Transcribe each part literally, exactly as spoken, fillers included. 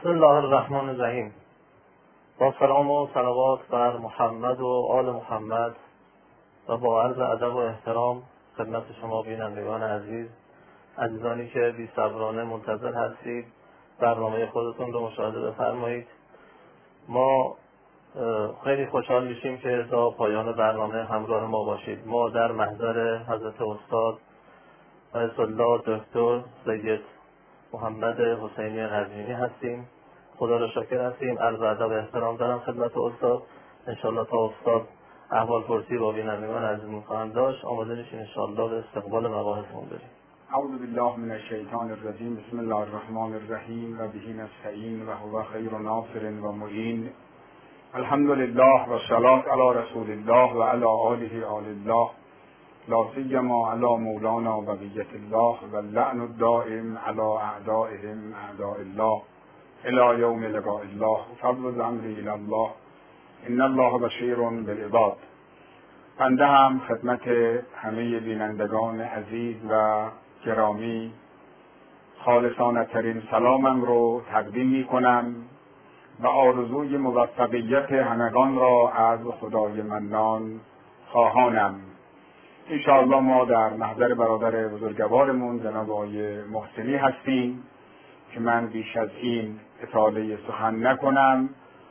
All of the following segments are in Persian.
بسم الله الرحمن الرحیم. با سلام و صلوات بر محمد و آل محمد و با عرض ادب و احترام خدمت شما بینندگان عزیز، عزیزانی که بی صبرانه منتظر هستید برنامه خودتون رو مشاهده بفرمایید. ما خیلی خوشحال میشیم که تا پایان برنامه همراه ما باشید. ما در محضر حضرت استاد آیت الله دکتر سید محمد حسینی قزوینی هستیم. خدا را شاکر هستیم. عرض ادب و احترام دارم خدمت استاد. انشالله تا استاد احوال پرسی با بینندگان عزیزمون خواهند داشت. آماده نشین انشالله به استقبال مباحثمون بریم. اعوذ بالله من الشیطان الرجیم. بسم الله الرحمن الرحیم و به نستعین و هو خیر ناصر و معین. الحمد لله و الصلاة علی رسول الله و علی آله آل الله، لا سیما علی مولانا بقیة الله و اللعن الدائم علی اعدائهم اعداء الله الی یوم لقاء الله. فضل الامر الی الله، ان الله بشیر بالعباد. بنده هم خدمت همه بینندگان عزیز و گرامی خالصانه ترین سلامم رو تقدیم می کنم و آرزوی موفقیت همگان را از خدای منان خواهانم. انشاءالله ما در محضر برادر بزرگوارمون جناب آقای محسنی هستیم که من بیش از این اطاله سخن نکنم،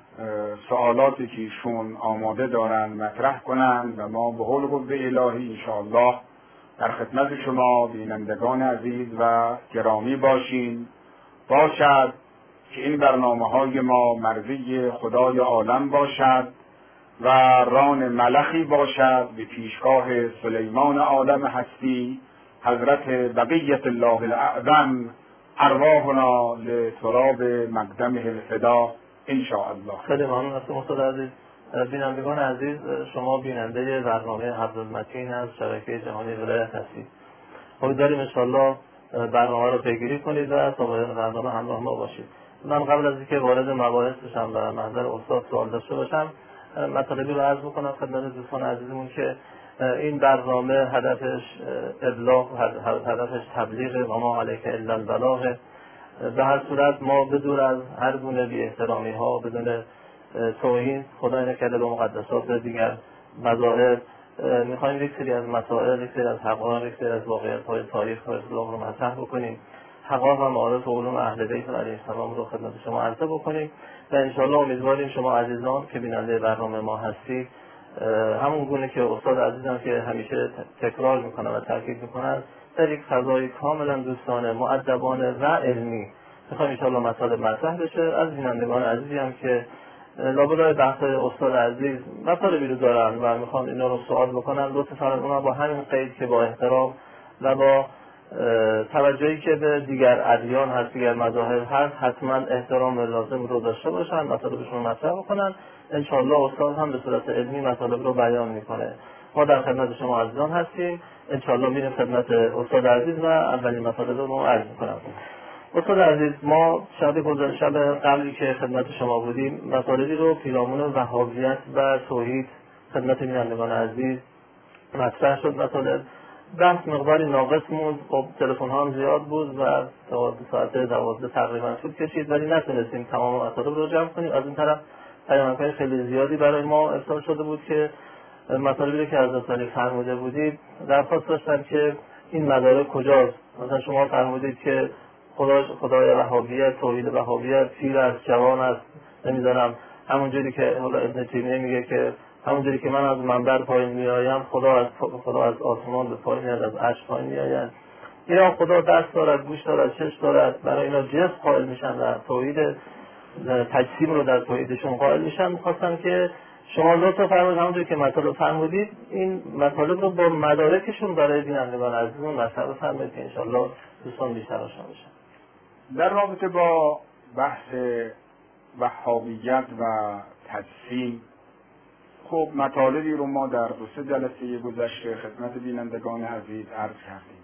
سوالاتی که ایشون آماده دارن مطرح کنن و ما به حول قوه الهی انشاءالله در خدمت شما بینندگان عزیز و گرامی باشیم. باشد که این برنامه های ما مرضی خدای عالم باشد و ران ملخی باشد به پیشگاه سلیمان عالم هستی حضرت بقیت الله الاعظم، ارواحنا لتراب مقدمه الفدا انشاءالله. خیلی ممنون از استاد عزیز. بینندگان عزیز، شما بیننده برنامه حفظ المتین از شبکه جهانی ولایت هستید. امیدواریم انشاءالله برنامه رو پیگیری کنید و تا پایان برنامه همراه ما باشید. من قبل از اینکه وارد مباحث بشم و محضر استاد سوال داشته باشم، مطالبی رو عرض بکنم خدمت دوستان عزیزمون که این برنامه هدفش ابلاغ، هدفش تبلیغ و ما علیک الا البلاغ. به هر صورت ما بدور از هر گونه بی احترامی ها، بدون توهین خدای نکرده به مقدسات دیگر مذاهب، میخوایم یک سری از مسائل، یک سری از حقایق، یک سری از واقعیت های تاریخ و اسلام رو مطرح بکنیم. حقایق و معارف و علوم اهل بیت علیه السلام رو خدمت شما عرضه بکنیم و انشاءالله امیدواریم شما عزیزان که بیننده برنامه ما هستید، همون گونه که استاد عزیزم که همیشه تکرار میکنن و تاکید میکنن، در یک فضای کاملا دوستانه، مؤدبانه و علمی میخوایم انشاءالله مطالب مطرح بشه. از بینندگان عزیزی هم که لابلای بحث استاد عزیز مطالبی رو دارن و میخوان اینا رو سوال بکنن، لطفاً اونا با همین قید که با احترام و با توجهی که به دیگر ادیان هست، دیگر مذاهب هست، حتما احترام لازم رو داشته باشن، مطالبشون مطرح بکنن. انشاءالله استاد هم به صورت علمی مطالب رو بیان میکنه. ما در خدمت شما عزیزان هستیم. انشاءالله میریم خدمت استاد عزیز و اولین مطالب رو عرض میکنم. استاد عزیز، ما شب گذشته، شب قبلی که خدمت شما بودیم، مطالبی رو پیرامون وهابیت و توحید خدمت بینندگان عزیز مطرح شد. مطالب بحث مقداری ناقص موند. خب تلفن ها هم زیاد بود و تا ساعت دوازده تقریبا طول کشید، ولی نتونستیم تمام مطالب رو جمع کنیم. از این طرف پیامک‌های خیلی زیادی برای ما ارسال شده بود که مطالبی رو که از اصلی فرموده بودید درخواست داشتن که این مدارک کجاست. مثلا شما فرمودید که خدا خدای وهابیت، توحید وهابیت پیر است، جوان است، نمیدونم همونجوری که حالا ابن تیمیه میگه که همونجوری که من از منبر پایین میآیم، خدا از خدا از آسمان به پایین میاد، از عرش پایین میآید. یا خدا دست دارد، گوش دارد، چشم دارد. برای اینا جسم قائل میشن و توحید تجسیم رو در توحیدشون قائل میشن. میخواستم که شما لطفا فرمایید همونجوری که مطالب فرمودید این مطالب رو با مدارکشون برای بینندگان عزیزمون مطرح بفرمایید که انشاءالله دوستان بیشتر آشنا بشن. در رابطه با بحث وهابیت و تجسیم، خب مطالبی رو ما در دو سه جلسه گذشته خدمت بینندگان عزیز عرض کردیم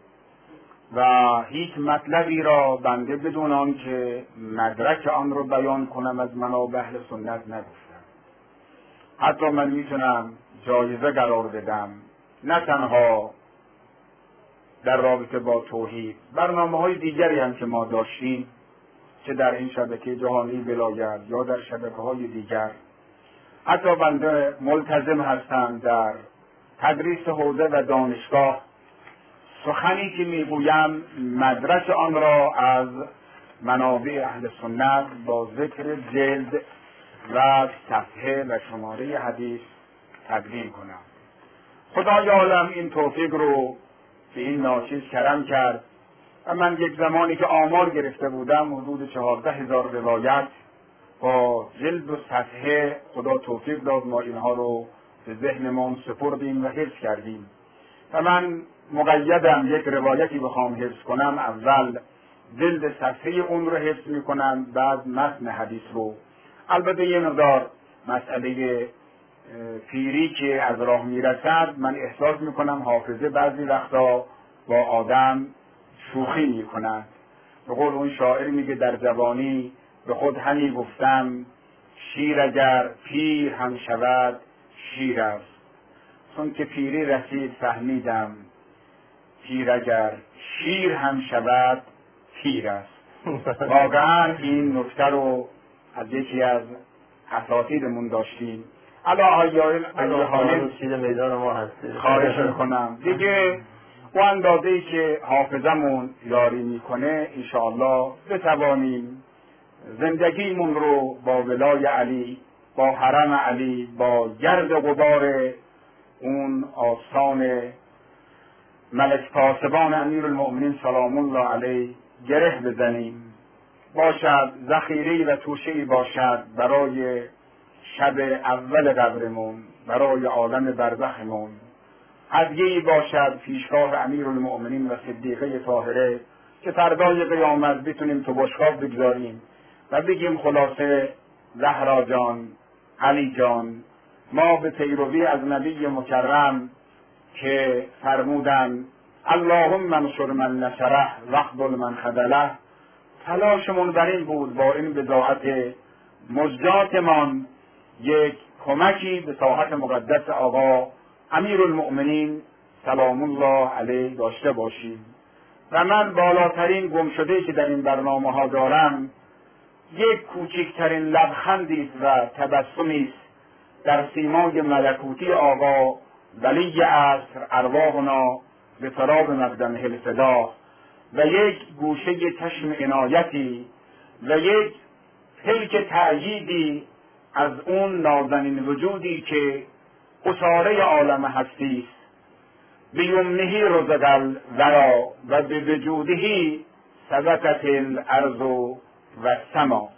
و هیچ مطلبی را بنده بدون آن که مدرک آن رو بیان کنم از منابع اهل سنت نگفتم. حتی من میتونم جایزه قرار بدم، نه تنها در رابطه با توحید، برنامه های دیگری هم که ما داشتیم چه در این شبکه جهانی ولایت یا در شبکه‌های دیگر. حتی بنده ملتزم هستم در تدریس حوزه و دانشگاه سخنی که میگویم مدرس آن را از منابع اهل سنت با ذکر جلد و صفحه و شماره حدیث تقدیم کنم. خدای عالم این توفیق رو به این ناچیز کرم کرد و من یک زمانی که آمار گرفته بودم حدود چهارده هزار روایت با جلد و صفحه خدا توفیق داد ما اینها رو به ذهنمان سپردیم و حفظ کردیم و من مقیدم یک روایتی بخوام حفظ کنم اول جلد صفحه اون رو حفظ میکنم بعد متن حدیث رو. البته یه مقدار مسئله پیری که از راه میرسد من احساس میکنم حافظه بعضی وقتا با آدم شوخی میکند. به قول اون شاعر میگه در جوانی به خود همی گفتم شیر اگر پیر هم شود شیر است، چون که پیری رسید فهمیدم پیر اگر شیر هم شود پیر است. واقعا این نکته رو از یکی از اساتیدمون داشتیم. علاوه حال شیر میدان ما هستید خواهش میکنم دیگه و اندازه‌ای که حافظمون یاری میکنه انشاءالله بتوانیم زندگیمون رو با ولای علی، با حرم علی، با گرد و غبار اون آستان ملک پاسبان امیرالمؤمنین سلام الله علیه گره بزنیم. باشد ذخیره‌ای و توشه‌ای باشد برای شب اول قبرمون، برای عالم برزخمون، هدیه‌ای باشد پیشگاه امیرالمؤمنین و صدیقه طاهره که فردای قیامت بتونیم تو بشقاب بگذاریم و بگیم خلاصه زهرا جان، علی جان، ما به پیروی از نبی مکرم که فرمودن اللهم انصر من نصره واخذل من خذله، تلاشمون بر این بود با این بضاعت مزجاتمان یک کمکی به ساحت مقدس آقا امیرالمؤمنین سلام الله علیه داشته باشیم. و من بالاترین گمشده‌ای که در این برنامه ها دارم یک کوچکترین لبخندی است و تبسمی است در سیمای ملکوتی آقا ولی عصر ارواحنا به سراب مقدمه الفدا و یک گوشه چشم عنایتی و یک پلک تأییدی از اون نازنین وجودی که اساره عالم هستی است. بیمنه رزق الورا و به وجودهی ثبتت الارض و السما.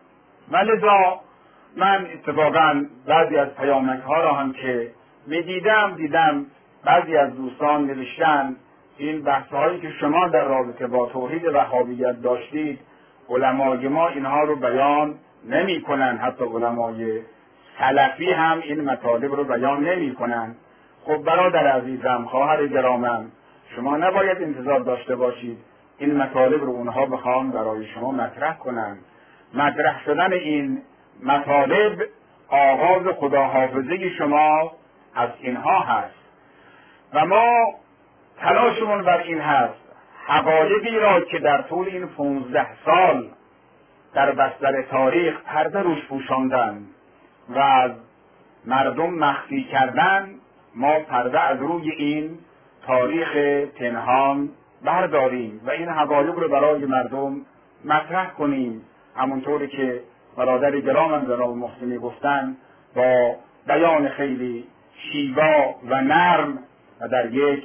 ولذا من اتفاقا بعضی از پیامک ها را هم که می دیدم دیدم بعضی از دوستان نوشتن این بحث هایی که شما در رابطه با توحید وهابیت داشتید علمای ما اینها رو بیان نمی کنن، حتی علمای سلفی هم این مطالب رو بیان نمی کنن. خب برادر عزیزم، خواهر گرامم، شما نباید انتظار داشته باشید این مطالب رو اونها بخوان برای شما مطرح کنن. مطرح شدن این مطالب آغاز خداحافظی شما از اینها هست و ما تلاشمون بر این هست حقایقی را که در طول این پونزده سال در بستر تاریخ پرده روش پوشاندن و از مردم مخفی کردن، ما پرده از روی این تاریخ پنهان برداریم و این حقایق رو برای مردم مطرح کنیم، همونطوری که برادر گرامم جناب محسنی گفتن با بیان خیلی شیوا و نرم و در یک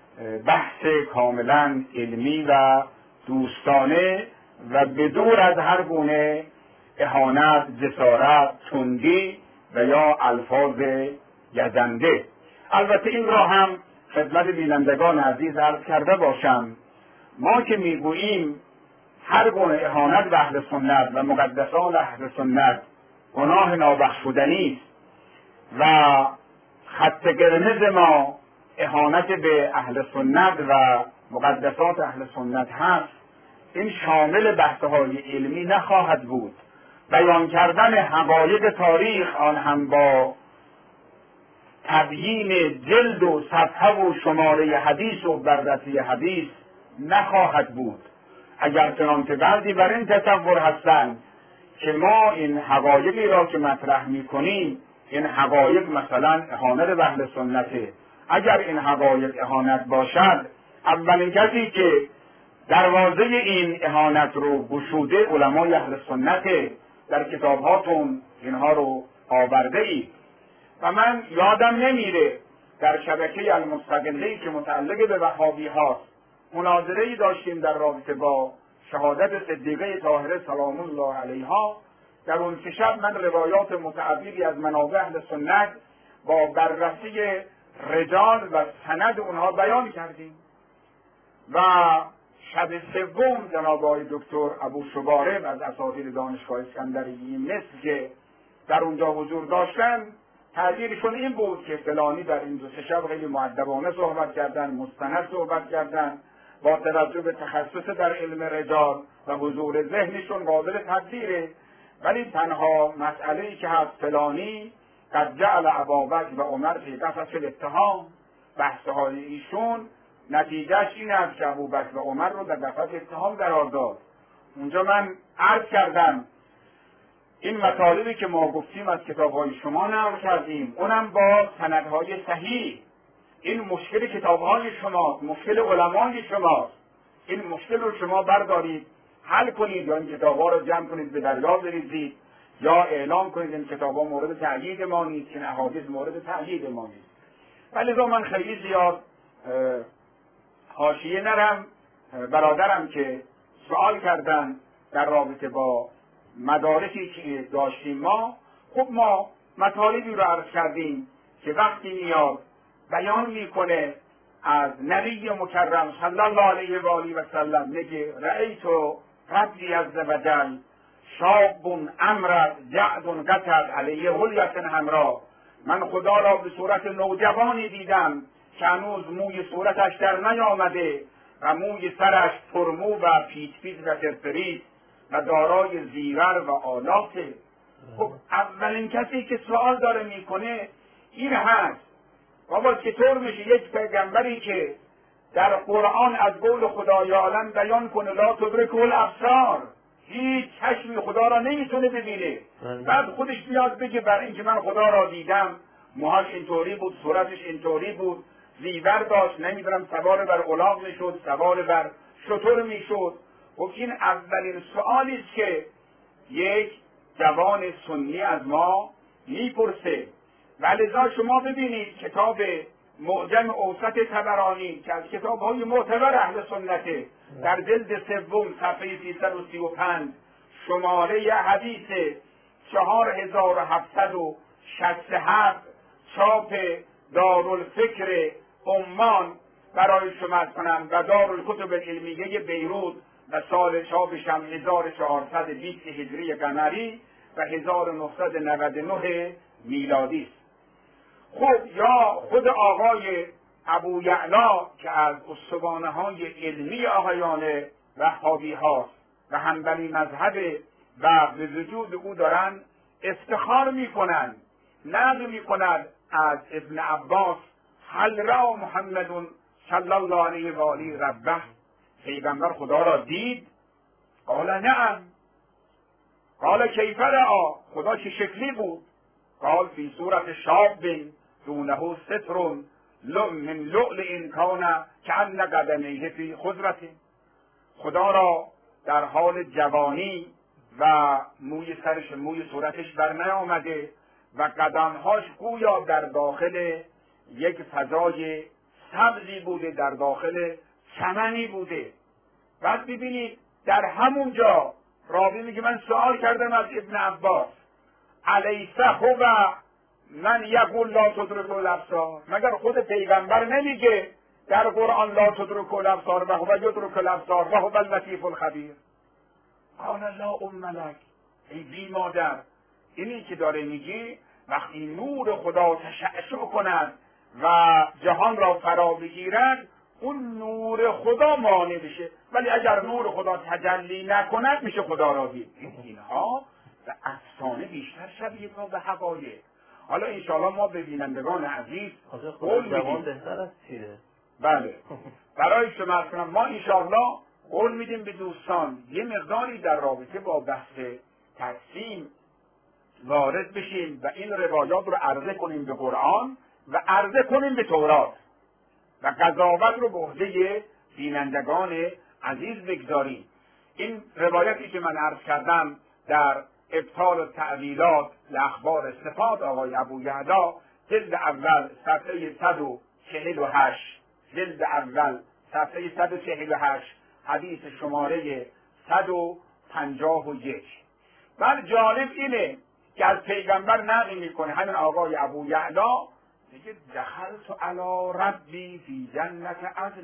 بحث کاملا علمی و دوستانه و بدور از هر گونه اهانت، جسارت، تندی و یا الفاظ گزنده. البته این را هم خدمت بینندگان عزیز عرض کرده باشم، ما که میگوییم هر گونه اهانت به اهل سنت و مقدسان اهل سنت گناه نابخشودنی است و خط قرمز ما اهانت به اهل سنت و مقدسات اهل سنت هست، این شامل بحث‌های علمی نخواهد بود. بیان کردن حقایق تاریخ آن هم با تبیین جلد و صفحه و شماره حدیث و بررسی حدیث نخواهد بود. اگر چنانکه بعضی بر این تصور هستند که ما این حقایقی را که مطرح میکنیم این حقایق مثلا اهانت به اهل سنته، اگر این حقایق اهانت باشد اولین کسی که دروازه این اهانت رو گشوده علمای اهل سنته، در کتابهاتون اینها رو آورده اید. و من یادم نمیره در شبکه المستقله‌ای که متعلق به وهابی هاست مناظره‌ای داشتیم در رابطه با شهادت صدیقه طاهره سلام الله علیها. در اون سه شب من روایات متعددی از منابع اهل سنت با بررسی رجال و سند اونها بیان کردیم و شب سوم جناب آقای دکتر ابو شباره از اساتید دانشگاه اسکندریه مصر که در اونجا حضور داشتن تعبیرشون این بود که فلانی در این دو سه شب خیلی مؤدبانه صحبت کردن، مستند صحبت کردن، با توجه به تخصص در علم رجال و حضور ذهنشون قابل تقدیره، ولی تنها مسئله‌ای که هست فلانی قد جعل ابابکر و عمر فی قفص الاتهام، بحث‌های ایشون نتیجهش این است که ابوبکر و عمر رو در قفس اتهام قرار داد. اونجا من عرض کردم این مطالبی که ما گفتیم از کتاب‌های شما نقل کردیم، اونم با سندهای صحیح. این مشکل کتاب‌های شماست، مشکل علمای شماست. این مشکل رو شما بردارید حل کنید، یا این کتاب‌ها رو جمع کنید به دریا بریزید، یا اعلام کنید این کتاب‌ها مورد تأیید ما نیست، این احادیث مورد تأیید ما نیست. ولی رو من خیلی زیاد حاشیه نرم. برادرم که سوال کردن در رابطه با مدارکی که داشتیم ما، خب ما مطالبی رو عرض کردیم که وقتی میاد بیان میکنه از نبی مکرم صلی الله علیه و آله و سلم، میگه رأیت ربی عز وجل شاب امرد جعد قطر علیه حلیة حمرا، من خدا را به صورت نوجوانی دیدم که هنوز موی صورتش در نیامده و موی سرش پرمو و پیچ پیچ و فرفریست و دارای زیور و آلاته. خب اولین کسی که سوال داره میکنه این هست بابا چطور میشه یک پیغمبری که در قرآن از قول خدای عالم بیان کنه لا تدرکه الابصار، هیچ چشمی خدا را نمیتونه ببینه، بعد خودش بیاد بگه بر اینکه من خدا را دیدم، موهاش اینطوری بود، صورتش اینطوری بود، زیور داشت، نمیدونم سوار بر الاغ میشد، سوار بر شتر میشد. خب این اولین سوالی است که یک جوان سنی از ما میپرسه. ولذا شما ببینید کتاب معجم اوسط طبرانی که از کتاب‌های معتبر اهل سنته، در جلد سوم صفحه سیصد و سی و پنج شماره حدیث چهار هزار و هفتصد و شصت و هفت چاپ دارالفکر عمان برای شما از کنم و دارالکتب علمیه بیروت و سال چاپش هم هزار و چهارصد و بیست هجری قمری و هزار و نهصد و نود و نه میلادی است. خب یا خود آقای ابو یعلا که از استوانه های علمی آقایان وهابی هاست و حنبلی مذهب و به وجود او دارن افتخار میکنن، نقل میکنند از ابن عباس هل را محمد صلی الله علیه و آله ربه، پیغمبر خدا را دید؟ قال نعم. قال کیف رأى، خدا چه شکلی بود؟ قال فی صورت شاب دونه ستر من لؤلؤ کان کأن قدمیه فی خضرة، خدا را در حال جوانی و موی سرش موی صورتش بر نیامده و قدمهاش گویا در داخل یک فضای سبزی بوده، در داخل چمنی بوده. بعد ببینید در همونجا راوی میگه من سوال کردم از ابن عباس الیس هو من یقول لا تدرک الابصار، مگر خود پیغمبر نمیگه در قرآن لا تدرک الابصار و هو یدرک الابصار و هو اللطیف الخبیر؟ قال لا ام لک، ای بی مادر، اینی که داره میگی وقتی نور خدا تشعشع کند و جهان را فرا بگیرد اون نور خدا مانع بشه، ولی اگر نور خدا تجلی نکند میشه خدا را دید. اینها به افسانه بیشتر شبیه تا به حقایق. حالا انشاءالله ما به بینندگان عزیز قول میدیم. بهتر از چیه؟ بله برای شما کنم ما انشاءالله قول میدیم به دوستان یه مقداری در رابطه با بحث تقسیم وارد بشیم و این روایات رو عرضه کنیم به قرآن و عرضه کنیم به تورات و قضاوت رو به عهده بینندگان عزیز بگذاریم. این روایتی که من عرض کردم در ابطال التأویلات لاخبار صفات آقای ابویعلا جلد اول صفحه صد و چهل و هشت جلد اول صفحه صد و چهل و هشت حدیث شماره صد و پنجاه و یک. بل جالب اینه که از پیغمبر نقل میکنه همین آقای ابویعلا میگه دخلت علی ربی فی جنت عدن،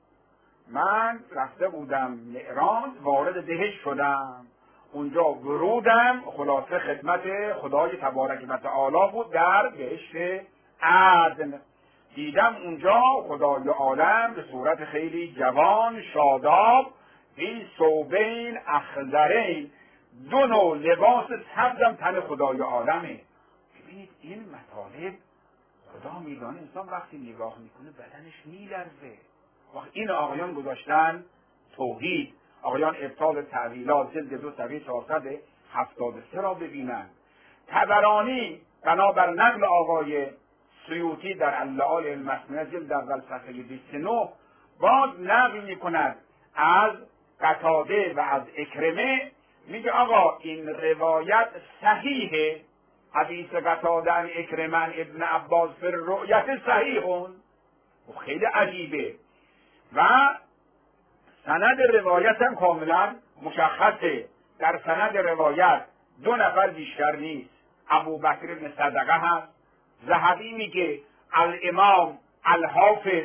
من رفته بودم معراج وارد بهشت شدم، اونجا ورودم خلاصه خدمت خدای تبارک و تعالی بود در بهشت عدن. دیدم اونجا خدای عالم به صورت خیلی جوان شاداب این ثوبین اخضرین، دو نوع لباس سبزم تن خدای عالمه. ببینید این مطالب خدا میدانه انسان وقتی نگاه میکنه بدنش میلرزه. وقت این آقایان گذاشتن توحید، آقایان ابطال تأویلات جلد دو صفحه چهارصد و هفتاد و سه را ببینند. طبرانی بنابر نقل آقای سیوطی در اللآل المسنونه جلد اول صفحه بیست و نه باز نقل میکند از قتاده و از اکرمه، میگه آقا این روایت صحیحه، حدیث قتاده عن اکرمه ابن عباس فی الرؤیت صحیحون. و خیلی عجیبه و سند روایت هم کاملا مشخصه. در سند روایت دو نفر بیشتر نیست، ابو بکر بن صدقه هست. ذهبی میگه الامام الحافظ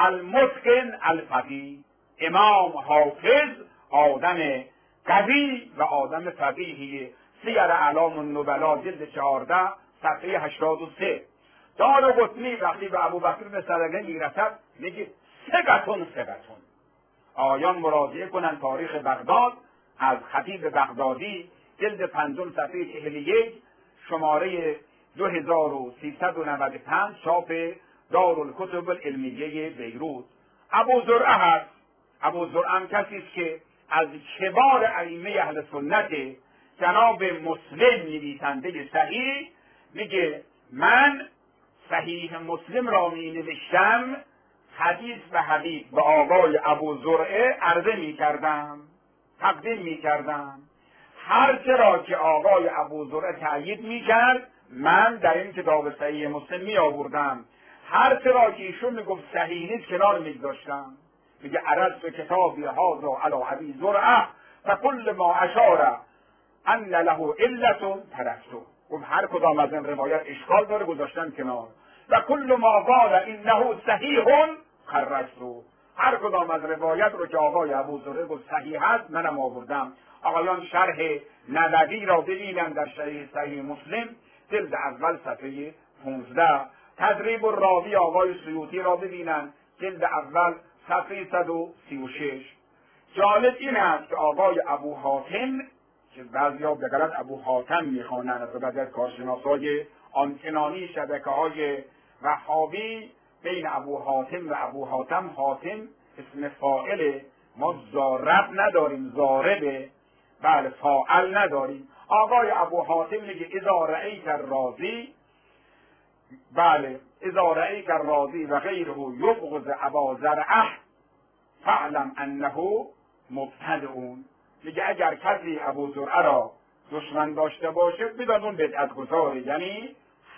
المتقن الفقیه، امام حافظ آدم قوی و آدم فقیهیه. سیر اعلام النبلا جلد چهارده صفحه هشتاد و سه. دارقطنی وقتی به ابو بکر بن صدقه میرسد میگه ثقتون ثقتون. آیان مراجعه کنن تاریخ بغداد از خطیب بغدادی جلد پنجم صفحه چهل و یک شماره دو هزار و سیصد و نود و پنج چاپ دارالکتب العلمیه بیروت. ابو زرعه هست. ابو زرعه هم کسی است که از کبار ائمه اهل سنت، جناب مسلم نویسنده صحیح میگه من صحیح مسلم را می نوشتم حدیث به حدیث به آقای ابو زرعه عرضه می کردم، تقدیم می کردم. هر چرا که آقای ابو زرعه تأیید می کرد من در این کتاب صحیح مسلم می آوردم، هر چرا که ایشون می گفت صحیح نیست کنار می داشتم. میگه عرض به کتابی هذا علی ابی زرعه فکل ما اشار ان له علت ترکته، گفت هر کدام از این روایت اشکال داره گذاشتن کنار. و کل ما قال انه صحیح خرجته، هر کدام از روایت رو که آقای ابو زرعه گفت صحیح هست منم آوردم. آقایان شرح نووی را ببینن در شرح صحیح مسلم جلد اول صفحه پانزده. تدریب الراوی آقای سیوطی را ببینن جلد اول صفحه صد و سی و شش. جالب این است که آقای ابو حاتم که بعضی‌ها به غلط ابو حاتم میخوانند، از بعضی از کارشناسای آنچنانی شبکه‌های وهابی بین ابو حاتم و ابو حاتم، حاتم اسم فاعل، ما زارب نداریم، زاربه، بله فاعل نداریم. آقای ابو حاتم میگه اذا رأیت الرازی، بله اذا رأیت الرازی و غیره یبغض ابا زرعه فاعلم انه مبتدعون. میگه اگر کسی ابو زرعه را دشمن داشته باشه بدان اون بدعت گذاره، یعنی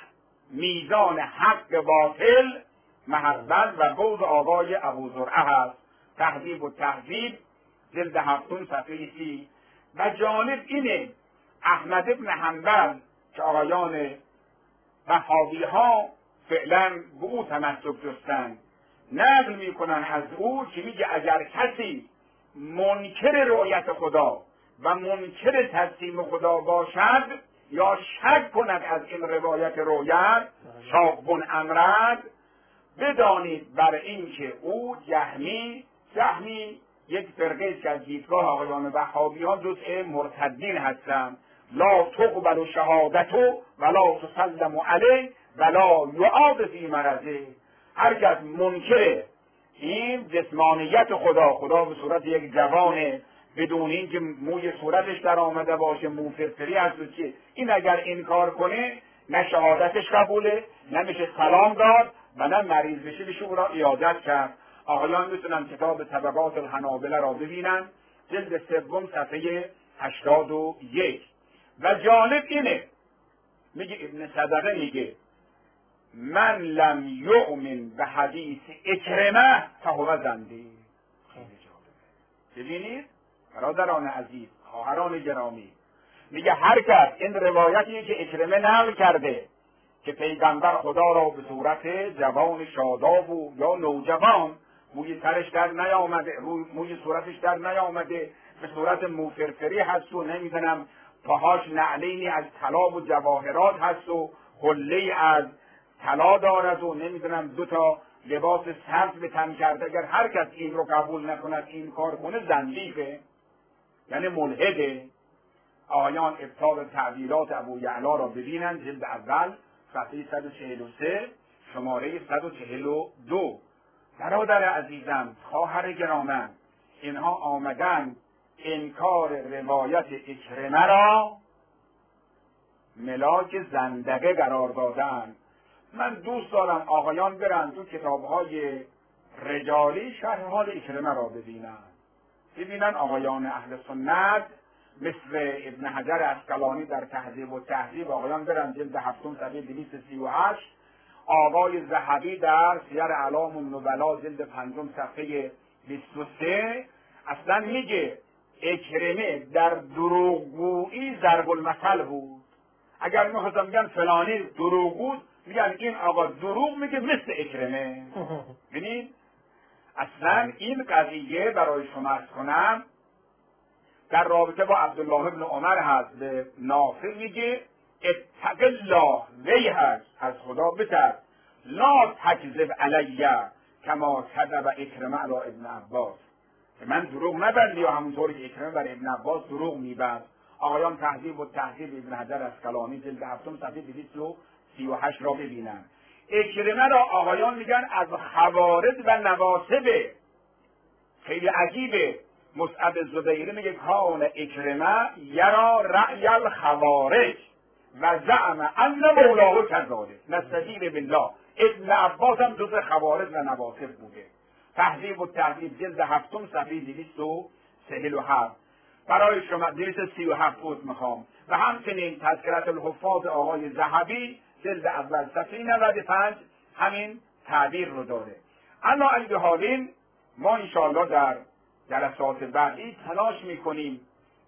میزان حق باطل محبت و بغض آقای ابو زرعه هست. تهذیب و تهذیب جلد هفتم صفحه سی. و جالب اینه احمد ابن حنبل که آقایان وهابی ها فعلا به او تمسک جستند نقل میکنن از او که میگه اگر کسی منکر رؤیت خدا و منکر تجسیم خدا باشد یا شک کند از این روایت رؤیت شاق بن امرد، بدانید بر این که او جهمی جهمی یک فرقه که از دیدگاه آقایان وهابی ها جزء مرتدین هستند. لا تقبل شهادته ولا تسلم علیه ولا یعاد فی مرضه. هر کس منکر این جسمانیت خدا، خدا به صورت یک جوانه بدون اینکه موی صورتش در آمده باشه، مو فرفری هست و چیه. این اگر انکار کنه نه شهادتش قبوله، نه میشه سلام داد و نه مریض بشه بشه او را عیادت کرد. آقایان میتونن کتاب طبقات الحنابله را ببینن، جلد سوم صفحه هشتاد و یک. و جالب اینه، میگه ابن صدقه میگه من لم یؤمن به حدیث اکرمه فهو زندیق. خیلی جالبه. ببینید برادران عزیز، خواهران گرامی، میگه هر کس این روایتی که اکرمه نقل کرده که پیغمبر خدا را به صورت جوان شاداب و یا نوجوان، موی سرش در نیامده، موی صورتش در نیامده، به صورت موفرفری هست و نمیدونم پاهاش نعلینی از طلا و جواهرات هست و حله از طلا دارد و نمیدونم دو تا لباس سبز به تن کرده، اگر هر کس این رو قبول نکند، این کار کنه، زندیقه، یعنی ملحده. آیان ابطال تعبیرات ابو یعلا را ببینند، جلد اول صفحه صد و چهل و سه شماره صد و چهل و دو. برادر عزیزم، خواهر گرامم، اینها آمدن انکار روایت اکرمه را ملاک زندقه قرار دادن. من دوست دارم آقایان برن تو کتابهای رجالی شرح حال اکرمه را ببینن، ببینن آقایان اهل سنت مثل ابن حجر عسقلانی در تهذیب و تهذیب، آقایان برن جلد هفتم صفحه دویست و سی و هشت، آقای ذهبی در سیر اعلام النبلا جلد پنجم صفحه بیست و سه اصلا میگه اکرمه در دروغگویی ضرب المثل بود. اگر میخواستم بگن فلانی دروغ بود، میگن این آقا دروغ میگه مثل اکرمه. ببینید اصلا این قضیه برای شما عرض کنم در رابطه با عبدالله ابن عمر هست، به نافع میگه اتق الله، وی هست از خدا بترس، لا تکذب علیه کما کذب اکرمه علی ابن عباس، من دروغ نبندی یا همونطوری که اکرمه بر ابن عباس دروغ میبند. آقایان تهذیب و تهذیب ابن حجر عسقلانی جلد هفتم صفحه دویست و سی و هشت را ببینن. اکرمه را آقایان میگن از خوارج و نواصبه. خیلی عجیبه، مصعب زبیری میگه کان اکرمه یرا رأی الخوارج و زعم ان مولاه کذالک نستجیر بالله. ابن عباس هم جز خوارج و نواصب بوده. تهذیب و تهذیب جلد هفتم صفحه دویست و چهل و هفت برای شما دویست و سی و هفت بود میخوام. و همچنین تذکرت الحفاظ آقای ذهبی جلد اول صفحه نود و پنج همین تعبیر رو داره. اما اگه حالین ما انشاءالله در جلسات بعدی تلاش میکنیم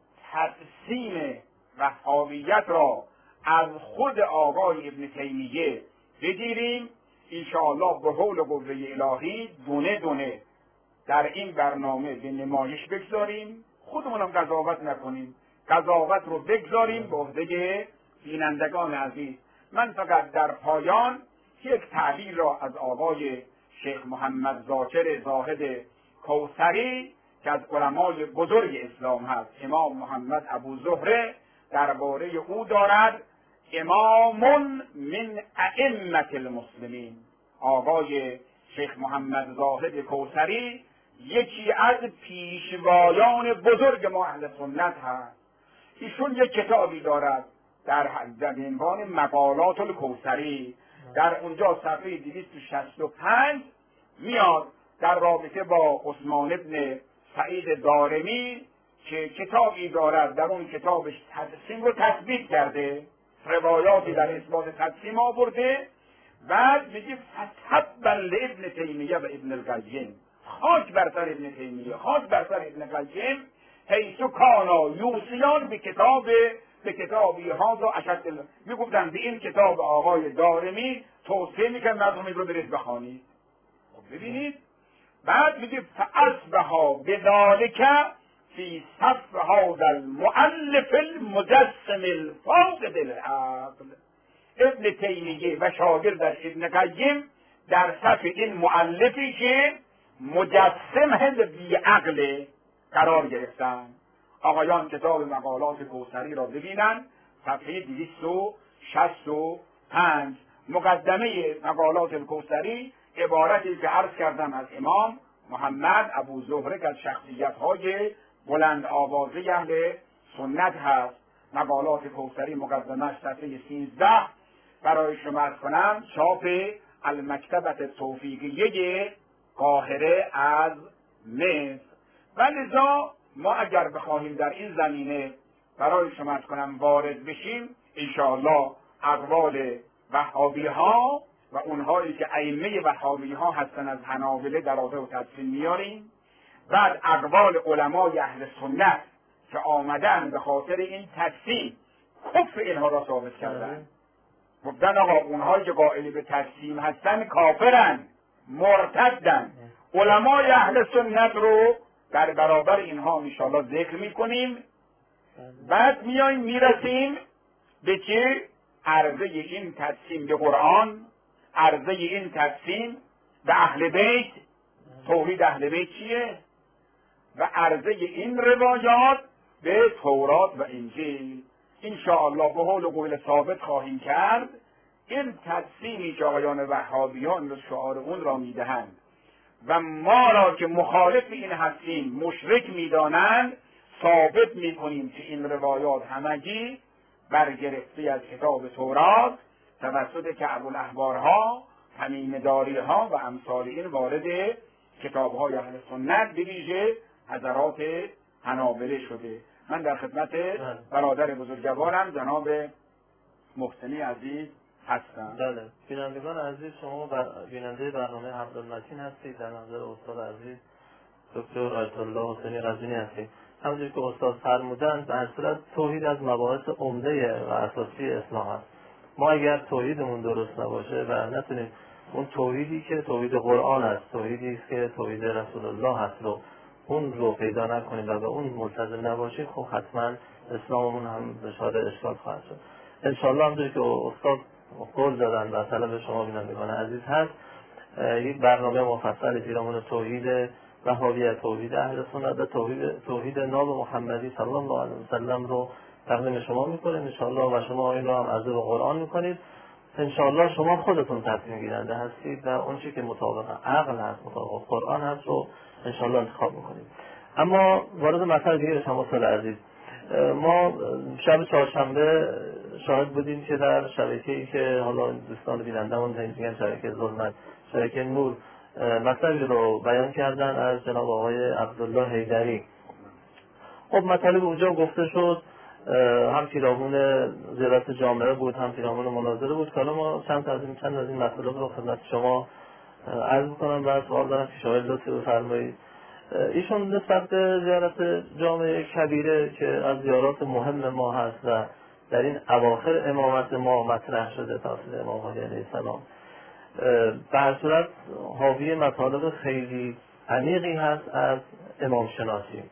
تقسیم وهابیت را از خود آقای ابن تیمیه بگیریم، انشاءالله به حول و قوه الهی دونه دونه در این برنامه به نمایش بگذاریم. خودمونم قضاوت نکنیم، قضاوت رو بگذاریم به عهده بینندگان عزیز. من فقط در پایان یک تعبیر را از آقای شیخ محمد ذاکر زاهد کوثری که از علمای بزرگ اسلام هست، امام محمد ابو زهره، درباره او دارد امام من ائمه المسلمین. آقای شیخ محمد زاهد کوثری یکی از پیشوایان بزرگ ما اهل سنت هست. ایشون یک کتابی دارد در عنوان مقالات الکوثری، در اونجا صفحه دویست و شصت و پنج میاد در رابطه با عثمان ابن سعید دارمی که کتابی دارد، در اون کتابش تقسیم رو تثبیت کرده، روایاتی در اثبات تقسیم آورده. بعد میگه فتحبا لابن تیمیه و ابن القیم، خاک بر سر ابن تیمیه، خاک بر سر ابن القیم، حیث کانا یوصیان به کتاب به کتابی ها و اشد، میگفتن به این کتاب آقای دارمی توصیه میکنن مردم این رو برید بخوانید. خب ببینید، بعد میگه فاصبحا بذالک فی صف هذا المؤلف المجسم الفاقد العقل. ابن تیمیه و شاگردش ابن قیم در صف این مؤلفی که مجسم بی عقل قرار گرفتن. آقایان کتاب مقالات کوثری را ببینن، صفحه دویست و شصت و پنج. مقدمه مقالات کوثری عبارتی که عرض کردم از امام محمد ابو زهره که از شخصیت‌های بلند آوازه اهل سنت هست. مقالات کوثری مقدمه‌اش صفحه سیزده برای شما عرض کنم، چاپ المکتبت توفیقیه قاهره از مصر. ولذا ما اگر بخواهیم در این زمینه برای شما عرض کنم وارد بشیم، انشاءالله اقوال وهابی ها و اونهایی که ائمه وهابی ها هستن از حنابله در و تفصیل میاریم. بعد اقوال علمای اهل سنت که آمدن به خاطر این تقسیم کفر اینها را ثابت کردن. گفتن آقا اونهایی که قائل به تقسیم هستن کافرن، مرتدن. علمای اهل سنت رو در برابر اینها انشاءالله ذکر میکنیم. بعد میاییم میرسیم به چه؟ عرضه این تقسیم به قرآن، عرضه این تقسیم به اهل بیت، توحید اهل بیت چیه؟ و عرضه این روایات به تورات و انجیل. انشاءالله به حول و قول ثابت خواهیم کرد این تقسیمی که آقایان وهابیان شعار اون را میدهند و ما را که مخالف این هستیم مشرک میدانند، ثابت میکنیم که این روایات همگی برگرفته از کتاب تورات توسط کعب الاحبارها، تمیم داریها و امثال این وارد کتابهای اهل سنت به ویژه حضرات حنابله شده. من در خدمت برادر بزرگوارم جناب محسنی عزیز هستم. بله، بینندگان عزیز، شما بر... بیننده برنامه عبدالمتین هستید، در نظر استاد عزیز دکتر آیت الله حسینی قزوینی هستید. همونجور که استاد فرمودند به هر صورت توحید از مباحث عمده و اساسی اسلام است. ما اگر توحیدمون درست نباشه و نتونیم اون توحیدی که توحید قرآن است، توحیدی که توحید رسول الله هست رو اون رو پیدا نکنیم و به اون ملتزم نباشیم، خب حتما اسلاممون هم دچار اشکال خواهد شد. انشاءالله همونجور که استاد قول دادن و طلب شما بینندگان عزیز هست، یک برنامه مفصل پیرامون توحید وهابیت، توحید اهل سنت و توحید توحید ناب محمدی صلی الله علیه و سلم رو تقدیم شما میکنیم انشاءالله و شما این رو هم عرضه به قرآن میکنید. انشاءالله شما خودتون تصمیم گیرنده هستید و اون چیزی که مطابق عقل هست، مطابق قرآن هست رو انشاءالله انتخاب میکنید. اما وارد مسئله دیگه بشم استاد عزیز، ما شب چهارشنبه شاهد بودیم که در شبکه‌ای که حالا دوستان بیننده‌مون میگن شبکه ظلمت، شبکه نور، مطلبی رو بیان کردن از جناب آقای عبدالله حیدری. خب مطالب اونجا گفته شد، هم پیرامون زیارت جامعه بود، هم پیرامون مناظره بود. حالا ما چند از این چند از این مطالب رو خدمت شما عرض می‌کنم و سوال دارم که شما لطفی بفرمایید. ایشون نسبت به زیارت جامعه کبیره که از زیارات مهم ما هست و در این اواخر امامت ما مطرح شده توسط امام علی علیه السلام، به هر صورت حاوی مطالب خیلی عمیقی هست از امام شناسی.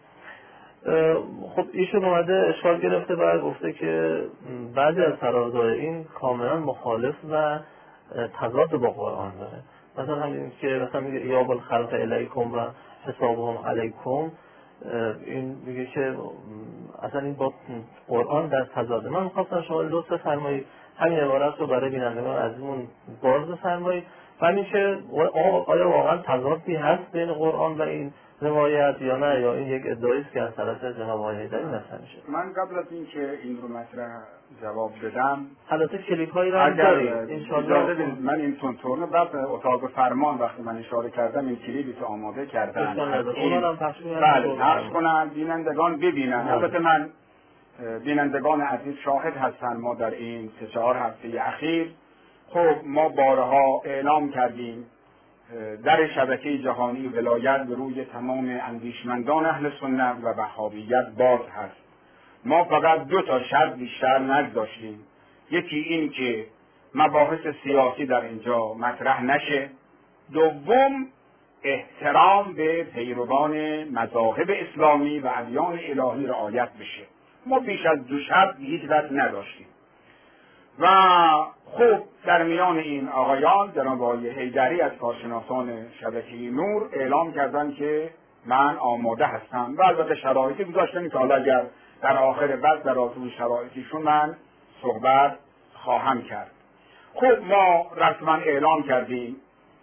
خب ایشون اومده اشکال گرفته و گفته که بعضی از فرازهای این کاملا مخالف و تضاد با قرآن داره. مثلا همین که مثلا میگه یا بالخلق الیکم و حسابهم علیکم، این میگه که اصلا این با قرآن در تضاده. من میخواستم شما لطف فرمایید همین عبارت رو برای بینندگان عزیزمون باز بفرمایید و همین که آیا واقعا تضادی هست بین قرآن و این روایت یا نه، یا این یک ادعایی است که از طرف جناب آقای حیدری مطرح میشه. من قبل از اینکه این رو مطرح جواب بدم، البته کلیپ هایی را دارید ان شاء الله. من این تونتون بعد اتاق فرمان وقتی من اشاره کردم این کلیپی که آماده کردن اونا هم پخش کنن، بله پخش کنن بینندگان ببینن. البته من بینندگان عزیز شاهد هستن، ما در این سه چهار هفته اخیر خب ما بارها اعلام کردیم در شبکه جهانی ولایت به روی تمام اندیشمندان اهل سنت و وهابیت باز هست. ما فقط دو تا شرط بیشتر نگذاشتیم، یکی این که مباحث سیاسی در اینجا مطرح نشه، دوم احترام به پیروان مذاهب اسلامی و ادیان الهی رعایت بشه. ما بیش از دو شرط هیچ وقت نداشتیم و خب در میان این آقایان جناب آقای حیدری از کارشناسان شبکه نور اعلام کردن که من آماده هستم و البته شرایطی گذاشتن که حالا اگر در آخر بعد در آتون شرایطیشون من صحبت خواهم کرد. خب ما رسما اعلام کردیم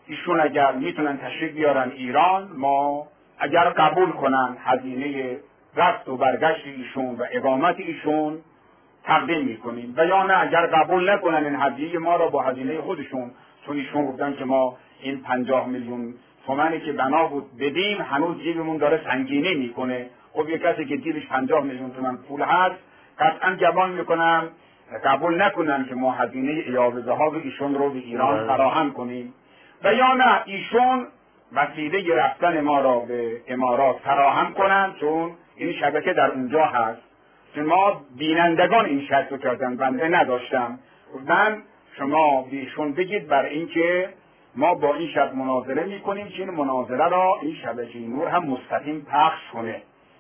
ایشون اگر میتونن تشریف بیارن ایران، ما اگر قبول کنن هزینه رفت و برگشت ایشون و اقامت ایشون تقدیم میکنیم، و یا نه اگر قبول نکنن این هدیه ما را با هزینه خودشون، چون ایشون گفتن که ما این پنجاه میلیون تومانی که بنا بود بدیم هنوز جیبمون داره سنگینی میکنه. خب یک کسی که جیبش پنجاه میلیون تومان پول هست قطعا گمان میکنم قبول نکنن که ما هزینه ایاب ذهاب ایشون رو به ایران فراهم کنیم، و یا نه ایشون وسیله رفتن ما را به امارات فراهم کنن، چون این شبکه در اونجا هست. چون ما بینندگان این شرط رو کردن، بنده نداشتم. من شما بیشون بگید بر اینکه ما با این شب مناظره میکنیم که این مناظره را این شبکه نور هم مستقیم پخش کنه.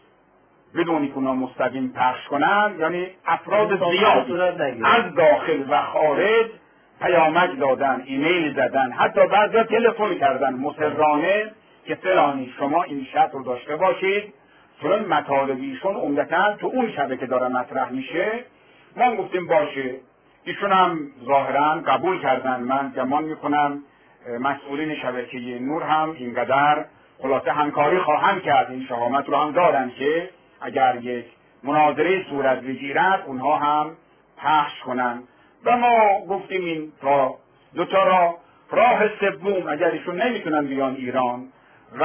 بدونی که اونا مستقیم پخش کنن یعنی افراد زیادی از داخل و خارج پیامک دادن، ایمیل زدن، حتی بعضی تلفن کردن مصرانه که فلانی شما این شرط رو داشته باشید، چون مطالبیشون عمدتاً تو اون شبکه داره مطرح میشه. ما گفتیم باشه، ایشون هم ظاهراً قبول کردن. من گمان میکنم مسئولین شبکه نور هم اینقدر خلاصه همکاری خواهند کرد، این شهامت رو هم دارن که اگر یک مناظره صورت بگیرد اونها هم پخش کنن. و ما گفتیم این تا دو تا را راه سوم اگر ایشون نمیتونن بیان ایران و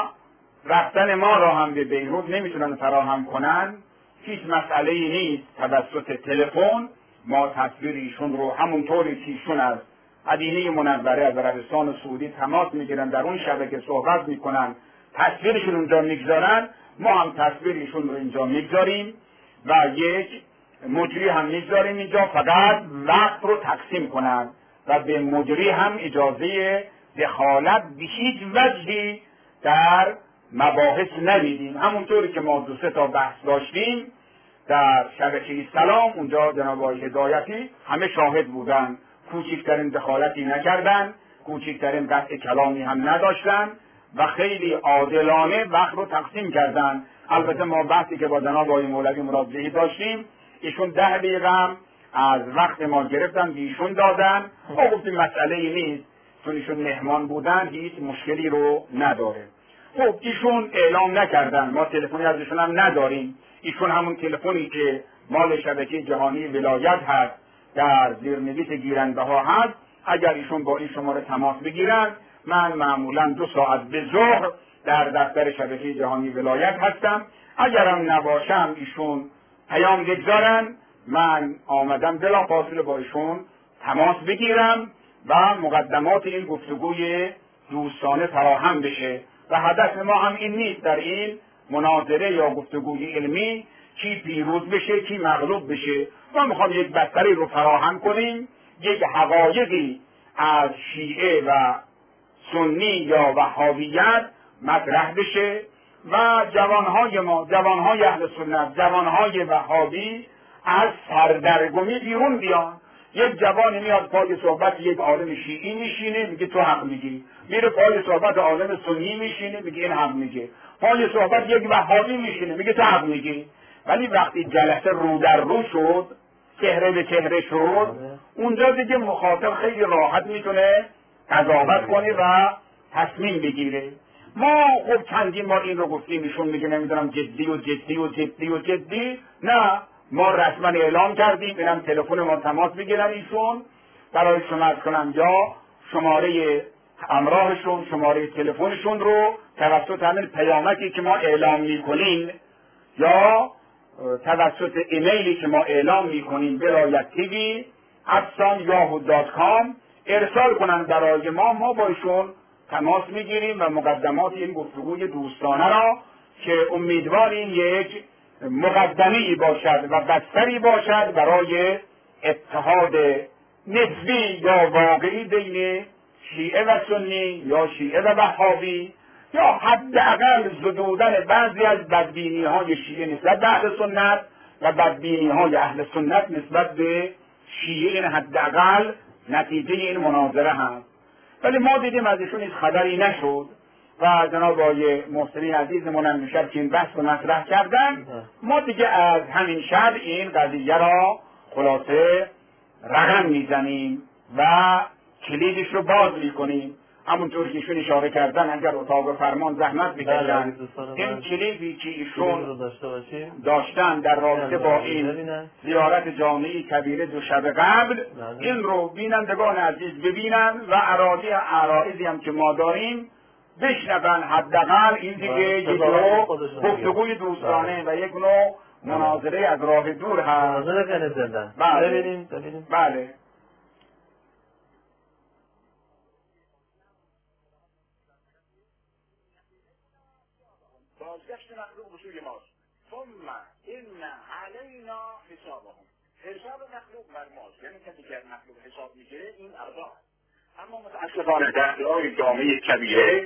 رفتن ما را هم به بیروت نمیتونن فراهم کنن، هیچ مسئله ای نیست. توسط تلفن ما تصویر ایشون رو همونطوری که ایشون از مدینه منوره از عربستان سعودی تماس میگیرن، در اون شبکه صحبت میکنن، تصویرشون اونجا میگذارن، ما هم تصویر ایشون رو اینجا میگذاریم و یک مجری هم میگذاریم اینجا، فقط وقت رو تقسیم کنن و به مجری هم اجازه دخالت به هیچ وجهی در مباحث نمیدیم. همونطوری که ما دو سه تا بحث داشتیم در شبکه سلام، اونجا جناب آقای هدایتی همه شاهد بودن، کوچکترین دخالتی نکردن، کوچکترین قطع کلامی هم نداشتن و خیلی عادلانه وقت رو تقسیم کردن. البته ما بحثی که با جناب آقای مولوی مرادزهی داشتیم، ایشون ده دقیقه هم از وقت ما گرفتن بیشون دادن. ما گفتیم مسئله ای نیست، چون ایشون مهمان بودن هیچ مشکلی رو نداره. خب ایشون اعلام نکردن، ما تلفنی ازشون هم نداریم. ایشون همون تلفنی که مال شبکه جهانی ولایت هست در زیرنویس گیرنده ها هست، اگر ایشون با این شماره تماس بگیرن، من معمولا دو ساعت به ظهر در دفتر شبکه جهانی ولایت هستم. اگرم نباشم ایشون پیام بگذارن، من آمدم بلا فاصله با ایشون تماس بگیرم و مقدمات این گفتگوی دوستانه فراهم بشه. و هدف ما هم این نیست در این مناظره یا گفتگوی علمی کی پیروز بشه کی مغلوب بشه. ما میخوام یک بستری رو فراهم کنیم، یک حقایقی از شیعه و سنی یا وهابیت مطرح بشه و جوانهای ما، جوانهای اهل سنت، جوانهای وهابی از سردرگمی بیرون بیان. یک جوانی میاد پای صحبت یک عالم شیعی میشینه میگه تو حق میگی، میره پای صحبت عالم سنی میشینه میگه این حق میگه، پای صحبت یک وهابی میشینه میگه تو حق میگی. ولی وقتی جلسه رو در رو شد، چهره به چهره شد، اونجا دیگه مخاطب خیلی راحت میتونه قضاوت کنه و تصمیم بگیره. ما خب چندین بار این رو گفتیم، ایشون میگه نمیدونم جدی و جدی و جدی و جدی. نه، ما رسما اعلام کردیم، اینم تلفن ما تماس بگیرن ایشون، برای شما عرض کنم یا شماره همراهشون، شماره تلفنشون رو توسط همین پیامکی که ما اعلام میکنیم یا توسط ایمیلی که ما اعلام میکنیم ولایت تیوی ات یاهو دات کام ارسال کنن برای ما. ما با ایشون تماس میگیریم و مقدمات این گفتگوی دوستانه را که امیدواریم یک مقدمه‌ای باشد و بستری باشد برای اتحاد نسبی یا واقعی بین شیعه و سنی یا شیعه و وهابی، یا حداقل زدودن بعضی از بدبینی های شیعه نسبت به اهل سنت و بدبینی های اهل سنت نسبت به شیعه. این حداقل نتیجه این مناظره هست. ولی ما دیدیم از ایشون هیچ خبری نشد و جناب آقای محسنی عزیزمون هم میشد که این بحث رو مطرح کردن. ما دیگه از همین شب این قضیه را خلاصه رقم میزنیم و کلیدش رو باز میکنیم. همونطور که ایشون اشاره کردن اگر اتاق فرمان زحمت بکشن این کلیپی که ایشون داشتن در رابطه با این زیارت جامعه کبیره دو شب قبل این رو بینندگان عزیز ببینن و اراضی عرائضی هم که ما داریم بشنون. حداقل این دیگه یک نوع گفتگوی دوستانه و یک نوع مناظره از راه دور هست. مناظره کنه زندن. بله. ببینیم ببینیم. بله. بازگشت مخلوق به سوی ماست. ثم ان علینا حسابهم. حساب مخلوق بر ماست. یعنی کسی که از مخلوق حساب میگیره این ارزا. اما متاسفانه در دعای جامعه کبیره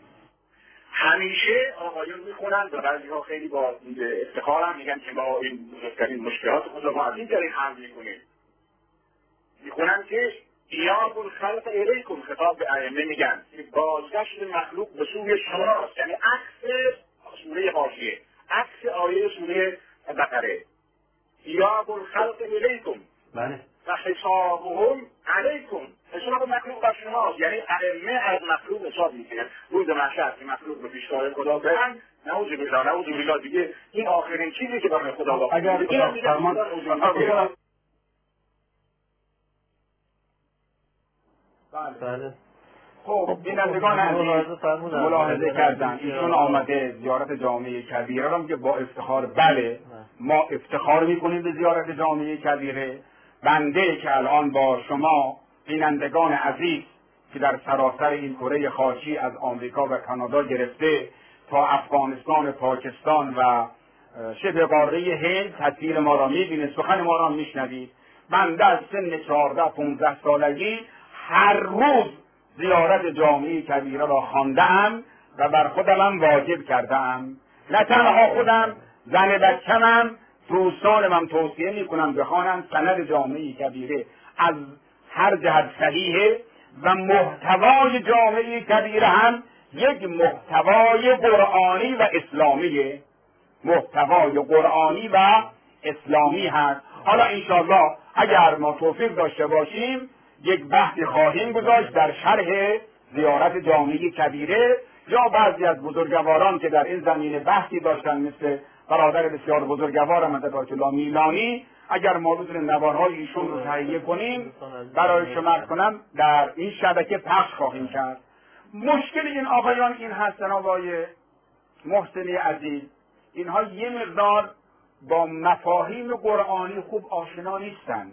همیشه آقایون میخونن و بعضی ها خیلی با افتخار هم میگن که ما این بزرگترین مشکلات خود ما از این طریق حل میکنیم. میخونن که ایاب الخلق الیکم، خطاب به ائمه میگن که بازگشت مخلوق به سوی شماست، یعنی عکس سوره حاشیه، عکس آیه سوره بقره. ایاب الخلق الیکم بله. و حسابهم علیکم، حساب مخلوق بر شماست، یعنی ائمه از مخلوق حساب میکنن. روز محشر که مخلوق به پیشگاه خدا برن، نعوذ بالله نعوذ بالله، دیگه این آخرین چیزی که برای خدا واقع اگر فرمان بله. خب بینندگان عزیز ملاحظه کردن ایشون آمده زیارت جامعه کبیره را که با افتخار بله ما افتخار میکنیم به زیارت جامعه کبیره. بنده که الان با شما بینندگان عزیز که در سراسر این کره خاکی از آمریکا و کانادا گرفته تا افغانستان، پاکستان و شبه قاره هند تصویر ما را میبینید، سخن ما را میشنوید. بنده از سن چهارده پانزده سالگی هر روز زیارت جامعه کبیره را خوانده‌ام و بر خودم هم واجب کرده‌ام. نه تنها خودم، زن بچه‌م، دوستانم هم توصیه میکنم بخوانند سند جامعه کبیره از هر جهت صحیحه و محتوای جامعه کبیره هم یک محتوای قرآنی و اسلامیه، محتوای قرآنی و اسلامی هست. حالا انشاءالله اگر ما توفیق داشته باشیم یک بحثی خواهیم گذاشت در شرح زیارت جامعه کبیره، یا بعضی از بزرگواران که در این زمینه بحثی داشتن مثل برادر بسیار بزرگوارم حضرت آیت الله میلانی، اگر ما بتونیم نوارهای ایشون رو تهیه کنیم برای شما عرض کنم در این شبکه پخش خواهیم کرد. مشکل این آقایان این هستن آقای محسنی عزیز، اینها یه مقدار با مفاهیم قرآنی خوب آشنا نیستند.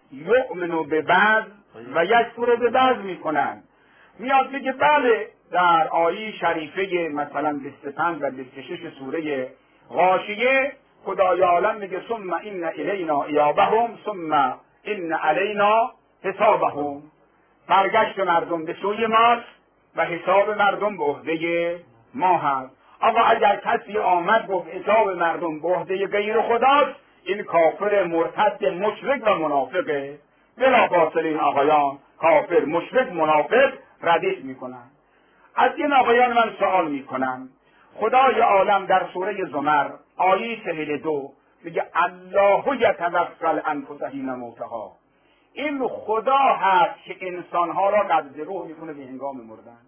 یؤمنو به بعض و یکفر به بعض میکنن. میاد میگه بله در آیه شریفه مثلا بیست و پنج و بیست و شش سوره غاشیه خدای عالم میگه ثم ان الینا ایابهم ثم ان علینا حسابهم، برگشت مردم به سوی ماست و حساب مردم به عهده ما هست. اما اگر کسی آمد گفت حساب مردم به عهده غیر خداست، این کافر مرتد مشرک و منافقه. بلافاصله این آقایان کافر مشرک منافق ردیف میکنن. از این آقایان من سوال میکنم، خدای عالم در سوره زمر آیه چهل و دو میگه الله یتوفی الانفس حین موتها، این خدا هست که انسانها را قبض روح میکنه به هنگام مردن.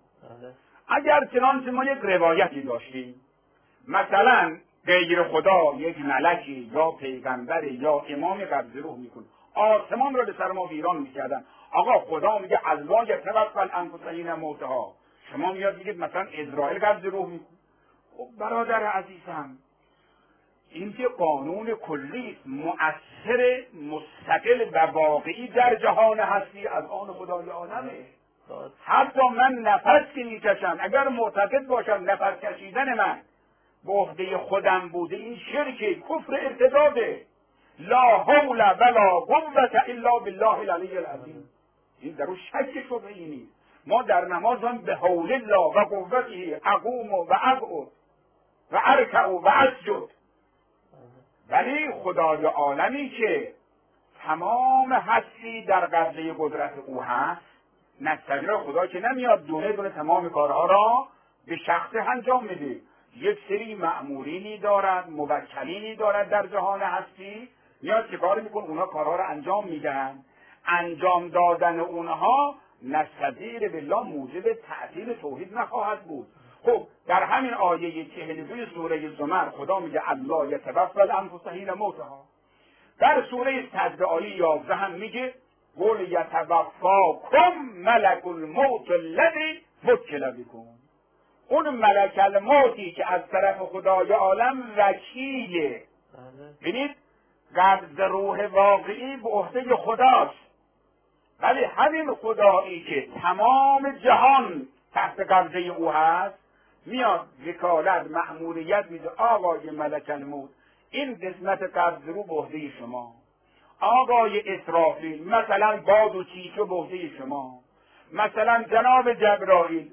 اگر چنانچه ما یک روایتی داشتیم مثلا غیر خدا یک ملکی یا پیغمبر یا امام قبض روح میکنه، آسمان را به سر ما ویران میکردن. آقا خدا میگه الله یتوفی الانفس حین موتها، شما میاد میگید مثلا اسرائیل قبض روح میکنه. خب برادر عزیزم این که قانون کلی مؤثر مستقل و واقعی در جهان هستی از آن خدای عالمه. حتی من نفس که میکشم اگر معتقد باشم نفس کشیدن من به عهده خودم بوده این شرک کفر ارتداده. لا حول ولا قوة الا بالله العلی العظیم، این در اون شک شبهه‌ای نیست. ما در نماز هم به حول الله و قوته اقوم و اقعد و ارکع و اسجد، ولی خدای عالمی که تمام هستی در قبضه قدرت او هست، نستجر خدا که نمیاد دونه دونه تمام کارها را به شخص انجام میده. یک سری مأمورینی دارد، موکلینی دارد در جهان هستی، میاد که کار میکن اونها کارها را انجام میدن. انجام دادن اونها نستدیر بالله موجب تعطیل توحید نخواهد بود. خب در همین آیه چهل و دو سوره زمر خدا میگه الله یتوفی الانفس حین موتها. در سوره سجده آیه یازده هم میگه قل یتوفاکم ملک الموت الذی وکل بکم. اون ملک الموتی که از طرف خدای عالم وکیله. ببینید قبض روح واقعی به عهده خداست، ولی همین خدایی که تمام جهان تحت قبضه او هست میاد وکالت مأموریت میده آقای ملک الموت این قسمت قبض رو به عهده شما، آقای اسرافیل مثلا باد و چیچه به عهده شما، مثلا جناب جبرائیل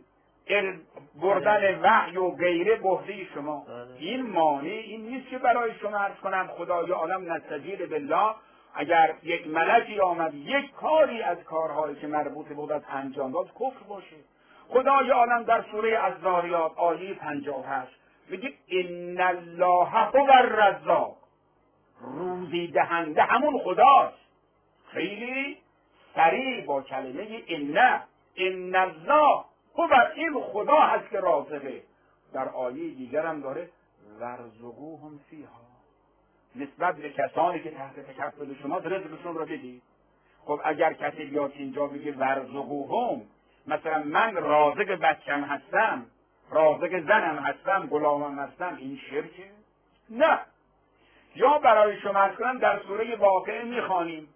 بردن وحی و غیره به عهده شما. این مانع این نیست که برای شما عرض کنم خدای عالم نستجیر بالله اگر یک ملکی آمد یک کاری از کارهایی که مربوط بود از انجام داد کفر باشه. خدای عالم در سوره الذاریات آیه پنجاه و هشت میگه ان الله هو الرزاق، روزی دهنده همون خداست. خیلی سریع با کلمه ان ان الله هو، این خدا هست که رازقه. در آیه دیگر هم داره ورزقوهم فیها، نسبت به کسانی که تحت تکفل شما رزقشون را بدید. خب اگر کسی بیاد اینجا بگه ورزقوهم، مثلا من رازق بچم هستم، رازق زنم هستم، غلامم هستم، این شرکه؟ نه. یا برای شما عرض کنم در سوره واقعه میخوانیم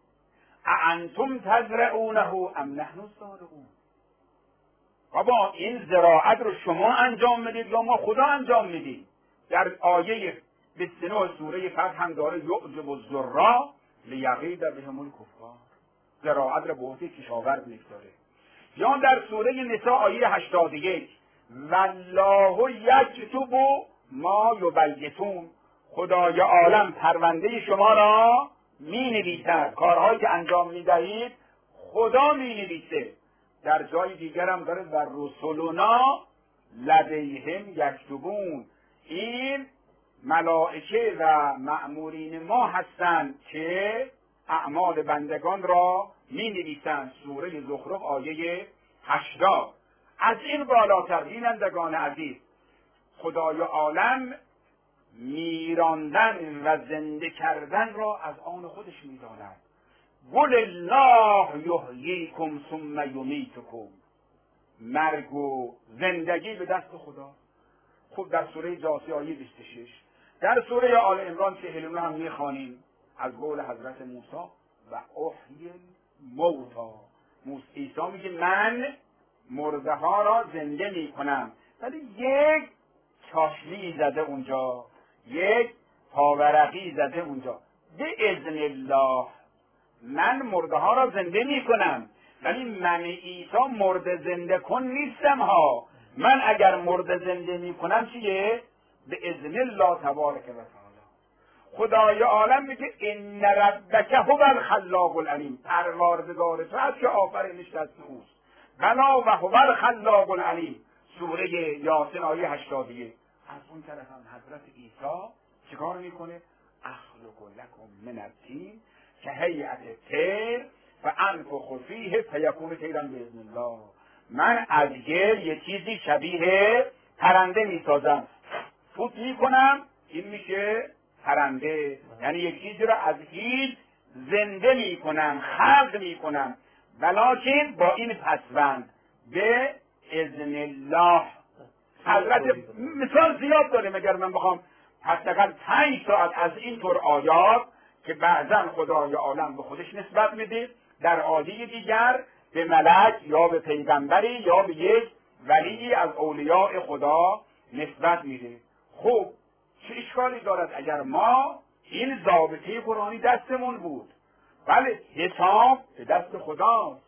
اانتم تزرعونه ام نحن الزارعون. بابا این زراعت رو شما انجام میدید یا ما خدا انجام میدید؟ در آیه بیست و نه سوره فتح هم داره یعجب الزراع لیغیظ بهم الکفار، زراعت رو به عهده کشاورز میگذاره. یا در سوره نساء آیه هشتاد و یک والله یکتب ما یبیتون، خدای عالم پرونده شما را می نویسد، کارهایی که انجام می دهید خدا می نویسه. در جای دیگر هم داره در رسولنا لدیهم یکتبون، این ملائکه و مأمورین ما هستند که اعمال بندگان را می نویسند. سوره زخرف آیه هشتاد. از این بالاتر بینندگان عزیز خدای عالم میراندن و زنده کردن را از آن خودش میداند. قل الله یحییکم ثم یمیتکم، مرگ و زندگی به دست خدا. خب در سوره جاثیه آیه بیست و شش، در سوره آل عمران چهل و نه هم میخوانیم از قول حضرت موسی و احیی الموتی. عیسی میگه من مرده ها را زنده میکنم، ولی یک چاشنی زده اونجا، یک پاورقی زده اونجا. به اذن الله من مرده ها را زنده میکنم، ولی من عیسی مرده زنده کن نیستم ها. من اگر مرده زنده میکنم چیه؟ به اذن الله تبارک و تعالی. خدای عالم میگه ان ربک هو الخلاق العلیم، پروردگار تو هست که آفرینش دست اوست. بلا و هو الخلاق العلیم، سوره یاسین آیه هشتاد و یک. از اون طرف هم حضرت عیسی چیکار میکنه؟ اخلق لکم من الطین که هیئت طیر و انفخ فیه فیکون طیرا باذن الله. من از گل یه چیزی شبیه پرنده میسازم، فوت میکنم این میشه پرنده. یعنی یک چیزی رو از هیچ زنده میکنم، خلق میکنم، ولکن با این پسوند به اذن الله. حضرت مثال زیاد داریم، اگر من بخوام حداقل پنج ساعت از این طور آیات که بعضا خدای عالم به خودش نسبت میده، در آیه دیگر به ملک یا به پیغمبری یا به یک ولی از اولیاء خدا نسبت میده. خب چه اشکالی دارد اگر ما این ضابطه قرآنی دستمون بود؟ بله حساب به دست خداست،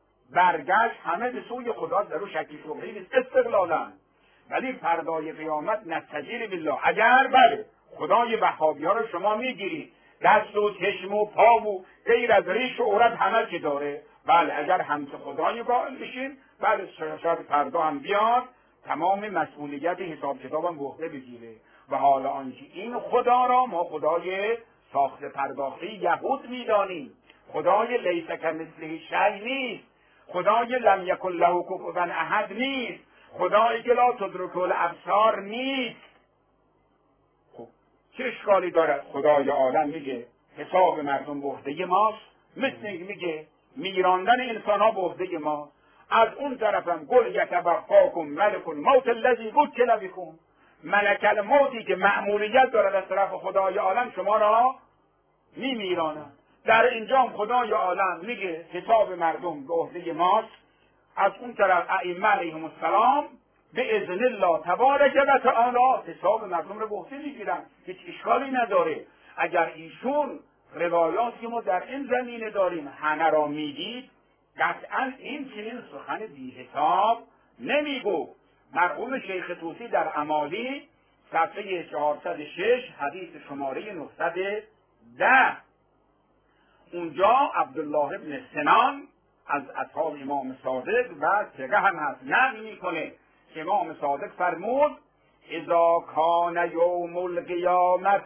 برگشت همه به سوی خدا، در او شکی شبهه‌ای نیست استقلالا. ولی فردای قیامت نستجیر بالله، اگر بله خدای وهابی ها رو شما میگیرید دست و چشم و پا و غیر از ریش و عورت همه که داره، بله اگر همچه خدای قائل بشین، بله شاید فردا هم بیاد تمام مسئولیت حساب کتاب هم به عهده بگیره. و حالا آنکه این خدا را ما خدای ساخته پرداخته یهود میدانیم، خدای لیس کمثله شیء نیست، خدای لم یکن له کفوا احد نیست، خدایی که لا تدرکه الابصار نیست. خب چه اشکالی دارد؟ خدای عالم میگه حساب مردم به عهده ماست، مثل اینکه میگه میراندن انسان ها به عهده ما. از اون طرفم قل یتوفاکم ملک الموت الذی وکل بکم، ملک الموتی که مأموریت دارد از طرف خدای عالم شما را میمیراند. در اینجا خدای عالم میگه حساب مردم به عهده ماست، از اون طرف ائمه علیهم السلام به اذن الله تبارک و تعالی حساب مردم رو به عهده میگیرن. هیچ اشکالی نداره. اگر ایشون روایاتی که ما در این زمینه داریم همه را میدید، قطعا این چنین سخن بی حساب نمیگو. مرحوم شیخ طوسی در امالی صفحه چهارصد و شش حدیث شماره نهصد و ده، اونجا عبدالله ابن سنان از اصحاب امام صادق و سگه هم هست نقل میکنه که امام صادق فرمود اذا کان یوم القیامت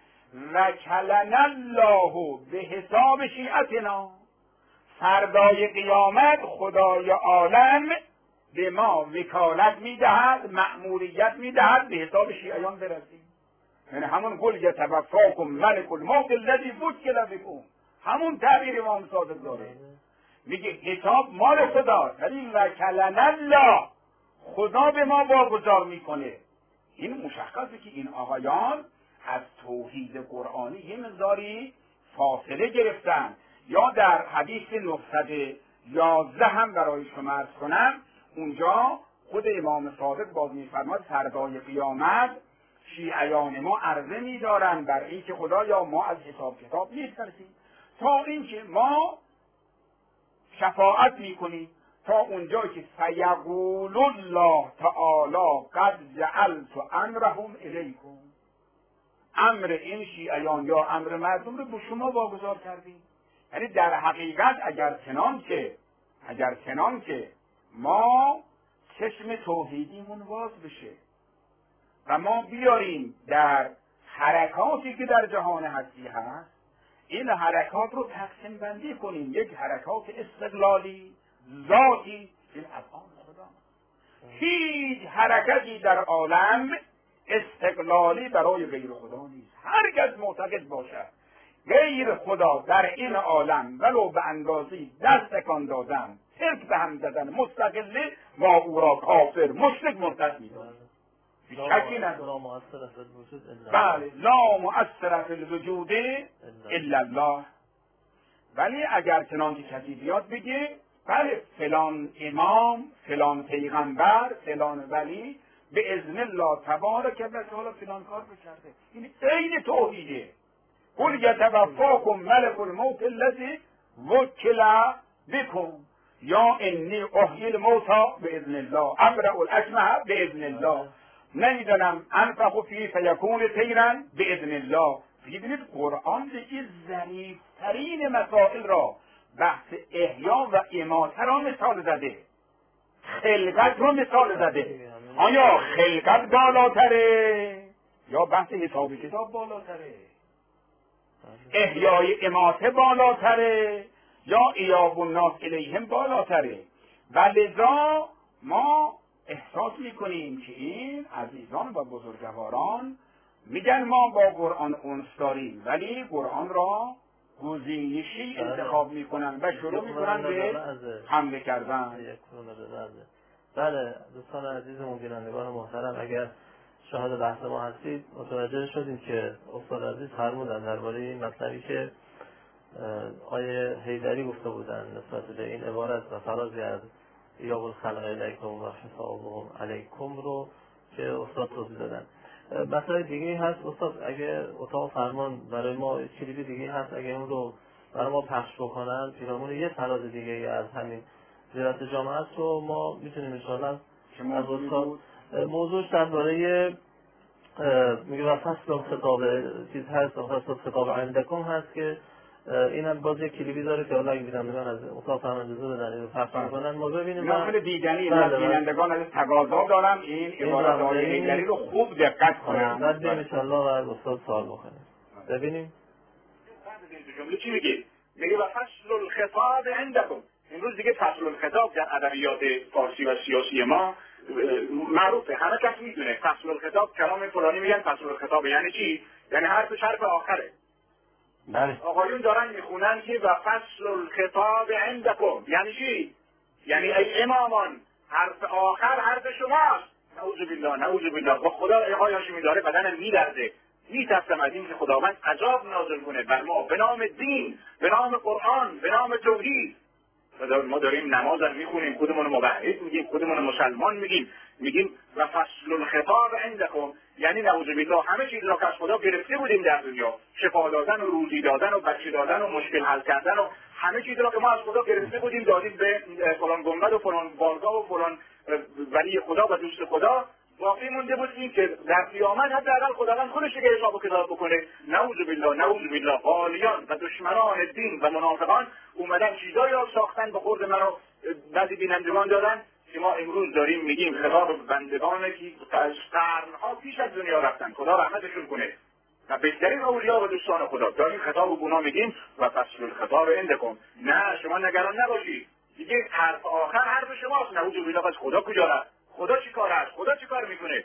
وکلنا الله به حساب شیعتنا، فردای قیامت خدای عالم به ما وکالت میدهد، مأموریت میدهد به حساب شیعیان برسیم. یعنی همون قل یتوفاکم ملک الموت الذی وکل بکم، همون تعبیر امام صادق داره. میگه حساب مال خداست، ولی وکلنا الله، خدا به ما واگذار میکنه. این مشخصه که این آقایان از توحید قرآنی یه مقداری فاصله گرفتن. یا در حدیث نهصد و یازده هم برای شما عرض کنم، اونجا خود امام صادق باز میفرماد فردای قیامت شیعیان ما عرضه میدارن بر این که خدایا ما از حساب کتاب میترسیم، تا اینکه ما شفاعت میکنیم تا اونجا که فیقول الله تعالی قد جعلت امرهم الیکم، امر این شیعیان یا امر مردم رو به شما واگذار کردیم. یعنی در حقیقت اگر چنان که اگر چنان که ما چشم توحیدیمون باز بشه و ما بیاریم در حرکاتی که در جهان هستی هست این حرکات رو تقسیم بندی کنیم، یک حرکات استقلالی ذاتی، این افعال خدا. هیچ حرکتی در عالم استقلالی برای غیر خدا نیست. هر کس معتقد باشد غیر خدا در این عالم ولو به اندازی دست تکان دادن، ترک به هم زدن، مستقله، ما او را کافر مشرک مرتد می‌دانیم. شکی نداره. بله، لا مؤثر فی الوجود الا الله. ولی اگر چنانکه کسی بیاد بگه بله فلان امام، فلان پیغمبر، فلان ولی به اذن الله تبارک و تعالی فلان کار بکرده، این عین توحیده. قل یتوفاکم ملک الموت الذی وکل بکم یا انی احیی الموتی باذن الله ابرأ الاکمه باذن الله نمیدانم انفخ فی فیکون طیرا باذن الله. ببینید قرآن دیگه ظریف‌ترین مسائل را بحث احیا و اماته را مثال زده، خلقت را مثال زده. آیا خلقت بالاتره یا بحث حساب کتاب بالاتره؟ احیای اماته بالاتره یا ایاب الناس الیهم بالاتره؟ و لذا ما احساس میکنیم که این عزیزان و بزرگواران میگن ما با قرآن انس داریم، ولی قرآن را گزینشی انتخاب میکنن و شروع میکنن به حمله کردن. بله دوستان عزیزمون، بینندگان محترم، اگر شاهد بحث ما هستید متوجه شدیم که استاد عزیز فرمودن درباره این مطلبی که آیه حیدری گفته بودن نسبت به این عبارت و فرازی از یا الخلق علیکم و حسابهم علیکم رو که استاد توضیح دادن. مسئله دیگه هست استاد، اگه اتاق فرمان برای ما کلیدی دیگه هست، اگه اون رو برای ما پخش بکنن پیرامون یه فراز دیگه از همین زیارت جامعه است رو ما میتونیم انشاءالله از استاد موضوعش درباره میگه و فصل خطاب چیز هست و فصل خطاب عندکم هست که اینم باز یک کلیدی داره که حالا اگه بینندگان از اتاق فرمان اجازه بدن اینو پخش میکنن ما ببینیم. نقل دیدنی بینندگان از تقاضا دارم این عبارت های حیدری رو خوب دقت کنم بعد بیم انشاءالله و از استاد سوال بکنیم. ببینیم جمله چی میگه؟ میگه و فصل الخطاب عندکم، امروز دیگه فصل الخطاب در ادبیات فارسی و سیاسی ما معروفه، همه کس میدونه فصل الخطاب، کلام فلانی میگن فصل الخطاب یعنی چی؟ یعنی حرف حرف آخره. بله. آقایون دارن میخونن که و فصل الخطاب عندکم یعنی چی؟ یعنی ای امامان حرف آخر حرف شماست. نعوذ بالله نعوذ بالله. با خدا آقای هاشمی داره بدنم میلرزه، میترسم از این که خداوند عذاب نازل کنه بر ما به نام دین، به نام قرآن، به نام توحید. ما داریم نماز هم میخونیم، خودمون موحد میگیم، خودمون مسلمان میگیم، میگیم و فصل الخطاب عندکم یعنی نعوذ بالله همه چیز را که از خدا گرفته بودیم در دنیا، شفا دادن و روزی دادن و بچه دادن و مشکل حل کردن و همه چیز را که ما از خدا گرفته بودیم دادیم به فلان گنبد و فلان بارگاه و فلان ولی خدا و دوست خدا. باقی مونده بود این که در قیامت حداقل خداوند خودش که حساب و کتاب بکنه. نعوذ بالله نعوذ بالله. قالیان و دشمنان دین و منافقان اومدن چیزایی را ساختن به خورد من رو بعضی بینندگان دادن که ما امروز داریم میگیم خطاب بندگانی که از قرنها پیش از دنیا رفتن، خدا رحمتشون کنه و بهترین اولیا و دوستان خدا، داریم خطاب و گناه میگیم و فصل الخطاب عندکم. نه شما نگران نباشید، دیگه حرف آخر حرف شماست. نعوذ بالله. از خدا کجا رفت؟ خدا چی کار است؟ خدا چی کار میکنه؟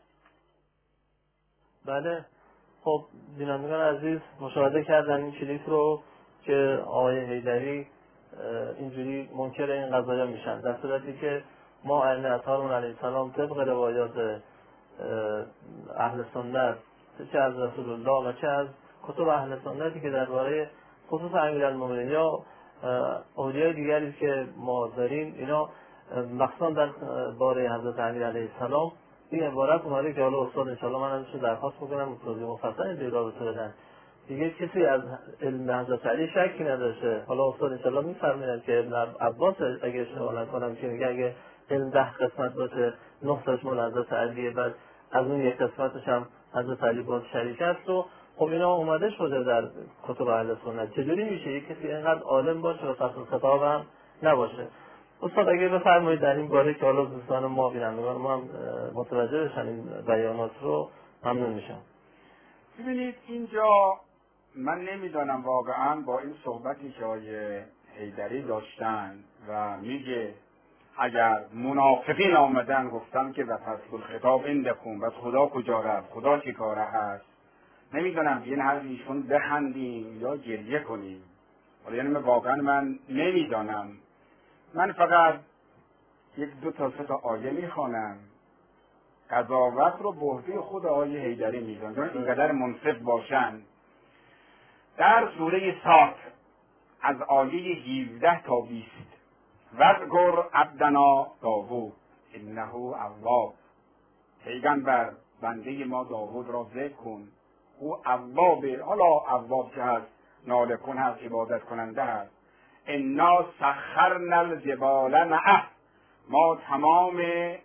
بله. خب بینندگان عزیز مشاهده کردن این کلیپ رو که آقای حیدری اینجوری منکر این قضایا میشن، در صورتی که ما ائمه اطهارمون علیه السلام طبق روایات اهل سنت چه از رسول الله و چه از کتب اهل سنتی که درباره خصوص امیرالمومنین یا اولیای دیگری که ما داریم، اینا مخصوصا در باره حضرت امیر علیه السلام این عبارت اومده که حالا استاد انشاءالله من ازش درخواست میکنم توضیح مفصل این رابطه بدن. دیگه کسی از علم حضرت علی شکی نداشته. حالا استاد انشاءالله میفرمایند که ابن عباس اگه اشتباه نکنم که میگه اگه علم ده قسمت باشه نه تاش مال حضرت علیه، بعد از اون یک قسمتش هم حضرت علی باز شریک است و خب اینا اومده شده در کتب اهل سنت. چجوری میشه یک کسی اینقدر عالم باشه و فصل خطاب هم نباشه؟ استاد اگه بفرمایید در این باره که حالا دوستان ما بینندگان ما هم متوجه بشن این بیانات رو، ممنون میشم. ببینید اینجا من نمیدانم واقعا با این صحبتی که آقای حیدری داشتن و میگه اگر منافقین آمدن گفتم که و فصل الخطاب عندکم و خدا کجا رفت، خدا چی کاره هست، نمیدونم این حرف ایشون بخندیم یا گریه کنیم. ولی یعنی واقعا من نمیدانم. من فقط یک دو تا سه تا آیه میخوانم، قضاوت رو به عهده خود آقای حیدری میدونم چون اینقدر منصف باشن. در سوره صاد از آیه هفده تا بیست واذکر عبدنا داوود انه اواب، پیغمبر بنده ما داوود را ذکر کن، او اوابه. حالا اواب که هست ناله کن هست، عبادت کننده هست. انا سخرنا الجبال معه، ما تمام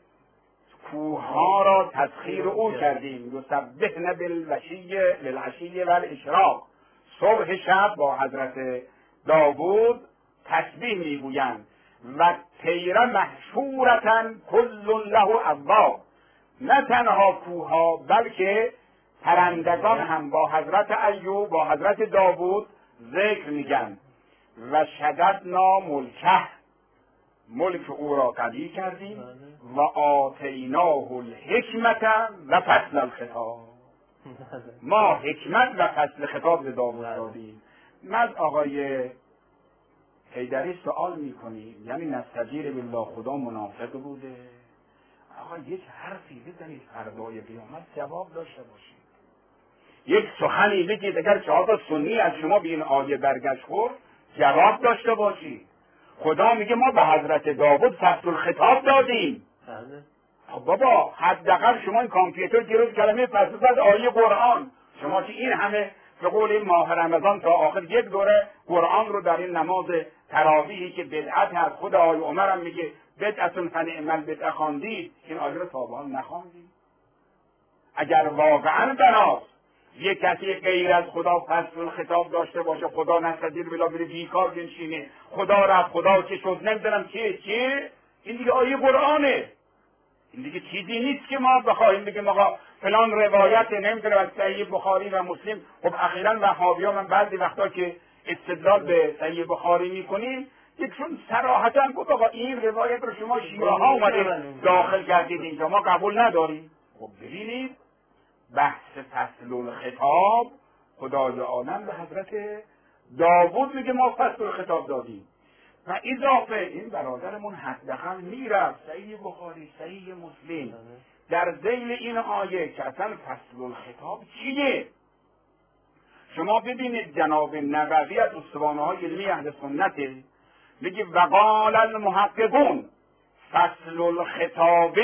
کوهها را تسخیر او کردیم. یسبحن بالعشی للعشی والاشراق، صبح شب با حضرت داوود تسبیح میگویند. و طیر محشورة کل له اواب، نه تنها کوهها بلکه پرندگان هم با حضرت ایوب با حضرت داوود ذکر میگن. و شددنا ملکه، ملک او را قوی کردیم. و آتیناه الحکمت و فصل الخطاب، ما حکمت و فصل خطاب به داوود دادیم. من آقای حیدری سوال میکنیم، یعنی نستجیر بالله خدا منافق بوده؟ آقا یک حرفی بزنید فردای قیامت جواب داشته باشید، یک سخنی بگید اگر چهار تا سنی از شما به این آیه برگشت خورد جواب داشته باشید. خدا میگه ما به حضرت داوود فصل الخطاب دادیم. خب بابا حداقل شما این کامپیوتر گرفت کلمه فصل بعد آیه قرآن، شما که این همه به قول این ماه رمضان تا آخر یک دوره قرآن رو در این نماز تراویحی که بدعت هست، خود آقای عمر هم میگه بدعتون فنعم البدعه خواندید، این آیه رو تا به حال نخواندید. اگر واقعا بناست یک کسی غیر از خدا فصل الخطاب داشته باشه، خدا نستدیر بلا بره بیکار بنشینه، خدا رفت خدا چه شد نمیدونم چیه چیه، این دیگه آیه قرآنه، این دیگه چیزی نیست که ما بخواهیم بگیم آقا فلان روایت نمیدونم از صحیح بخاری و مسلم. خب اخیراً وهابی‌ها من بعضی وقتا که استدلال به صحیح بخاری میکنیم یکشون صراحتا گفت آقا این روایت رو شما شیعه ها اومدید داخل کردید اینجا، ما قبول نداریم. خب ببینید بحث فصل الخطاب خدای عالم به حضرت داوود میگه ما فصل الخطاب دادیم و اضافه این برادرمون حداقل میرفت صحیح بخاری صحیح مسلم در ذیل این آیه که اصلا فصل الخطاب چیه. شما ببینید جناب نووی از استوانه های علمی اهل سنته میگه وقال المحققون فصل الخطاب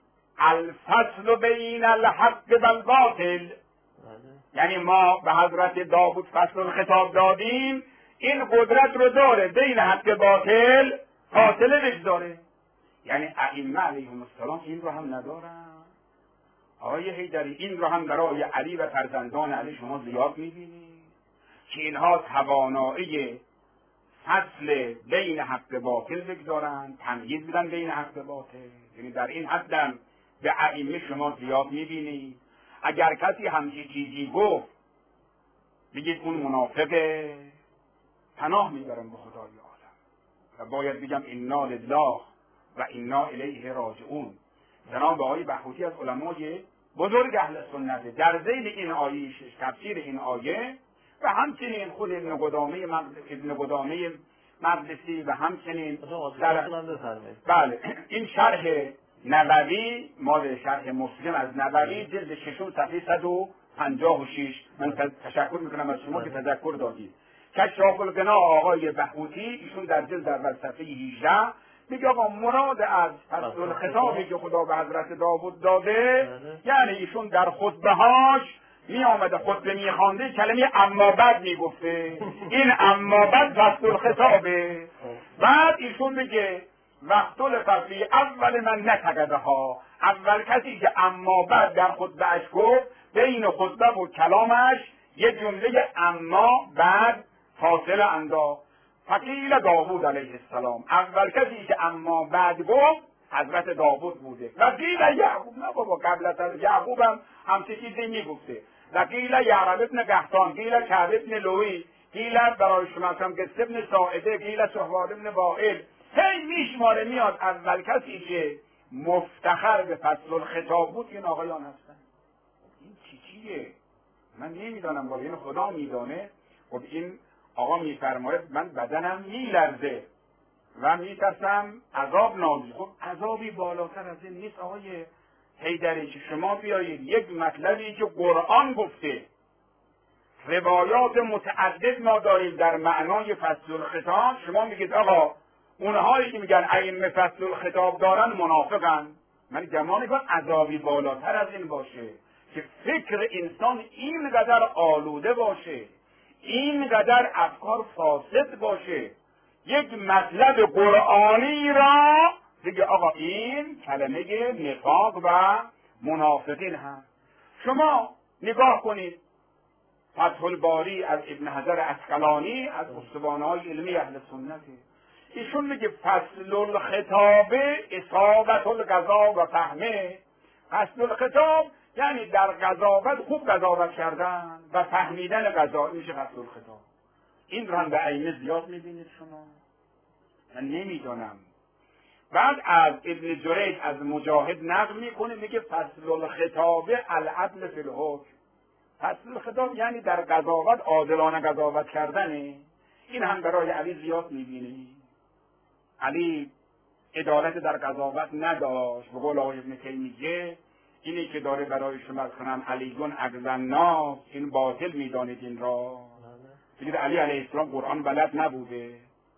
الفصل بین الحق و الباطل، یعنی ما به حضرت داوود فصل الخطاب دادیم، این قدرت رو داره بین حق باطل فاصله بگذاره. یعنی ائمه علیهم السلام این رو هم ندارن. آقای حیدری این رو هم برای علی و فرزندان علی شما زیاد میبینید که اینها توانایی فصل بین حق باطل بگذارن، تمییز بدن بین حق باطل. یعنی در این حدم به ائمه شما زیاد میبینید. اگر کسی همچین چیزی گفت بگید اون منافقه، پناه میبرم به خدای عالم و باید بگم انا لله و انا الیه راجعون. جناب آقای بهوتی از علمای بزرگ اهل سنت در ذیل این آیه تفسیر این آیه و همچنین خود ابن قدامه ابن قدامه مقدسی و همچنین در بله این شرح نووی مال شرح مسلم از نووی جلد ششم صفحه صد و پنجاه و شش. من تشکر میکنم از شما که تذکر دادید. کشاف الغنا آقای بهوتی ایشون در جلد اول صفحه هجده میگه آقا مراد از فصل الخطابی که خدا به حضرت داوود داده یعنی ایشون در خطبه‌هاش می آمده خطبه می خوانده کلمه اما بعد می گفته، این اما بعد فصل الخطابه. بعد ایشون میگه وقت الفصلی اول من نتقده ها، اول کسی که اما بعد در خطبه‌اش گفت بین خطبه و کلامش یه جمله اما بعد فاصله انداخت. فقیل داوود علیه السلام، اول کسی که اما بعد گفت حضرت داوود بوده. و قیل یعقوب، نه بابا قبل از یعقوب هم همچه چیزی میگفته. و قیل یعرب ابن قحطان، قیل کعب ابن لوی، قیل برای شما هم قصه ابن ساعده، قیل صهبان ابن وائل. هی میشماره میاد اول کسی که مفتخر به فصل الخطاب بود این آقایان هستن. این چی چیه؟ من نمیدانم، ولی این خدا میدانه. خب این آقا میفرماید من بدنم میلرزه و میترسم عذاب نازل. خب عذابی بالاتر از این نیست آقای حیدری که شما بیایید یک مطلبی که قرآن گفته، روایات متعدد ما داریم در معنای فصل الخطاب، شما میگید آقا اونهایی که میگن ائمه فصل الخطاب دارن منافقن. من گمان میکنم عذابی بالاتر از این باشه که فکر انسان اینقدر آلوده باشه، اینقدر افکار فاسد باشه، یک مطلب قرآنی را دیگه آقا این کلمه نفاق و منافقین هست. شما نگاه کنید فتح الباری از ابن حجر عسقلانی از استوانه‌های علمی اهل سنته، ایشون میگه فصل الخطاب اصابت القضا و فهمه. فصل الخطاب یعنی در قضاوت خوب قضاوت کردن و فهمیدن قضا، میشه فصل الخطاب. این رو هم به ائمه زیاد میبینید شما، من نمیدانم. بعد از ابن جریج از مجاهد نقل میکنه میگه فصل الخطاب العدل فی الحکم. فصل الخطاب یعنی در قضاوت عادلانه قضاوت کردنه. این هم برای علی زیاد میبینی. علی عدالت در قضاوت نداشت. به قول آقای ابن تیمیه اینی که داره برای شما کنم علیون اقزناس، این باطل میدانید این را. بگید علی علیه السلام قرآن بلد نبوده.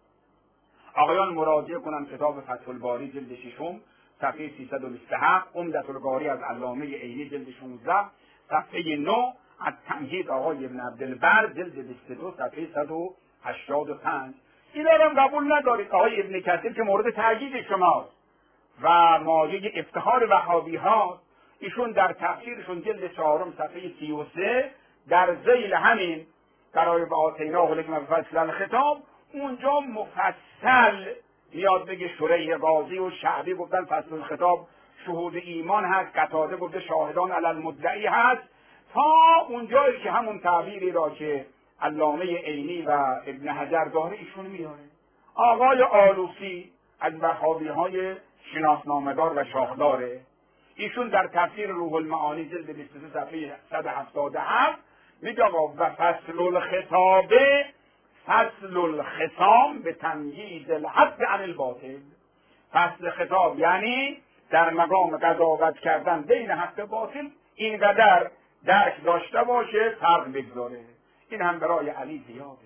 آقایان مراجعه کنن کتاب فتح الباری جلد ششم صفحه سیصد و بیست و هفت، عمدة القاری از علامه عینی جلد شانزده صفحه نه، از تمهید آقای ابن عبدالبر جلد بیست و دو صفحه صد و هشتاد و پنج. اینا رو قبول ندارید. آقای ابن کثیر که مورد تأکید شماست و مایه افتخار وهابی ها، ایشون در تفسیرشون جلد چهارم صفحه سی و سه در ذیل همین برای با آتیناه لکم فصل الخطاب اونجا مفصل میاد بگه شریح قاضی و شعبی گفتن فصل الخطاب شهود ایمان هست، قتاده گفته شاهدان علی المدعی هست، تا اونجایی که همون تعبیری را که علامه عینی و ابن حجر داره ایشون میاره. آقای آلوسی از وهابی های شناسنامه‌دار و شاخداره. ایشون در تفسیر روح المعانی جلد بیست و سه صفحه صد و هفتاد و هفت میگه آقا و فصل الخطابه فصل الخصام به تمییز الحق عن الباطل. فصل خطاب یعنی در مقام قضاوت کردن بین حق و باطل اینقدر درک داشته باشه فرق بگذاره. این هم برای علی زیاده.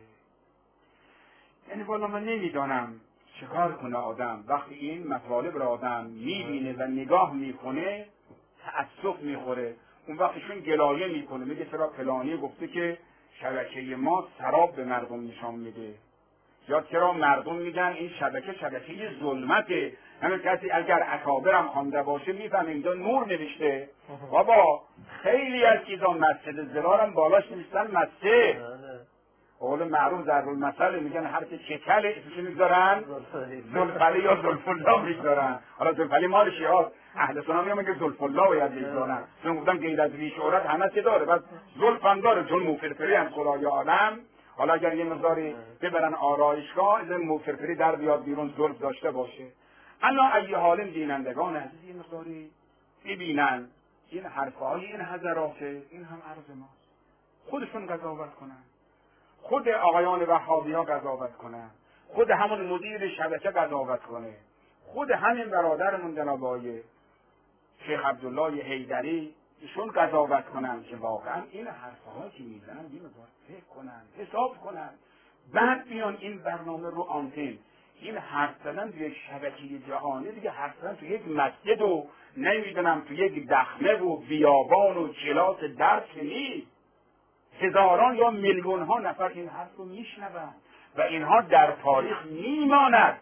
یعنی والا من نمیدانم چیکار کنه آدم وقتی این مطالب را آدم میبینه و نگاه میکنه تأسف میخوره. اون وقتشون گلایه میکنه، میگه چرا فلانی گفته که شبکه ما سراب به مردم نشان میده، یا چرا مردم میگن این شبکه شبکه ظلمته. همین کسی اگر اکابرم خوانده باشه میفهمه اینجا نور نوشته. بابا خیلی از چیزا مسجد زرارم بالاش نوشتن مسجد. قول معروف ضرب المثل میگن هر که چکل اسمش میذارن زلفلی یا زلفالله میذارن. حالا زلفلی مال شیعه، اهل سنت میگن زلفالله باید میذارن، چون گفتن غیر از ری شهرت همه چی داره، بعد زلف هم داره چون موفرفری هم خدای عالم. حالا اگر یه مقداری ببرن آرایشگاه از موفرفری در بیاد بیرون زلف داشته باشه. الا ای حال بینندگان عزیز یه مقداری ببینن این حرفای این حضرات، این هم عرض ماست، خودشون قضاوت کنن، خود آقایان وهابی ها قضاوت کنن، خود همون مدیر شبکه قضاوت کنه، خود همین برادرمون جناب آقای شیخ عبدالله حیدری ایشون قضاوت کنن که واقعا این حرفها که میزنن یه مقدار فکر کنن، حساب کنن، بعد بیان این برنامه رو آنتن. این حرف زدن توی یک شبکه جهانی دیگه حرف زدن توی یک مسجد و نمیدونم توی یک دخمه و بیابان و کلاس درس نیست. هزاران یا میلیون ها نفر این حرف رو میشنوند و اینها در تاریخ میماند.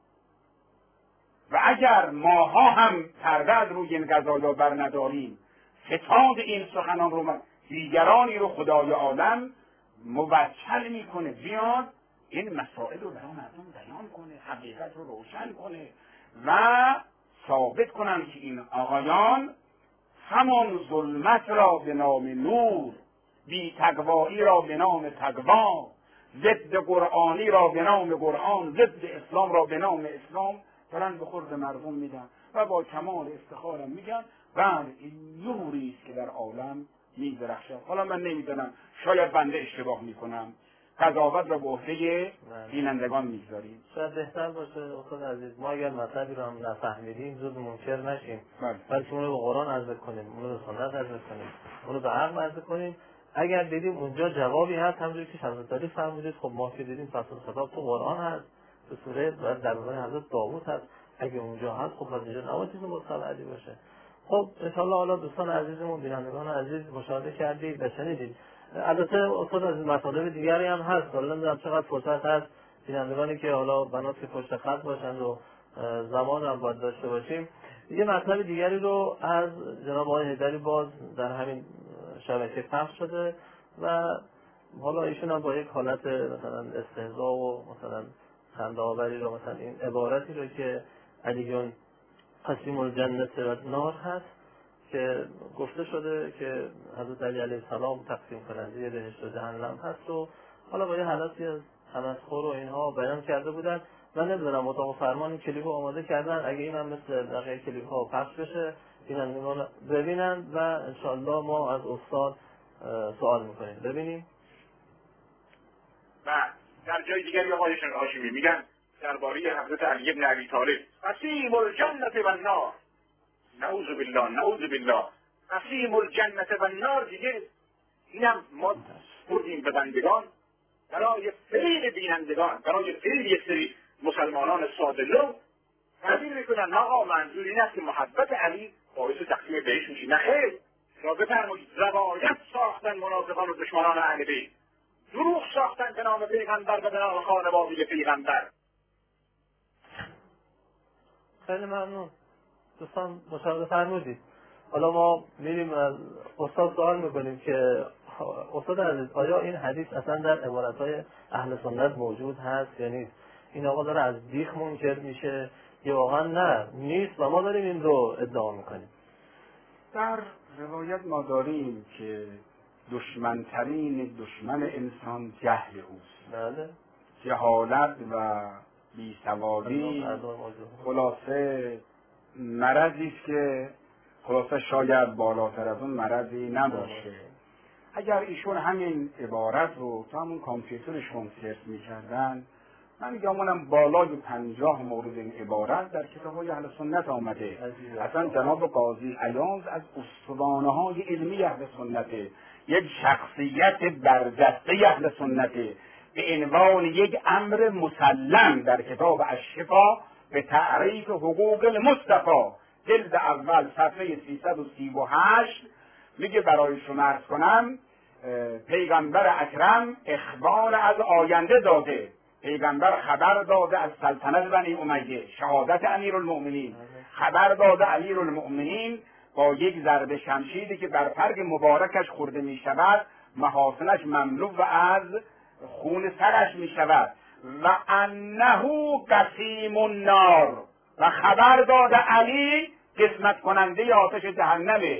و اگر ماها هم پرده از روی این قضایا بر نداریم، فتاد این سخنان رو دیگرانی رو خدای عالم موکل میکنه بیاد این مسائل رو برای مردم بیان کنه، حقیقت رو روشن کنه و ثابت کنن که این آقایان همان ظلمت را به نام نور، بی تقوایی را به نام تقوا، ضد قرآنی را به نام قرآن، ضد اسلام را به نام اسلام دارن به خورد مردم میدن و با کمال افتخارم میگن بله این نوری است که در عالم میدرخشد. حالا من نمیدونم، شاید بنده اشتباه میکنم، قضاوت را به عهده بینندگان میگذاریم. شاید بهتر باشه استاد عزیز ما اگر مطلبی رو هم نفهمیدیم زود منکر نشیم، بلکه اون رو به قرآن عرضه کنیم، اون رو به سنت عرضه کنیم، اون رو به عقل عرضه کنیم. اگر دیدیم اونجا جوابی هست همونجوری که حضرت علی فرمودید، خب ما که دیدیم فصل خطاب تو قرآن هست، به سوره در زمان حضرت داوود هست، اگه اونجا هست خب پس اینجا نباید چیز مستبعدی باشه. خب ان شاء الله حالا دوستان عزیزمون، بینندگان عزیز مشاهده کردید و شنیدید. البته استاد از مطالب دیگری هم هست، حالا نمیدونم چقدر فرصت هست بینندگانی که حالا بنات که پشت خط باشند و زمان هم باید داشته باشیم. یه مطلب دیگری رو از جناب آقای حیدری باز در همین شبکه پخش شده و حالا ایشون هم با یک حالت مثلا استهزا و مثلا خنده آوری رو، مثلا این عبارتی رو که علیون قسیم الجنت و نار هست که گفته شده که حضرت علی علیه السلام تقسیم کننده بهشت و جهنم هست و حالا با یه حالتی از تمسخر و اینها بیان کرده بودن. من نمیدونم اتاق فرمان این کلیپ رو آماده کردن، اگه این هم مثل بقیه کلیپ ها پخش بشه بینندگان ببینند و انشاءالله ما از استاد سوال میکنیم. ببینیم. و در جای دیگری آقایشان هاشمی میگن درباره حضرت علی بن ابی طالب قسیم الجنت و النار، نعوذ بالله نعوذ بالله، قسیم الجنت و النار. دیگه اینم ما بردیم به بندگان برای فریب بینندگان، برای فریب یک سری مسلمانان ساده لو تعبیر میکنن آقا منظور این است که محبت علی باعث تقسیم بهشت میشه. نه خیر، را بفرمایید روایت ساختن منافقان و دشمنان اهل بیت، دروغ ساختن به نام پیغمبر و به نام خانواده پیغمبر. خیلی ممنون دوستان، مشاهده فرمودید. حالا ما میریم از استاد سوال میکنیم که استاد عزیز آیا این حدیث اصلا در عبارتهای اهل سنت موجود هست یا نیست؟ این آقا داره از بیخ منکر میشه یا واقعا نه نیست و ما داریم این رو ادعا میکنیم؟ در روایت ما داریم که دشمنترین دشمن انسان جهل اوست. بله. جهالت و بی‌سوادی خلاصه مرضی است که خلاصه شاید بالاتر از اون مرضی نباشه. اگر ایشون همین عبارت رو تو همون کامپیوترشون سرچ میکردن، من میگم اونم بالای پنجاه مورد این عبارت در کتاب‌های اهل سنت آمده. اصلا جناب قاضی عیاض از استوانه های علمی اهل سنته، یک شخصیت برجسته اهل سنته، به عنوان یک امر مسلم در کتاب الشفا به تعریف حقوق المصطفی جلد اول صفحه سیصد و سی و هشت میگه برای شما عرض کنم پیغمبر اکرم اخبار از آینده داده، پیغمبر خبر داده از سلطنت بنی امیه، شهادت امیرالمؤمنین، خبر داده امیرالمؤمنین با یک ضرب شمشیری که بر فرق مبارکش خورده می شود محاسنش مملو از خون سرش می شود و انه قسیم النار، و خبر داده علی قسمت کننده آتش جهنمه،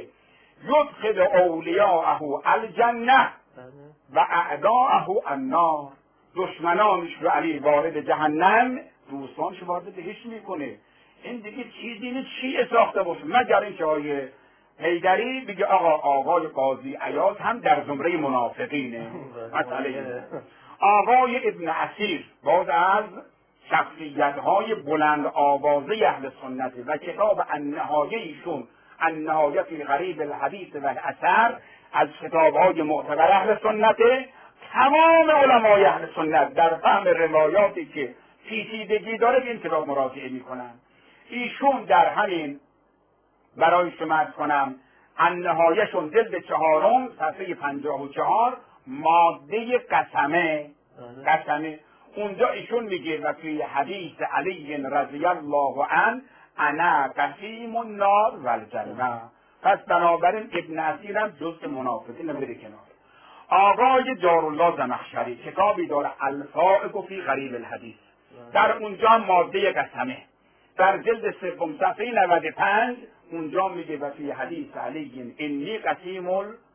یدخل اولیاءه الجنه و اعداءه النار، دشمنانش رو علی وارد جهنم، دوستانش وارد بهشت میکنه. این دیگه چیزی نیست چی ساخته باشه، مگر اینکه آقای حیدری بگه آقا آقای قاضی عیاض هم در زمره منافقینه. مسئله آقای ابن اسیر باز از شخصیت‌های بلند آوازه اهل سنت و کتاب النهایه ایشون النهایه فی غریب الحدیث و الاثر از کتاب‌های معتبر اهل سنت. تمام علمای اهل سنت در فهم روایاتی که پیچیدگی داره به این کتاب مراجعه میکنن. ایشون در همین برای شما عرض کنم النهایه‌شون جلد چهارم صفحه پنجاه و چهار ماده قسمه قسمه اونجا ایشون میگه و توی حدیث علی رضی الله عنه انا قسیم النار و الجنه. پس بنابراین ابن اسیر هم جزء منافقین بره کنار. آقای جارالله زمخشری کتابی داره الفائق فی غریب الحدیث، در اونجا ماده قسمه در جلد سوم صفحه نود و پنج اونجا میگه و فی حدیث علی انی قسیم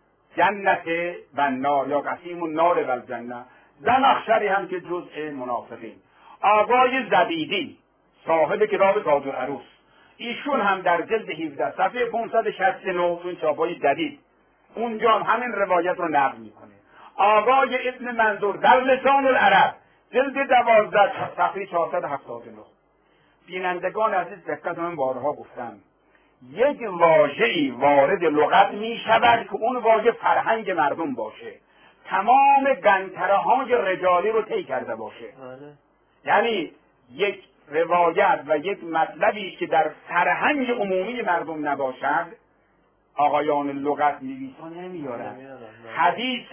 الجنه و النار یا قسیم النار و الجنه. زمخشری هم که جزء منافقین. آقای زبیدی صاحب کتاب تاج العروس ایشون هم در جلد هفده صفحه پانصد و شصت و نه اون چاپای جدید اونجا هم همین روایت رو نقل میکنه. آقای ابن منظور در لسان العرب جلد دوازده صفحه چهارصد و هفتاد و نه. بینندگان عزیز دقت من بارها گفتم یک واژه‌ای وارد لغت می شود که اون واژه فرهنگ مردم باشه، تمام گنتره های رجالی رو طی کرده باشه. یعنی یک روایت و یک مطلبی که در فرهنگ عمومی مردم نباشد آقایان لغت نویسان نمیارن. حدیث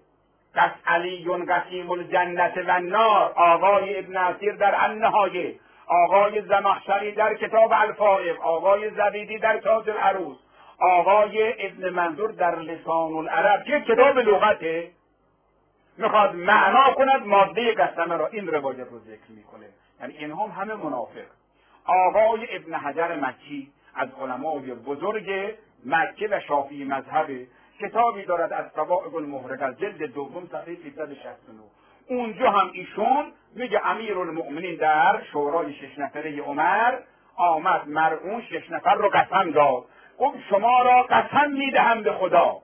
قس علی قسیم الجنه و النار آقای ابن اسیر در النهایه، آقای زمخشری در کتاب الفائق، آقای زبیدی در تاج العروس، آقای ابن منظور در لسان العرب که کتاب لغته میخواد معنا کند ماده قسمه را این روایت رو ذکر میکنه. یعنی اینها هم همه منافق. آقای ابن حجر مکی از علمای بزرگ مکه و شافعی مذهب کتابی دارد از صواعق المحرقه جلد دوم صفحه سیصد و شصت و نه. اونجا هم ایشون میگه امیرالمؤمنین در شورای شش نفره عمر آمد مرعون شش نفر رو قسم داد، گفت شما را قسم میدهم به خدا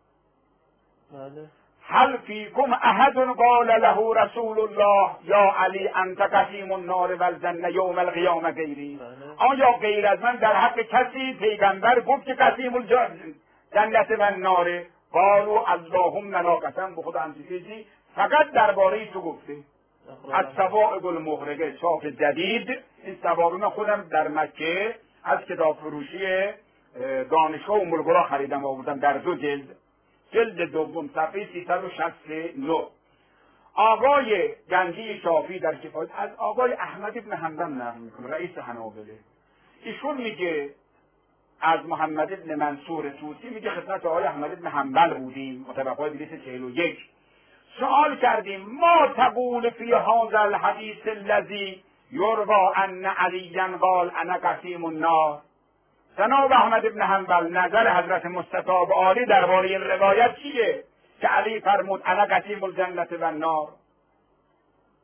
هل فیکم احد قال له رسول الله یا علی انت قسیم النار و الجنه یوم القیامه غیری؟ آیا غیر از من در حق کسی پیغمبر گفت که قسیم الجنه و النار؟ قالوا اللهم لا قسم به خدا همچین چیزی فقط درباره تو گفته. از صواعق المحرقه چاپ جدید، این صواعق من خودم در مکه از کتاب فروشی دانشگاه ام القری خریدم آوردم در دو جلد، جلد دوم صفحه سیصد و شصت و نه. آقای گنجی شافعی در کفایت از آقای احمد بن حنبل نقل میکنه، رئیس حنابله. ایشون میگه از محمد بن منصور طوسی میگه خدمت آقای احمد بن حنبل بودیم مطابق دویست و چهل و یک، سوال کردیم ما تقول فی هذا الحدیث الذی یروی ان علیّا قال انا قسیم النار. جناب احمد بن حنبل نظر حضرت مصطفی عالی درباره این روایت چیه که علی فرمود انا قسیم الجنه و النار؟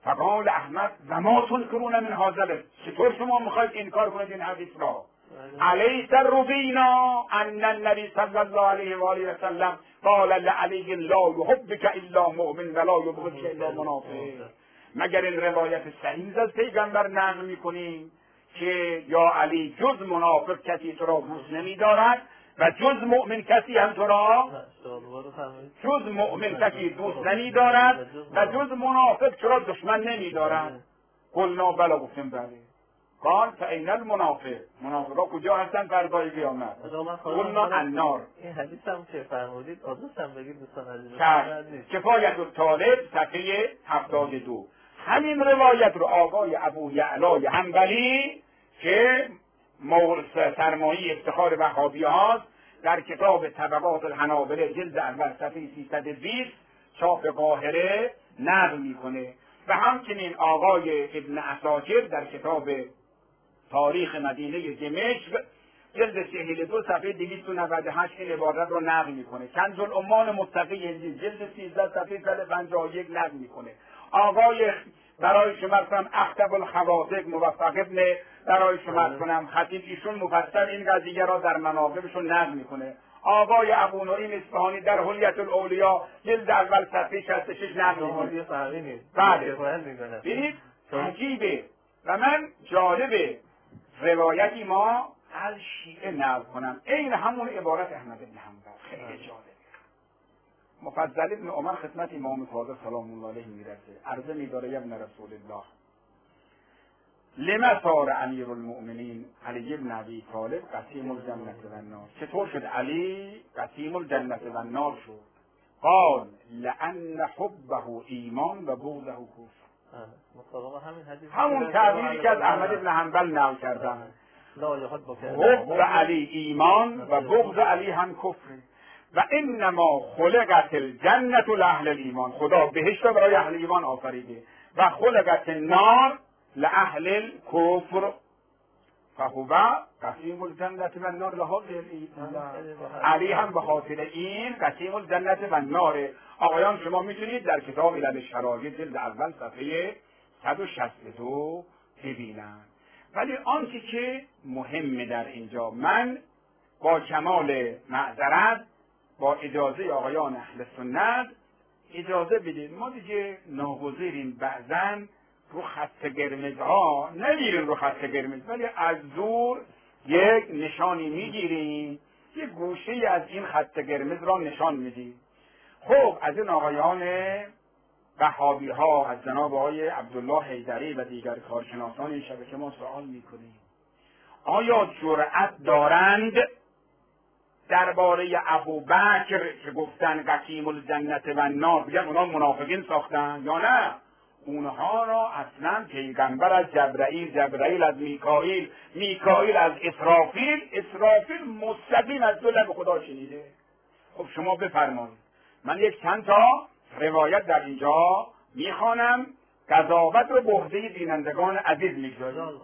فقال احمد و ما تنکرون من هذا، چطور شما میخواید انکار کنید این حدیث را؟ الیس رضینا ان النبی صلی الله علیه و آله و سلم قال لعلی لا یحبک الا مؤمن ولا یبغضک الا منافق. مگر این روایت صحیح از پیغمبر نقل میکنیم که یا علی جز منافق کسی تو را دوست نمیدارد و جز مؤمن کسی هم تو را جز مؤمن کسی دوست نمیدارد و جز منافق تو را دشمن نمیدارد. قلنا بلا، گفتیم بله. قال فاین المنافق، منافقا کجا هستن فردای قیامت؟ قلنا النار. این حدیث هم که فرمودید آدرس هم بگید دوستان عزیز. کفایت الطالب صفحه هفتاد و دو. همین روایت رو آقای ابو یعلای حنبلی که مورد سرمایه افتخار وهابی هاست در کتاب طبقات الحنابله جلد اول صفحه سیصد و بیست چاپ قاهره نقل میکنه و همچنین آقای ابن عساکر در کتاب تاریخ مدینه دمشق جلد چهل و دو صفحه دویست و نود و هشت این عبارت رو نقل میکنه. کنز الامال متقی جلد سیزده صفحه صد و پنجاه و یک نقل میکنه. آقای برای شما کنم اختب الخواطق موفق ابن برای شما کنم خطیب ایشون مفصل این قضیه را در مناقبشون نقل میکنه. آقای ابو نعیم اصفهانی در حلیت الاولیا جلد اول صفحه شصت و شش نقل میکنه. بله ببینید عجیبه و من جالبه روایتی ما از شیعه نقل کنم این همون عبارت احمد بن حنبل. خیلی جالبه. مفضل ابن عمر خدمت امام صادق سلام الله علیه میرسه، عرضه میداره ابن رسول الله لما صار امیر المؤمنین علی ابن ابی طالب قسیم الجنة و النار، چطور شد علی قسیم الجنة و النار شد؟ قال لان حبه ایمان و بغضه کفر. همون تعبیری که از احمد بن حنبل نقل کردن، حب علی ایمان و بغض علی هم کفره و انما خلقت الجنة لأهل الایمان، خدا بهشت برای اهل ایمان آفریده و خلقت النار لأهل الکفر فهو قسیم الجنة و النار لهذه علی هم به خاطر این قسیم الجنة و النار. آقایان شما میتونید در کتاب علل شرایط جلد اول صفحه صد و شصت و دو ببینن. ولی آنچه که مهمه در اینجا، من با کمال معذرت با اجازه آقایان اهل سنت اجازه بدید ما دیگه ناگزیریم بعضا رو خط قرمز ها نمیریم رو خط قرمز، ولی از دور یک نشانی میگیریم، یک گوشه از این خط قرمز را نشان میدیم. خب از این آقایان وهابی ها، از جناب آقای عبدالله حیدری و دیگر کارشناسان این شبکه ما سوال میکنیم آیا جرأت دارند درباره ابوبکر که گفتن قسیم الجنة و النار بگن اونا منافقین ساختن یا نه؟ اونها را اصلا پیغمبر از جبرائیل، جبرائیل از میکائیل، میکائیل از اسرافیل، اسرافیل مستقیم از دو لب خدا شنیده. خب شما بفرمایید. من یک چند تا روایت در اینجا میخوانم، قضاوت رو به عهده بینندگان عزیز میگذاریم.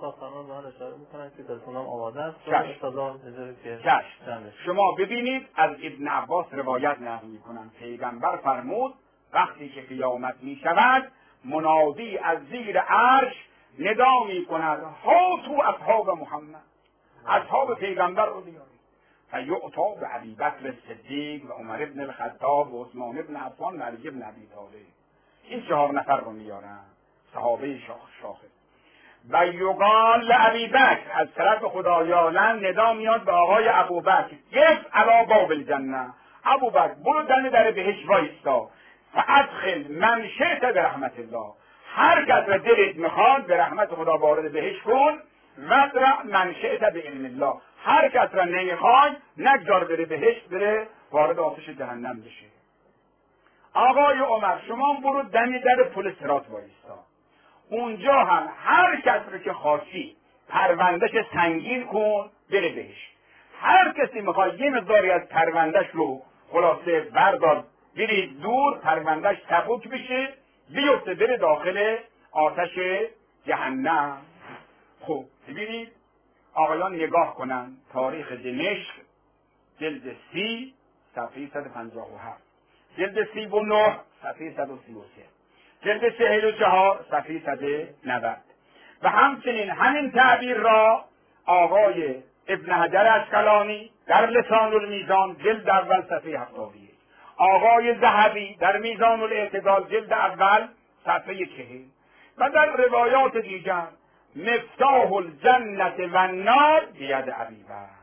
شما ببینید از ابن عباس روایت نقل میکنن پیغمبر فرمود وقتی که قیامت میشود منادی از زیر عرش ندا میکند ها تو اصحاب محمد، اصحاب پیغمبر رو بیارید. فیعطا به ابی بکر صدیق و عمر ابن الخطاب و عثمان ابن عفان و علی ابن ابی طالب. این چهار نفر رو میارن صحابه شاخ شاخص. و یقال لابی بکر از طرف خدایالند ندا میاد به آقای ابوبکر گف علی باب الجنه، ابوبکر برو دم در بهشت وایستا، فادخل من شئت برحمت الله، هر کس را دلت میخواد به رحمت خدا وارد بهشت کن، وقرا من شئت بعلم الله، هر کس را نمیخواد نگذار بره بهشت، بره وارد آتش جهنم بشه. آقای عمر شما برو دمی در پل صراط وایستا، اونجا هم هر کس رو که خواستی پروندهش سنگین کن بره بهش، هر کسی میخواد یه مقداری از پروندهش رو خلاصه بردار برید دور، پروندهش سبک بشه بیفته بره داخل آتش جهنم. خب ببینید آقایان نگاه کنن تاریخ دمشق جلد سی صفحه صد و پنجاه و هفت، جلد سی و نه صفحه صد و سی و سه. جلد چهل و چهار صفحه صد و نود. و همچنین همین تعبیر را آقای ابن حجر اسقلانی در لسان المیزان جلد اول صفحه هفتاد و یک، آقای ذهبی در میزان الاعتدال جلد اول صفحه چهل و در روایات دیگر مفتاح الجنت و النار بید ابی بکر.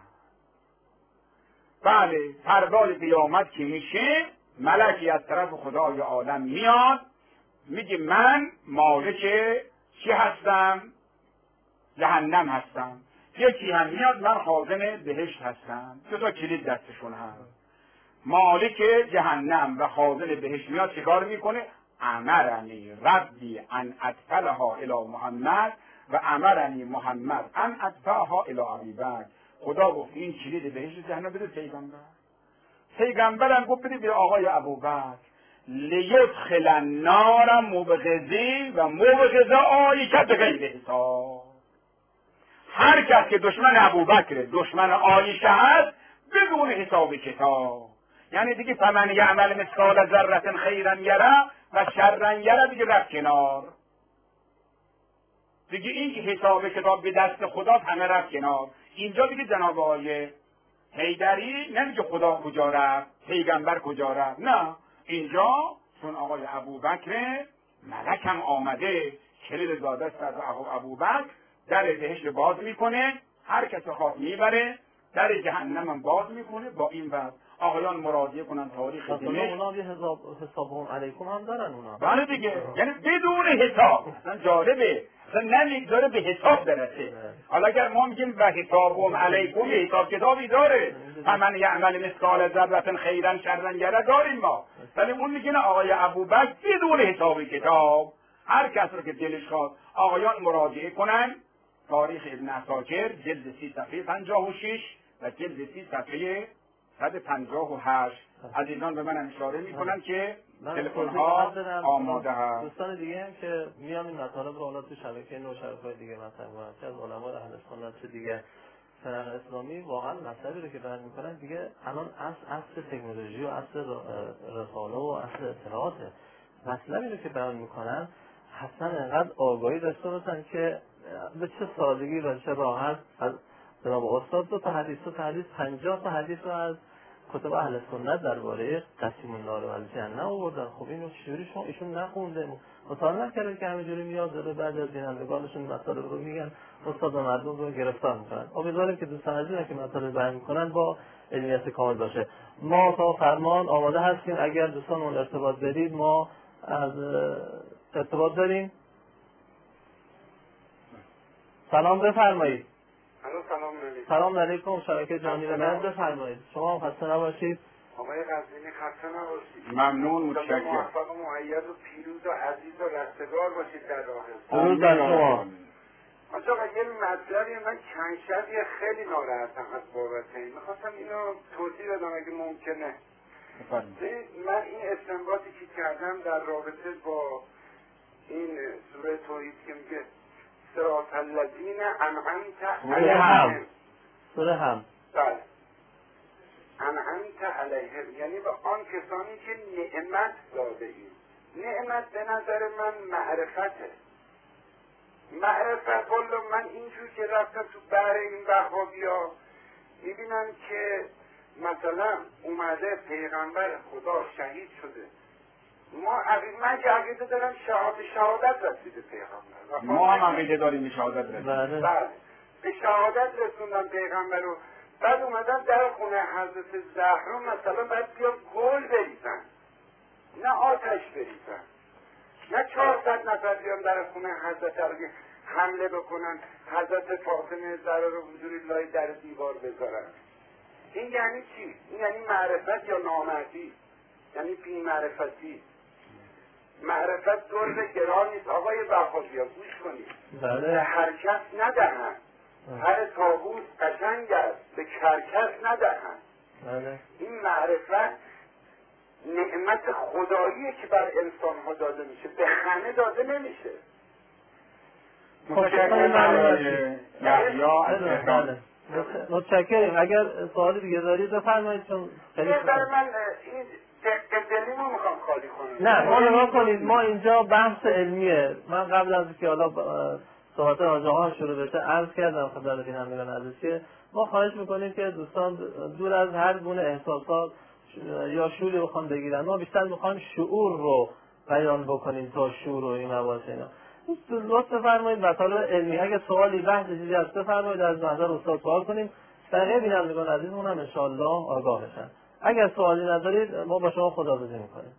بله، فردای قیامت که میشه ملکی از طرف خدای عالم میاد میگه من مالک چی هستم؟ جهنم هستم. یکی هم میاد من خازن بهشت هستم. دو تا کلید دستشون هست. مالک جهنم و خازن بهشت میاد چیکار میکنه؟ امرنی ربی ان ادخلها الی محمد و امرنی محمد ان ادفعها الی ابی بکر. خدا گفت این کلید بهشت جهنم بده پیغمبر. پیغمبرم گفت بده به آقای ابوبکر لیدخل النار مبغضی و مبغض عایشه بغیر حساب. هر کس که دشمن ابوبکر دشمن عایشه هست بدون حساب کتاب، یعنی دیگه فمن یعمل مثقال ذره خیرا یره و شرا یره دیگه رفت کنار. دیگه این که حساب کتاب به دست خدا همه رفت کنار. اینجا دیگه جناب آقای حیدری نمیگه خدا کجا رفت، پیغمبر کجا رفت، نه، اینجا چون آقای ابوبکر ملک هم آمده کلید داده است از ابوبکر، در بهشت باز میکنه، هر کس خواست میبره، در جهنم هم باز میکنه. با این وضع آقایان مراجعه کنن تاریخ دمشق. اونا یه حساب حسابهم علیکم هم دارن اونا. بله دیگه، یعنی بدون حساب. اصلا جالبه، اصلا نمیگذاره به حساب برسه. حالا اگر ما میگیم و حسابهم علیکم حساب کتابی داره، فمن یعمل مثقال ذره خیرا شرا یره داریم ما، ولی اون میگه آقای ابوبکر بدون حساب کتاب. هر کس رو که دلش خواست آقایان مراجعه کنن تاریخ ابن عساکر جلد سی صفحه پنجاه و شش و جلد سی صفحه صد و پنجاه و هشت. عزیزان به من اشاره میکنن که تلفن ها آماده هست. دوستان دیگه هم که میان این مطالب رو حالا تو شبکه نو شبکه‌های دیگه مثلا چه از علمای اهل سنت چه دیگه فرق اسلامی واقعا مطلبی رو که بیان میکنن دیگه الان اصل اصل تکنولوژی و اصل رساله و اصل اطلاعات مطلبی رو که بیان میکنن حتما انقدر آگاهی داشته باشن که به چه سادگی و چه راحت از جناب استاد دو تا حدیث و حدیث پنجاه تا حدیث رو از کتب اهل سنت درباره قسیم النار و الجنه آوردن. خب اینو چجوری شما ایشون نخونده مطالعه نکردن که همینجوری میاد داره بعد از بینندگانشون مطالب رو میگن استاد و مردم رو گرفتار میکنن. امیدواریم که دوستان عزیزی که مطالب بیان میکنن با علمیت کامل باشه. ما تا فرمان آماده هستیم، اگر دوستان اون ارتباط بدید ما از ارتباط داریم. سلام بفرمایید. سلام علیکم. سلام علیکم. شبکه جهانی رو من بفرمایید. شما خسته نباشید. آقای قزوینی خسته نباشید. ممنون، متشکرم. موفق و مؤید و پیروز و عزیز و رستگار باشید در راه. درود بر شما. آقا یه مطلبی من چند شبی خیلی ناراحتم از بابت این. می‌خواستم اینو توضیح بدم اگه ممکنه. من این استنباطی که کردم در رابطه با این سوره توحید که میگه صراط الذین انعمت علیهم، سوره هم بله انعمت علیهم یعنی به آن کسانی که نعمت داده ایم. نعمت به نظر من معرفته. معرفت والله من اینجور که رفتم تو بحر این وهابیا میبینم که مثلا اومده پیغمبر خدا شهید شده، ما عقیده من که عقیده دارم شهادت شهادت رسیده پیغمبر، ما هم عقیده داریم به شهادت رسیده. بله به شهادت رسوندم پیغمبر رو. بعد اومدم در خونه حضرت زهرا مثلا بعد بیا گل بریزن نه آتش بریزن، نه چهارصد نفر بیان در خونه حضرت علی حمله بکنن حضرت فاطمه زهرا رو حضور لای در دیوار بذارن. این یعنی چی؟ این یعنی معرفت یا نامردی؟ یعنی بی معرفتی. معرفت درد گران نیست آقای وهابیا، گوش کنید. بله. به هر کس ندهن. هر طاووس قشنگ است به کرکس ندهن. بله. این معرفت نعمت خداییه که بر انسان ها داده میشه، به خانه داده نمیشه. متشکرم. اگر سوالی دیگه دارید بفرمایید چون خیلی برای من این دق دلی ما میخوام خالی کنیم. نه ما نگاه کنید، ما اینجا بحث علمیه. من قبل از اینکه حالا صحبت آجاها شروع بشه عرض کردم خدمت بینندگان عزیز که ما خواهش میکنیم که دوستان دور از هر گونه احساسات یا شوری بخوام بگیرن، ما بیشتر میخوایم شعور رو بیان بکنیم تا شعور و این مباحث اینا. لطف بفرمایید مطالب علمی اگه سوالی بحث چیزی هست بفرمایید، از نظر استاد سوال کنیم، بقیه بینندگان عزیزمون هم ان شاءالله آگاه بشن. اگر سوالی ندارید ما با شما خداحافظی میکنیم.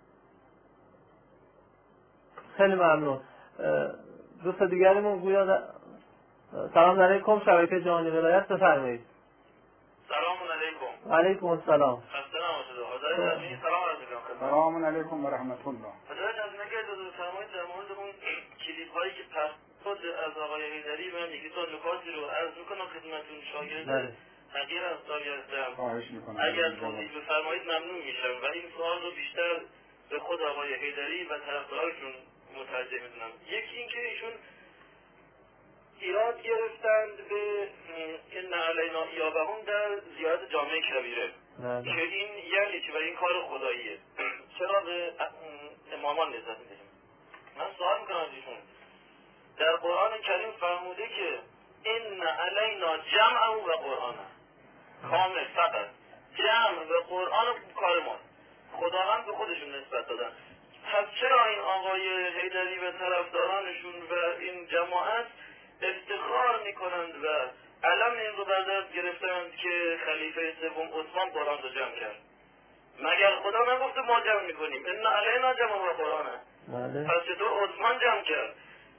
خیلی ممنون. دوست دیگریمون گویا سلام علیکم، شبکه جهانی ولایت، بفرمایید. سلام علیکم. و علیکم السلام. خسته نباشید. حضرت عزیز سلام عرض می‌کنم. سلام علیکم و رحمت الله. حضرت عزیز اگر اجازه فرمایید در مورد اون کلیپ‌هایی که پخش شد از آقای حیدری من یکی دو نکاتی رو عرض می‌کنم خدمتتون. شاگرد حقیر از سالی هستم. خواهش می‌کنم. اگر توضیح بفرمایید ممنون میشم و این سوال رو بیشتر به خود آقای حیدری و طرفدارشون متوجه می‌دونم. یکی اینکه ایشون ایراد گرفتند به این علینا یابهون در زیارت جامعه کبیره که این یعنی چی و این کار خداییه، چرا به امامان نسبت میدیم؟ من سوال میکنم از ایشون، در قرآن کریم فرموده که این علینا جمع و قرآن کامل، فقط جمع و قرآن کار ماست. خداوند به خودشون نسبت دادن. پس چرا این آقای حیدری و طرفدارانشون و این جماعت افتخار میکنند و علم این رو بر دست گرفتند که خلیفه سوم عثمان قرآن رو جمع کرد؟ مگر خدا نگفته ما جمع میکنیم؟ ان علینا جمع و قرآنه. پس چطور عثمان جمع کرد؟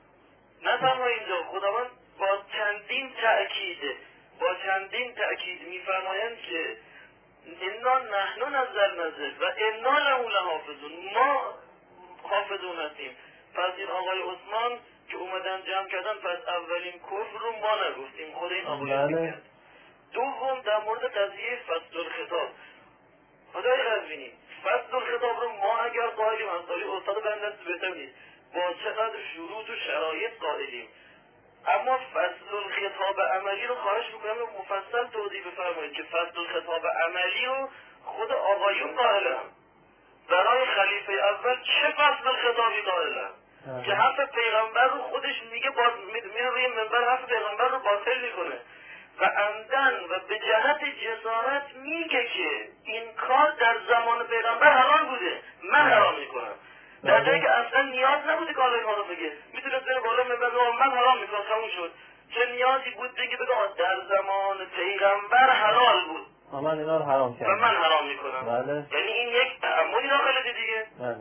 نه تنها اینجا خداوند با چندین تأکید با چندین تأکید میفرمایند که انا نحن نزلنا الذکر و انا له لحافظون، ما حافظون هستیم. پس این آقای عثمان که اومدن جمع کردن، پس اولین کفر رو ما نگفتیم، خود این آقایان میگن. دوم در مورد قضیه فصل الخطاب، خدای قزوینی فصل الخطاب رو ما اگر قائلیم، همسالی استاد بنده است بهتر نیست، با چقدر شروط و شرایط قائلیم، اما فصل الخطاب عملی رو خواهش میکنم مفصل توضیح بفرمایید که فصل الخطاب عملی رو خود آقایون قائلن. برای خلیفه اول چه فصل الخطابی قائلن که حرف پیغمبر رو خودش میگه باز میره روی منبر حرف پیغمبر رو باطل میکنه و عمدن و به جهت جسارت میگه که این کار در زمان پیغمبر حرام بوده، من حرام میکنم، در جایی که اصلا نیاز نبوده که حالا این رو بگه، میتونست بره بالا منبر من حرام میکنم، تموم شد. چه نیازی بود بگه بگه در زمان پیغمبر حلال بود من اینا رو حرام کردم و من حرام میکنم. بله. یعنی این یک تعملی داخل دیگه. بله.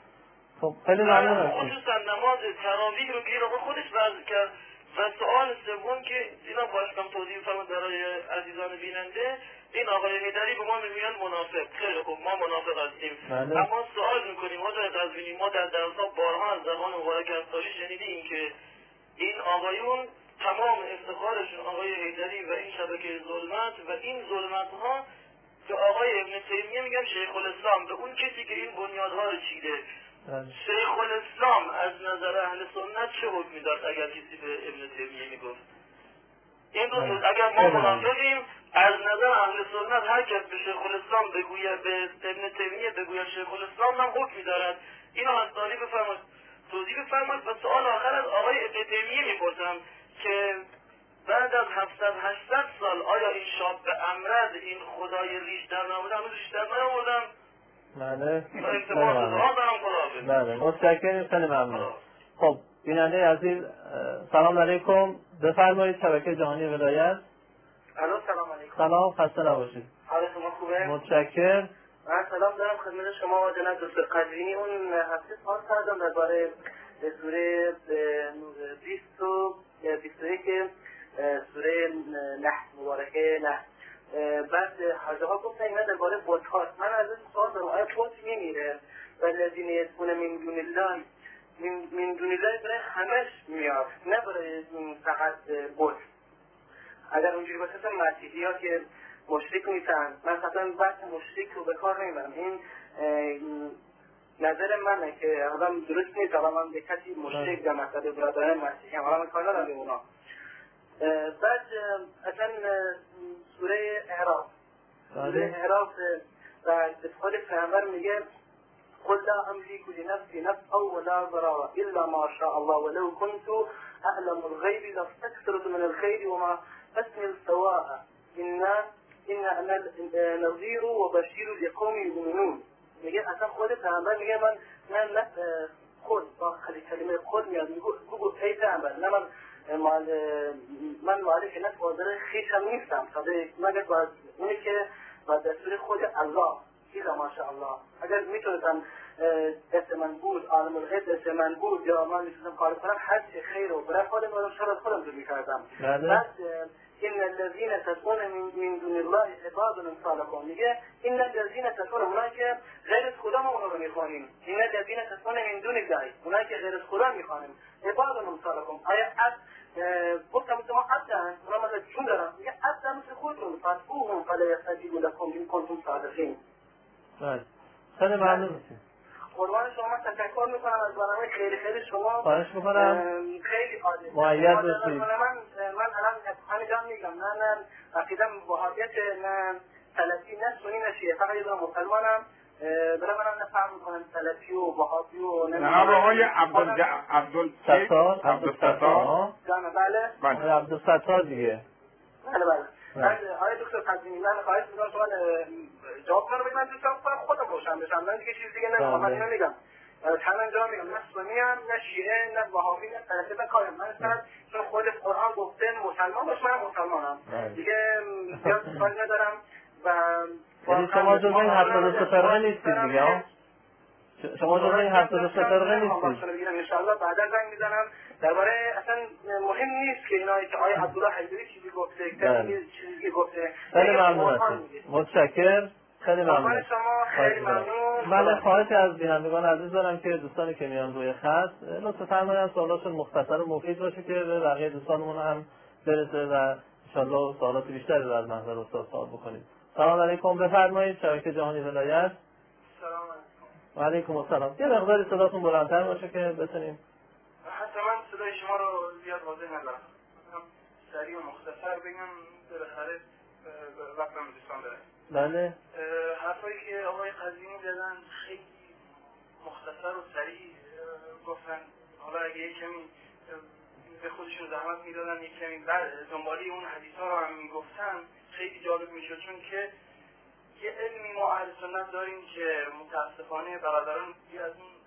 خب خیلی ممنونم. خصوصا نماز تراویح رو که آقا خودش وضع کرد. و سوال سوم که اینا باشم توضیح فرمود برای عزیزان بیننده، این آقای حیدری به ما میگویند منافق. خیلی خوب، ما منافق هستیم. بله. اما سوال میکنیم حضرت قزوینی، ما در درس‌ها بارها از زبان مبارک انصاری شنیدیم که این آقایون تمام افتخارشون آقای حیدری و این شبکه ظلمت و این ظلمت ها به آقای ابن تیمیه میگن شیخ الاسلام، به اون کسی که این بنیادها رو چیده. شیخ الاسلام از نظر اهل سنت چه حکمی داشت اگر کسی به ابن تیمیه میگفت؟ این دو اگر ما منافقیم، از نظر اهل سنت هر کس به شیخ الاسلام بگوید، به ابن تیمیه بگوید شیخ الاسلام هم حکمی دارد. اینو از سالی بفرمایید توضیح بفرمایید. و سوال آخر از آقای ابن تیمیه میپرسم که بعد از هفتصد هشتصد سال آیا این شاب به امرد این خدای ریش در نموده هنوز ریش در نیاوردن؟ بله. بله. متشکرم، خیلی ممنون. خب بیننده عزیز سلام علیکم، بفرمایید شبکه جهانی ولایت. الو سلام علیکم. سلام، خسته نباشید. حال شما خوبه؟ متشکرم. من سلام دارم خدمت شما جناب دکتر قزوینی. اون هفته سوال کردم درباره سوره بیست و بیست و یک سوره نحل مبارکه نحل. بعد حاجه ها گفتن اینا درباره بت هاست. من از این سوال دارم، آیا بت میمیره؟ والذین یدعون من دون الله من, من دون الله برای همش میاد، نه برای فقط بت. اگر اونجوری باشه مثلا مسیحی ها که مشرک نیستن، من مثلا بحث مشرک رو به کار نمیبرم. این نظر منه که آدم درست نیست آدم من به کسی مشرک در مسئله برادران مسیحی هم آدم کار ندارم به اونا. بعد اصلا سوره اعراف سوره اعراف و خود پیامبر میگه قل لا املك لنفسي نفعا ولا ضررا الا ما شاء الله ولو كنت اعلم الغيب لاستكثرت من الخير وما اسمي السواء ان ان انا نذير وبشير لقوم يؤمنون. میگه اصلا خود پیامبر میگه من من خود با کلمه خود میاد میگه گو ای پیامبر نه من مال من مالک نفس و ضرر خویشم نیستم صدق مگر باز اونی که با دستور خود الله ایلا ماشاءالله اگر میتونستم دست من بود عالم الغیب دست من بود یا من میتونستم کار کنم هر چی خیر و برای خودم و شر از خودم رو میکردم. بعد این الذین تدعون من دون الله عباد امثالکم میگه این الذین تدعون اونایی که غیر از خدا ما اونها رو میخوانیم این الذین تدعون من دون الله اونایی که غیر از خدا میخوانیم عباد امثالکم آیا عبد گفتم شما عبدن اونا مثلا چون دارم میگه عبد مثل خودتون فادعوهم فلا یستجیبوا لکم ان کنتم صادقین. بله خیلی ممنون. قربان شما من تشکر میکنم از برنامه خیلی خیلی شما خواهش میکنم خیلی عالی مؤید باشید. من من الان همینجا میگم نه نه عقیدم وهابیت نه سلفی نه سنی نه شیعه فقط یه مسلمانم برای منم نفهم میکنم سلفی و وهابی و جناب آقای عبدال عبدالستار عبدالستار جان بله بله عبدالستار دیگه بله بله من آقای دکتر قدیمی من خواهش میکنم شما جواب من رو بدید من دوست دارم خودم روشن بشم من دیگه چیز دیگه نمیخوام من اینو میگم چند جا میگم نه سنی هم نه شیعه نه وهابی نه سلفی نه کارم من اصلا چون خود قرآن گفته مسلمان باش من مسلمانم دیگه زیاد سوال ندارم و یعنی شما جزء این هفتاد و سه فرقه نیستید دیگه شما جزء این هفتاد و سه فرقه نیستید ان شاء الله بعدا زنگ میزنم درباره اصلا مهم نیست که اینایی که آیه عبدالله حیدری چیزی گفته کسی چیزی گفته. خیلی ممنون هستم متشکرم خیلی ممنون شما خیلی ممنون. من خواهش از بینندگان عزیز دارم که دوستانی که میان روی خط لطفا فرمایید سوالاتشون مختصر و مفید باشه که به بقیه دوستانمون هم برسه و ان شاء الله سوالات بیشتری رو از محضر استاد سوال بکنید. سلام علیکم بفرمایید شبکه جهانی ولایت. سلام علیکم. و علیکم السلام. یه مقداری صداتون بلندتر باشه که بتونیم. حتی من صدای شما رو زیاد واضح ندارم. سریع و مختصر بگم بالاخره وقتم دوستان داره. بله. حرفایی که آقای قزوینی زدن خیلی مختصر و سریع گفتن. حالا اگه یک کمی به خودشون زحمت میدادن یک کمی دنبالی اون حدیثا رو هم میگفتن خیلی جالب میشد چون که یه علمی ما اهل سنت داریم که متاسفانه برادران دیگه از اون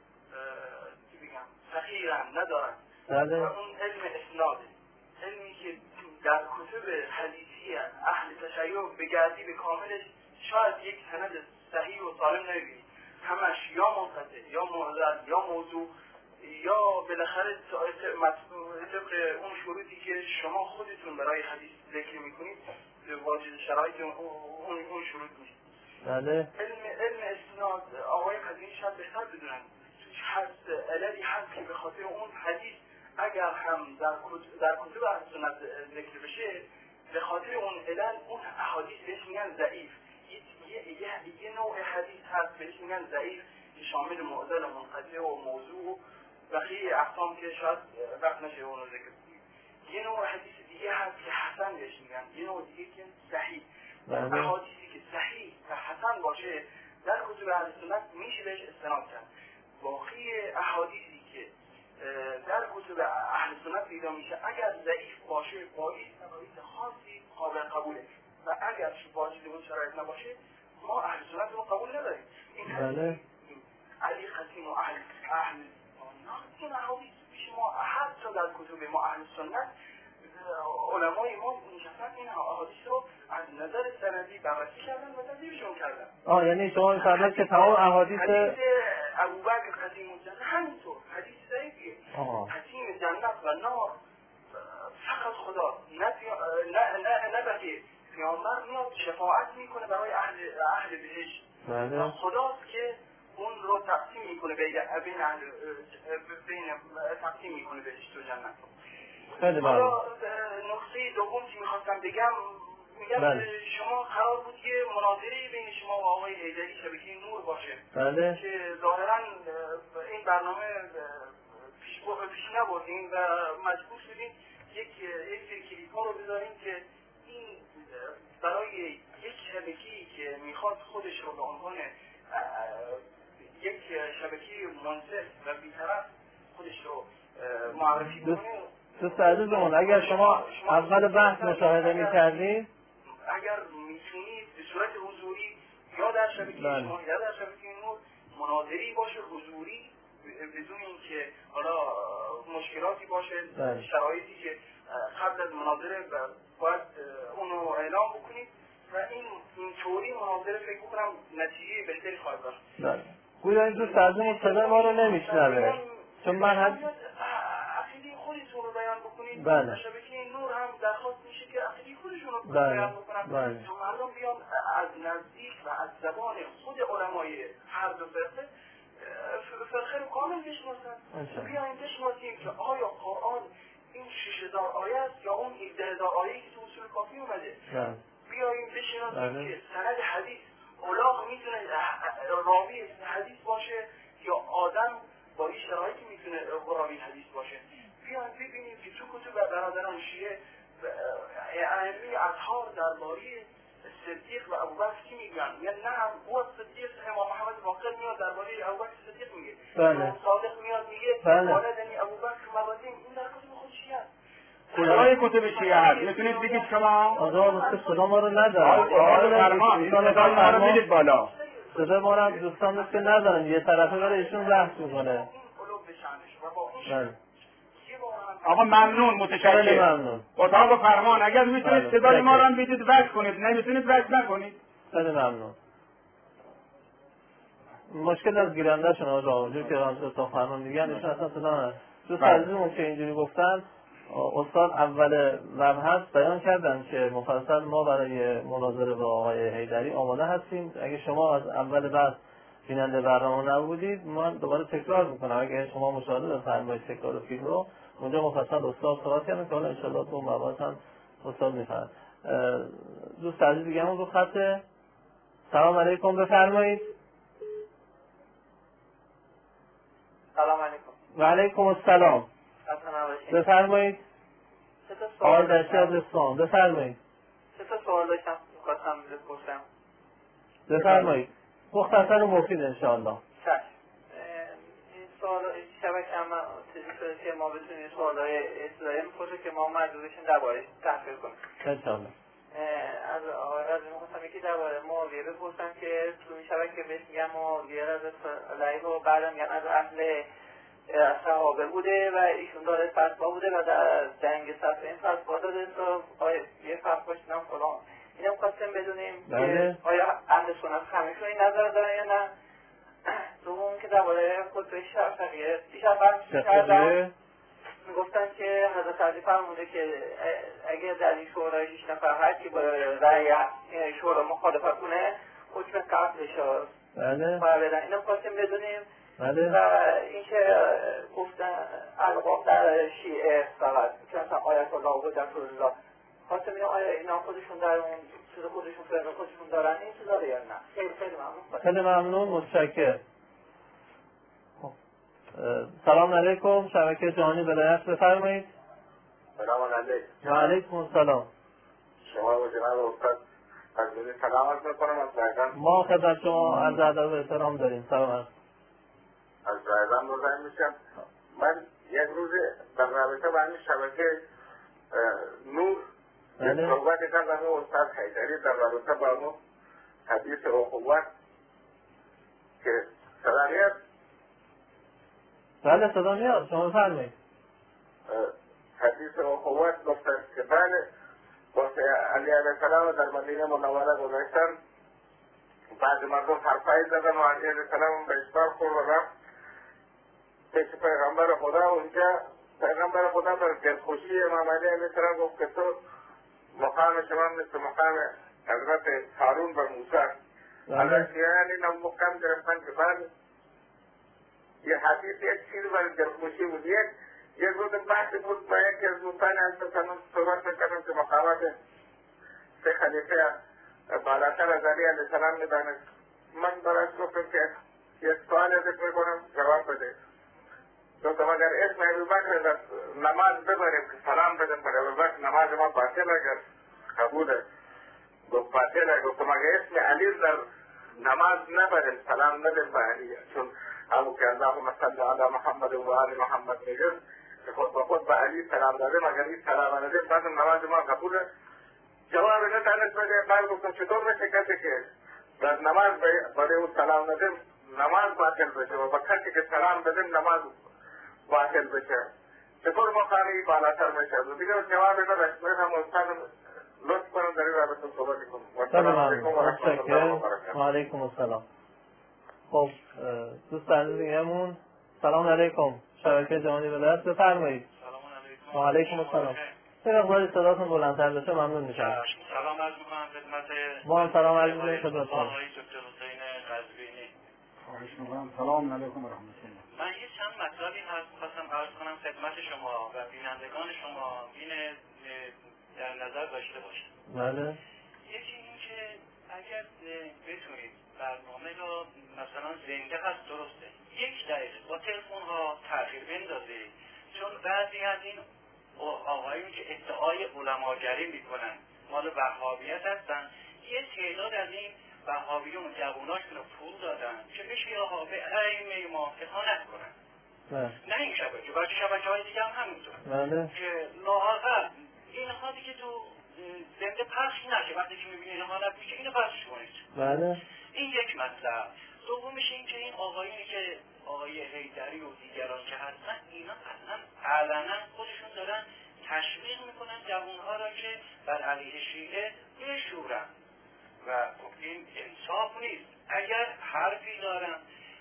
چی بگم فقیرن ندارن. بله. و اون علم اسناده علمی که در کتب حدیثی اهل تشیع بگردی به کاملش شاید یک سند صحیح و سالم نبینی همش یا منقطع یا معضل یا موضوع یا بالاخره طبق اون شروطی که شما خودتون برای حدیث ذکر میکنید واجد شرایط اون اون شروط میشه. بله. علم علم اسناد آقای قزوینی شاید بهتر بدونن توش هست عللی هست که به خاطر اون حدیث اگر هم در کتب در کتب اهل سنت ذکر بشه به خاطر اون علل اون احادیث بهش میگن ضعیف. یه یه یه نوع حدیث هست بهش میگن ضعیف که شامل معضل و منقطع و موضوع و بقیه اقسام که شاید وقت نشه اون رو ذکر کنیم. یه نوع حدیث دیگه هست که حسن بهش میگن یه نوع دیگه که صحیح. احادیثی که صحیح و حسن باشه در کتب اهل سنت میشه بهش استناد کرد. باقی احادیثی که در کتب اهل سنت پیدا میشه اگر ضعیف باشه با این شرایط خاصی قابل قبوله و اگر واجد اون شرایط نباشه ما اهل سنت رو قبول نداریم. این بله. علی قسیم و اهل اهل این احادیث شما حتی در کتب ما اهل سنت علمای ما نشستن این احادیث رو از نظر سندی بررسی کردن و تدریجشون کردن. آه یعنی شما می‌فرمایید که تمام احادیث حدیث ابوبکر قدیم الجنه همینطور حدیث ضعیفیه. قدیم جنت و نار فقط خدا نه نه نه نه بقیه پیامبر میاد شفاعت میکنه برای اهل اهل بهشت. بله. خداست که اون رو تقسیم میکنه بین بین اهل بین تقسیم میکنه بهشت و جنت. خیلی ممنون. نقطه دوم که میخواستم بگم میگم بله. شما قرار بود یه مناظره بین شما و آقای حیدری شبکه نور باشه. بله. که ظاهرا این برنامه پیش پیش نبردین و مجبور شدین یک یک سری کلیپ ها رو بذارین که این برای یک شبکه‌ای که میخواد خودش رو به عنوان یک شبکه منصف و بی‌طرف خودش رو معرفی کنه. دوست عزیزمون اگر شما اول بحث مشاهده می‌کردید، اگر میتونید به صورت حضوری یا در شبکه اجتماعی یا در شبکه نور مناظری باشه حضوری بدون اینکه حالا مشکلاتی باشه، شرایطی که قبل از مناظره باید اونو اعلام بکنید و این اینطوری مناظره فکر کنم نتیجه بهتری خواهد داشت. بله. گویا این دوست عزیزمون صدای ما رو نمیشنوه چون من هم عقیده خودتون رو بیان بکنید. بله. شبکه نور هم درخواست میشه که عقیده خودشون رو بله. بیان بکنن بله. تا مردم بیان از نزدیک و از زبان خود علمای هر دو فرقه فرقه رو کامل بشناسن. بیاین بشناسیم که آیا قرآن این شش هزار آیه است یا اون هجده هزار آیه که تو اصول کافی اومده. بله. بیاین بشناسیم که سند حدیث اولاغ میتونه راوی حدیث باشه یا آدم با این شرایطی میتونه راوی حدیث باشه. بیاین ببینیم که تو کتب برادران شیعه ائمه اطهار درباره صدیق و ابوبکر چی میگن؟ یا نه هو صدیق امام محمد باقر میاد درباره ابوبکر صدیق میگه. بله. صادق میاد میگه بله. والدنی ابوبکر مبادین. این در کتب خود شیعه است. کجای کتب شیعه هست؟ میتونید بگید شما؟ آقا مثل صدا ما رو ندارن. آقا فرمان صدای ما رو میدید بالا. صدا ما رو دوستان مثل ندارن. یه طرفه برای ایشون بحث میکنه. بله. آقا ممنون، متشکرم. ممنون. اتاق فرمان اگر میتونید صدای ما رو هم بدید وصل کنید، نمیتونید وصل نکنید. خیلی ممنون. مشکل از گیرنده شون آقا اونجور که رانت اتاق فرمان میگن ایشون اصلا صدا ندارن. دوست عزیزمون که اینجوری گفتن استاد اول مبحث بیان کردن که مفصل ما برای مناظره با آقای حیدری آماده هستیم. اگه شما از اول بعد بیننده برنامه نبودید من دوباره تکرار میکنم. اگه شما مشاهده بفرمایید تکرار فیلم رو اونجا مفصل استاد صحبت کردن که حالا ان شاءالله تو مباحث هم استاد میفرمایید. دوست عزیز دیگه همون رو خط سلام علیکم بفرمایید. سلام علیکم. و علیکم السلام. بفرمایید. آقای دشتی از اسلام بفرمایید. سه تا سوال داشتم می‌خواستم بپرسم. بفرمایید. مختصر و مفید انشاءالله. چشم. این سوال شبکه هم چیزی شده که ما بتونیم سوالای اصطلاحی می‌پرسه که ما مجبورشیم درباره‌اش تحقیق کنیم. انشاءالله. از آقای رضی می‌خواستم یکی درباره معاویه بپرسم که تو این شبکه بهش میگن معاویه رضی علیه و بعد میگن از اهل صحابه بوده و ایشون داره فتوا بوده و در جنگ صفحه این فتوا داده تا یه فتوا شدن فلان. اینم خواستیم بدونیم که آیا اهل سنت همشون این نظر دارن یا نه. دوم که درباره خطبه شفقیه دیشب برمی کردم میگفتن که حضرت علی فرموده که اگر در این شورای شش نفر هست که با رأی شورا مخالفت کنه حکم قتلش هست باید بدن. اینم خواستیم بدونیم. بله. و این که گفتن القاب در شیعه فقط که مثلا آیت الله و رسول الله خواستم اینم آیا اینا خودشون در اون چیز خودشون فرق خودشون دارن این چیزا رو یا نه. خیلی خیلی ممنون. خیلی ممنون متشکرم. سلام علیکم شبکه جهانی ولایت بفرمایید. سلام علیکم. و علیکم السلام. شما و جناب استاد از دل سلام عرض می‌کنم از رایگان. ما خدمت شما عرض ادب و احترام داریم. سلام علیکم. از رایگان مزاحم میشم. من یک روز در رابطه با این شبکه نور یک صحبتی کردم با استاد حیدری در رابطه با اون حدیث اخوت که صدا میاد؟ بله صدا میاد شما بفرمایید. حدیث اخوت گفتن که بله واسه علی علیه السلام در مدینه منوره گذاشتن بعد مردم حرفایی زدن و علی علیه السلام به اشبار خور و رفت پیش پیغمبر خدا اونجا پیغمبر خدا بر دلخوشی امام علی علیه السلام گفت که تو مقام شما مثل مقام حضرت هارون و موسی حالا شیعان این هم مقام گرفتن که بله یه حدیث یک چیز بر دلخوشی بود. یک یک روز بحث بود با یکی از دوستان هستن صحبت میکردم که مقامات سه خلیفه بالاتر از علی علیه السلام میدانست. من براش گفتم که یک سوال ذکر میکنم جواب بده. گفتم اگر اسم ابوبکر نماز ببریم که سلام بدم بر ابوبکر نماز ما باطل اگر قبوله گفت فاتحه گفتم اگه اسم علی در نماز نبریم سلام ندیم به علی، چون همون که اللهم صل علی محمد و آل محمد میگه که خود با خود به علی سلام دادیم، اگر این سلام ندیم بعد نماز ما قبوله. جواب نتانست بده. بعد گفتم چطور میشه کسی که در نماز برای اون سلام ندیم نماز باطل بشه و با کسی که سلام بدیم نماز باطل بشه، چطور مخاری بالاتر بشه؟ دیگه جواب نداشت. میگم استاد لطف کنم در این رابطه صحبت کنم. السلام علیکم و رحمت الله و برکاته. و علیکم السلام. خب دوست عزیزمون سلام علیکم. شبکه جهانی ولایت بفرمایید. سلام علیکم. و علیکم السلام. یه مقداری صداتون بلندتر بشه ممنون میشم. سلام عرض میکنم خدمت ما هم سلام عرض میکنم خدمتتون. آقای دکتر حسین قزوینی. خواهش میکنم. سلام علیکم و رحمت الله. من یه چند مطلبی هست خواستم عرض کنم خدمت شما و بینندگان شما این در نظر داشته باشید. بله. یکی این که اگر بتونید برنامه رو مثلا زنده هست درسته یک دقیقه با تلفن ها تأخیر بندازید، چون بعضی از این آقایون که ادعای علماگری میکنن مال وهابیت هستن، یه تعداد از این وهابیون جواناشون رو پول دادن که بشه آقا به ائمه ما اهانت کنن. نه این شبکه بلکه شبکه های دیگه هم همینطور که لااقل این خاطی که تو زنده پخش نشه، وقتی که میبینید اهانت میشه اینو پخش کنید. بله. این یک مطلب. دومیش این که این آقایونی که آقای حیدری و دیگران که هستن اینا اصلا علنا خودشون دارن تشویق میکنن جوانها را که بر علیه شیعه بشورن و خب این انصاف نیست. اگر حرفی دارن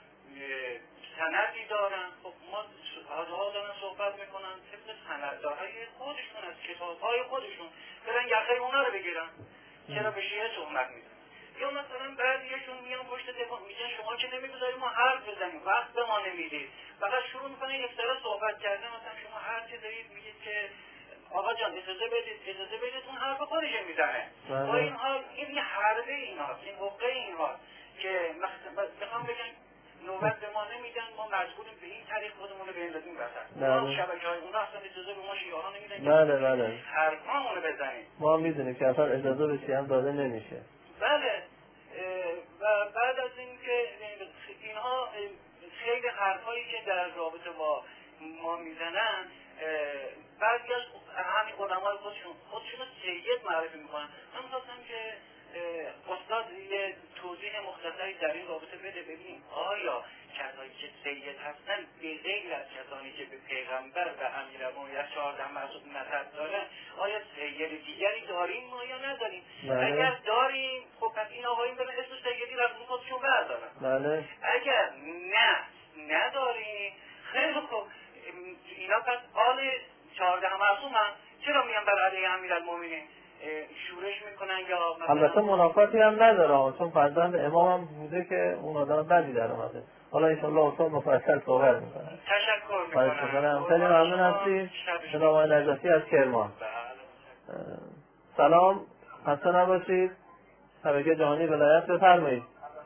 سندی دارن، خب ما ها دارن صحبت میکنن طبق سندهای خودشون از کتابهای خودشون برن یقه اونا رو بگیرن. چرا به شیعه تهمت میزنن؟ یا مثلا بعضیشون میان پشت تلفن میگن شما که نمیگذارید ما حرف بزنیم، وقت به ما نمیدید، فقط شروع میکنن یک طرف صحبت کردن. مثلا شما هر چه دارید میگید که آقا جان اجازه بدید اجازه بدید، اون حرف خودش میزنه. با این حال این حرفه ایناست، این حقه ایناست که میخوام بگن نوبت به ما نمیدن، ما مجبوریم به این طریق خودمون رو بندازیم وسط. ما شبکه‌های اونا اصلا اجازه به ما شیعه‌ها نمیدن بله بله حرفامون رو بزنیم. ما میدونیم که اصلا اجازه به شیعه هم داده نمیشه. بله. و بعد از این که اینها خیلی حرفایی که در رابطه با ما میزنن، بعضی از همین علمای خودشون خودشون رو سید معرفی میکنن. من می‌خواستم که استاد یه توضیح مختصری در این رابطه بده، ببینیم آیا کسانی که سید هستن به غیر از کسانی که به پیغمبر و امیرالمومنین از چهارده معصوم نسب دارن آیا سید دیگری داریم ما یا نداریم؟ بله. اگر داریم خب پس این آقایون برن اسم سیدی رو از خودشون بردارن. بله. اگر نه نداریم خیلی خوب، اینا پس آل چهارده معصوم هم چرا میان بر علیه امیرالمومنین شورش میکنن؟ یا البته منافاتی هم نداره، چون فرزند امام هم بوده که اون آدم بدی در اومده. حالا انشالله استاد مفصل صحبت میکنن. تشکر میکنم. خیلی ممنون هستید. جناب آقای نجفی از کرمان. سلام، خسته نباشید. شبکه جهانی ولایت بفرمایید.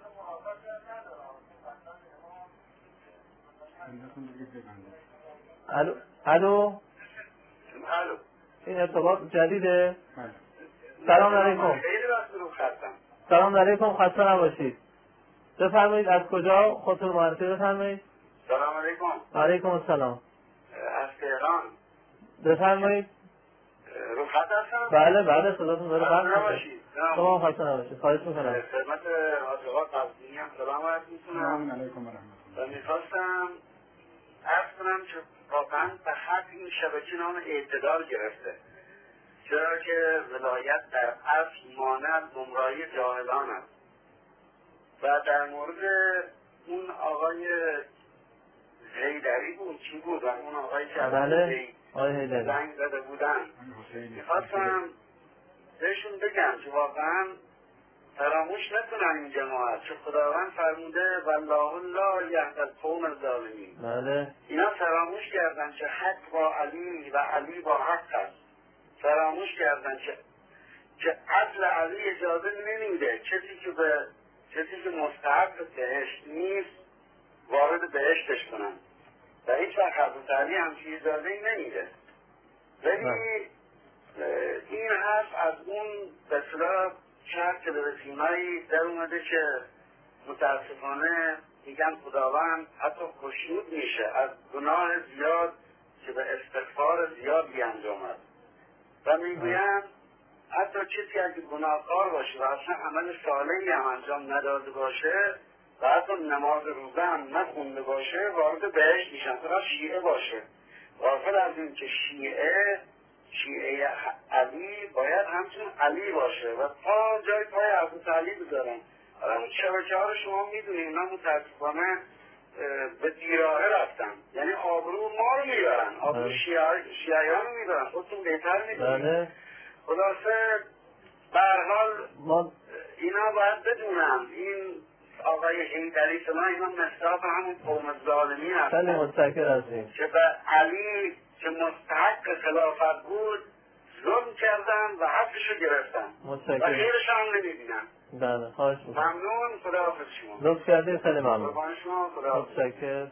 الو الو الو این ارتباط جدیده؟ سلام علیکم. خیلی وقت رو خستم. سلام علیکم، خسته نباشید. بفرمایید از کجا خودتون معرفی بفرمایید. سلام علیکم. علیکم السلام. از تهران. بفرمایید. رو خط هستم؟ بله بله صداتون داره خسته نباشید. شما خسته نباشید. خواهش میکنم. خدمت آقا قزوینی هم سلام عرض میکنم. سلام علیکم و رحمت الله. و میخواستم عرض کنم که واقعا به حد این شبکه نام اعتدال گرفته، چرا که ولایت در اصل مانند گمراهی جاهلان است. و در مورد اون آقای حیدری بود چی بود و اون آقای که بله آقای حیدری زنگ زده بودن، میخواستم بهشون بگم که واقعا فراموش نکنن این جماعت، چون خداوند فرموده والله لا یهدی القوم الظالمین. بله اینا فراموش کردن که حق با علی و علی با حق است. فراموش کردن که که عدل علی اجازه نمیده کسی که به کسی که مستحق بهشت نیست وارد بهشتش کنن و هیچ وقت حضرت علی همچین اجازه نمیده. ولی این حرف از اون به اصطلاح شاید که به فیلمایی در اومده که متاسفانه میگن خداوند حتی خشنود میشه از گناه زیاد که به استغفار زیاد بیانجامد و میگویم حتی کسی اگه گناهکار باشه و اصلا عمل صالحی هم انجام نداده باشه و حتی نماز روزه هم نخونده باشه وارد بهشت میشن، فقط شیعه باشه. غافل از این که شیعه شیعه علی باید همچون علی باشه و تا جای پای حضرت علی بذارن. حالا اون شبکه ها رو شما میدونید، من متاسفانه به دیراره رفتم، یعنی آبرو ما رو میبرن، آبرو شیعیان رو میبرن، خودتون بهتر میدونید. خلاصه به هر حال اینا باید بدونم این آقای حیدری شما اینا مصداق همون قوم ظالمی هستن. خیلی متشکر هستیم که به علی که مستحق خلافت بود ظلم کردن و حقشو گرفتن متشکر و خیرش هم نمیبینن. بله خواهش میکنم. ممنون، خداحافظ شما. لطف کردید، خیلی ممنون. قربان شما، خداحافظ. متشکر.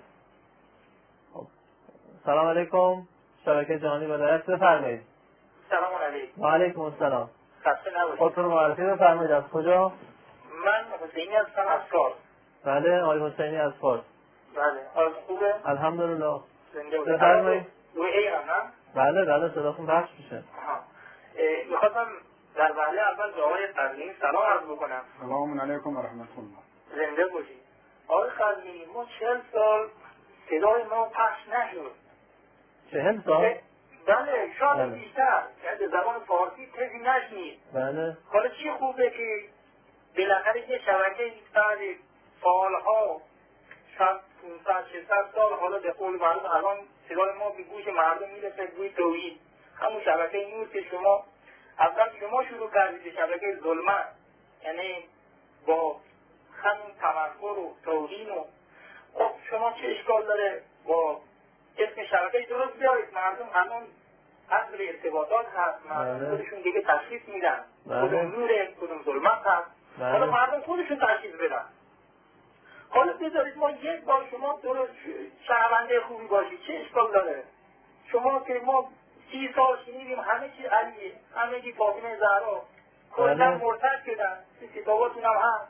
سلام علیکم. شبکه جهانی ولایت بفرمایید. سلام علیکم. و علیکم السلام. خسته نباشید. خودتون معرفی بفرمایید. از کجا؟ من حسینی هستم از فارس. بله آقای حسینی از فارس. بله. حال خوبه؟ الحمدلله. زنده باشید. بفرمایید. روی ایران نه؟ بله بله صداتون پخش میشه. میخواستم در وهله اول به آقای قزوینی سلام عرض بکنم. سلام علیکم و رحمت الله. زنده باشید. آقای قزوینی ما چهل سال صدای ما پخش نشد. چهل سال؟ بله شاید بیشتر، یعنی زبان فارسی تزی نشنید. بله. حالا چی خوبه که بالاخره یه شبکه بعد سالها صد پونصد ششصد سال حالا به قول معروف الان صدای ما به گوش مردم میرسه، گوی توحید. همون شبکه نیست که شما اول شما شروع کردید شبکه ظلمت، یعنی با همین تمسخر و توهین و خب شما چه اشکال داره با اسم شبکه درست بیارید، مردم همون اصل ارتباطات هست، مردم خودشون دیگه تشخیص میدن کدوم نوره کدوم ظلمت هست. حالا مردم خودشون تشخیص بدن. حالا بذارید ما یک بار شما درست شهرونده خوبی باشید، چه اشکال داره؟ شما که ما سی سال شنیدیم همه چی علیه، همه چی فاطمه زهرا کلا مرتد شدن، کتاباتون هم هست.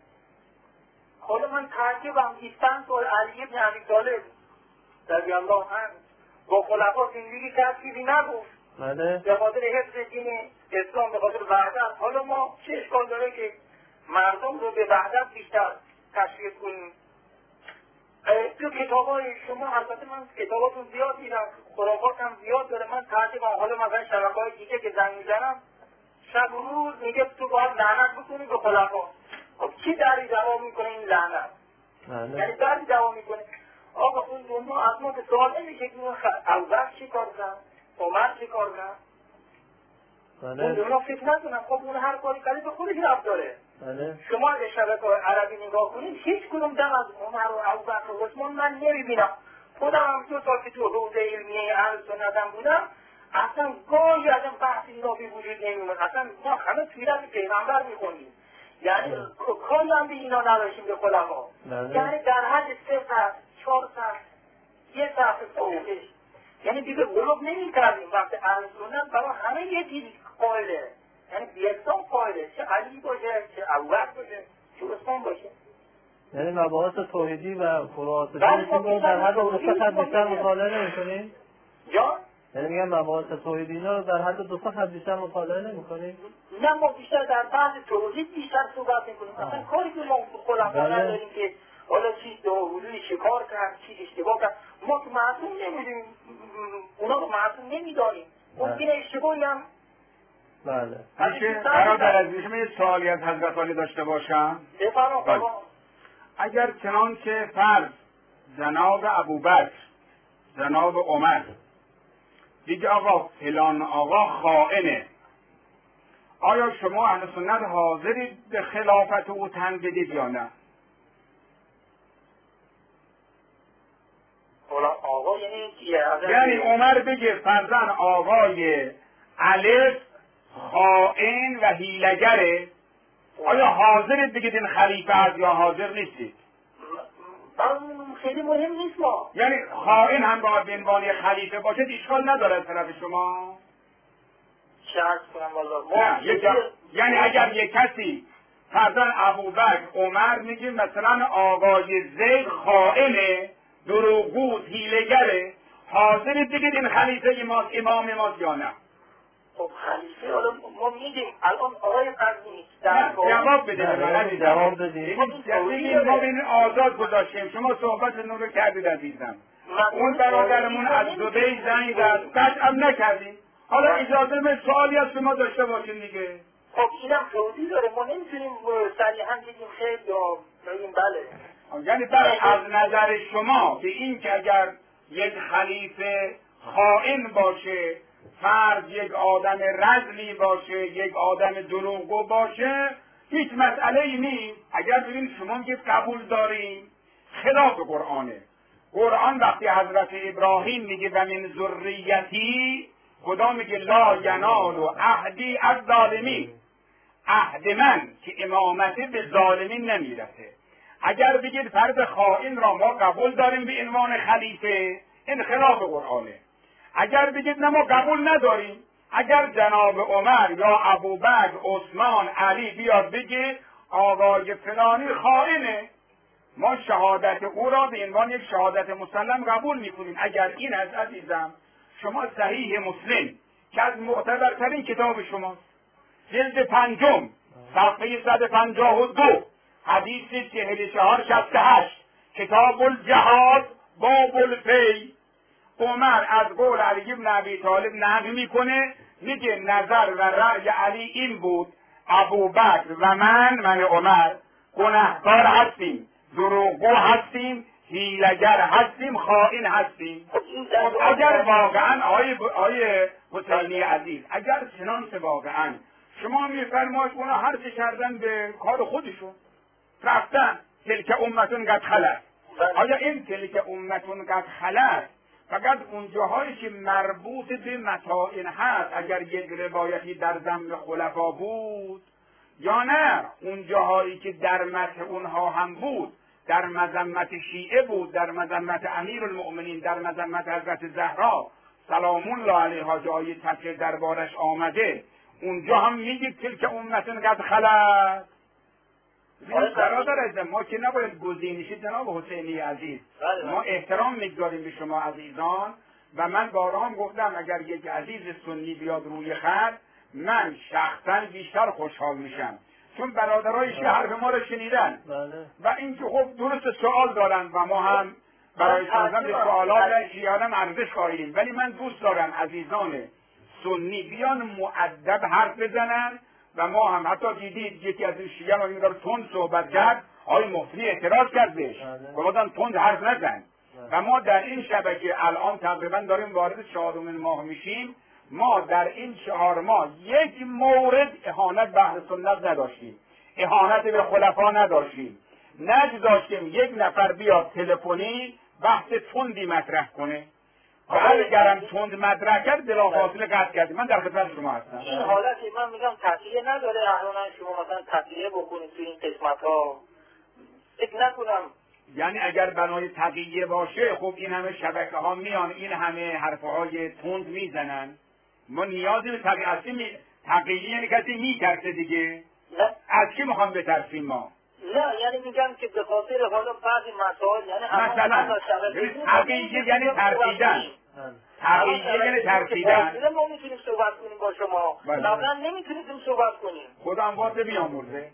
حالا من تعجبم بیست سال علی ابن ابی طالب رضی الله عنه با خلفا زندگی کرد، چیزی نگفت به خاطر حفظ دین اسلام، به خاطر وحدت. حالا ما چه اشکال داره که مردم رو به وحدت بیشتر تشویق کنیم؟ تو کتابای شما البته من کتاباتون زیاد دیدم، خرافات هم زیاد داره، من تعجبم. حالا مثلا شبکه‌های دیگه که زنگ میزنم شب و روز میگه تو باید لعنت بکنی به خلفا. خب کی دری دوام میکنه این لعنت؟ یعنی دری دوام میکنه. آقا اون دنیا از ما به سوال نمیشه که ابوبکر چی کار کرد؟ عمر چی کار کرد؟ اون دنیا فکر نکنم. خب اون هر کاری کرده به خودش رفت داره. شما اگه شبکه عربی نگاه کنید هیچ کدوم دم از عمر و ابوبکر و عثمان من نمیبینم. خودم هم دو سال که تو حوزه علمیه اهل سنتم بودم اصلا گاهی از این بحث اینا به وجود نمیومد. اصلا ما همه سیرت پیغمبر میخونیم، یعنی کاری هم به اینا نداشتیم به خلفا. یعنی در حد سه ساعت چهار ساعت یه ساعت فوقش، یعنی دیگه غلوب نمی کردیم. وقت اهل سنت برای همه یه چیز قائله، یعنی بیستان قائله، چه علی باشه چه ابوبکر باشه چه عثمان باشه. یعنی مباحث توحیدی و فروعات دینتون رو در حد دو سه خط بیشتر مطالعه نمی‌کنید؟ جان؟ یعنی میگم مباحث توحیدی اینا رو در حد دو سه خط بیشتر مطالعه نمی‌کنید؟ نه ما بیشتر در بحث توحید بیشتر صحبت می‌کنیم. اصلا کاری که ما خلفا نداریم که حالا چی داوودی شکار کرد چی اشتباه کرد، ما که معصوم نمی‌دونیم، اونا رو معصوم نمی‌داریم. ممکنه اشتباهی هم. بله. میشه برادر عزیز من یه سوالی از حضرت علی داشته باشم؟ بفرمایید. اگر چنانچه فرض جناب ابوبکر جناب عمر دیگه آقا فلان آقا خائنه، آیا شما اهل سنت حاضرید به خلافت او تن بدید یا نه؟ آقا یعنی یعنی عمر بگه فرزن آقای الف خائن و حیله‌گره، آیا حاضرید بگید این خلیفه است یا حاضر نیستید؟ خیلی مهم نیست. ما یعنی خائن هم باید به عنوان خلیفه باشه، اشکال نداره از طرف شما؟ چه عرض کنم والا نه یک جا... یعنی اگر یک کسی فرضاً ابوبکر عمر میگیم مثلا آقای زید خائنه، دروغگو، حیله‌گره، حاضرید بگید این خلیفه ماست، امام ماست یا نه؟ خب خلیفه حالا ما میگیم الان آقای قرضی نه جواب بده به من، جواب بدید. ببین ما بین آزاد گذاشتیم، شما صحبتتون رو کردید عزیزم. اون برادرمون از دبی زنگ زد، قطعا نکردیم. حالا اجازه به سوالی از شما داشته باشیم دیگه. خب اینم توضیح داره، ما نمیتونیم صریحا بگیم خیر یا بگیم بله. یعنی بله از نظر شما به این که اگر یک خلیفه خائن باشه، فرد یک آدم رذلی باشه، یک آدم دروغگو باشه، هیچ مسئله ای نیست. اگر ببین شما میگید قبول داریم، خلاف قرآنه. قرآن وقتی حضرت ابراهیم میگه و من ذریتی، خدا میگه لا ینال عهدی از ظالمین، عهد من که امامته به ظالمین نمیرسه. اگر بگید فرد خائن را ما قبول داریم به عنوان خلیفه، این خلاف قرآنه. اگر بگید نه ما قبول نداریم، اگر جناب عمر یا ابوبکر، عثمان، علی بیاد بگه آقای فلانی خائنه، ما شهادت او را به عنوان یک شهادت مسلم قبول میکنیم. اگر این از عزیزم شما صحیح مسلم که از معتبرترین کتاب شماست، جلد پنجم صفحه صد و پنجاه و دو، حدیث چهل و چهار شصت و هشت، کتاب الجهاد باب الفی، عمر از قول علی بن ابی طالب نقل میکنه، میگه نظر و رأی علی این بود ابوبکر و من من عمر گنهکار هستیم، دروغگو هستیم، حیله‌گر هستیم، خائن هستیم. خب اگر واقعا آیه آیه حسینی عزیز، اگر چنانچه واقعا شما میفرمایید اونا هر چه کردن به کار خودشون رفتن، تلک امتون قد خلت، آیا این تلک امتون قد خلت فقط اون جاهایی که مربوط به متاعن هست اگر یک روایتی در ذم خلفا بود، یا نه اون جاهایی که در مدح اونها هم بود، در مذمت شیعه بود، در مذمت امیرالمؤمنین، در مذمت حضرت زهرا سلام الله علیها، جایی تکر دربارش آمده، اونجا هم میگید تلک امتون قد خلت. برادر عزیز، ما که نباید گزینشی جناب حسینی عزیز، ما احترام میگذاریم به شما عزیزان و من بارها هم گفتم اگر یک عزیز سنی بیاد روی خط من شخصا بیشتر خوشحال میشم، چون برادرای شیعه حرف ما رو شنیدن و اینکه خب درست سوال دارن و ما هم برای شنیدن به سوالات شیعه هم ارزش قائلیم، ولی من دوست دارم عزیزان سنی بیان مؤدب حرف بزنن و ما هم حتی دیدید یکی از این شیعه ما میگه تند صحبت کرد، آقای مفتی اعتراض کرد بهش، گفتن تند حرف نزن. و ما در این شبکه الان تقریبا داریم وارد چهارمین ماه میشیم، ما در این چهار ماه یک مورد اهانت به اهل سنت نداشتیم، اهانت به خلفا نداشتیم، نگذاشتیم یک نفر بیاد تلفنی بحث تندی مطرح کنه و اگرم تند مطرح کرد بلافاصله قطع کردیم. من در خدمت شما هستم. این حالتی من میگم تقیه نداره احیانا شما مثلا تقیه بکنید تو این قسمت ها، فکر نکنم. یعنی اگر بنای تقیه باشه خب این همه شبکه ها میان این همه حرفهای تند میزنن، ما نیازی به تقیه هستیم. تقیه یعنی کسی میترسه دیگه. نه از کی میخوام بترسیم ما؟ نه یعنی میگم که به خاطر حالا بعضی مسائل، یعنی مثلا تقیه یعنی ترسیدن، تقیه یعنی ترسیدن. ما میتونیم صحبت کنیم با شما، قبلا نمیتونیم صحبت کنیم. خدا هم واسه بیامرزه.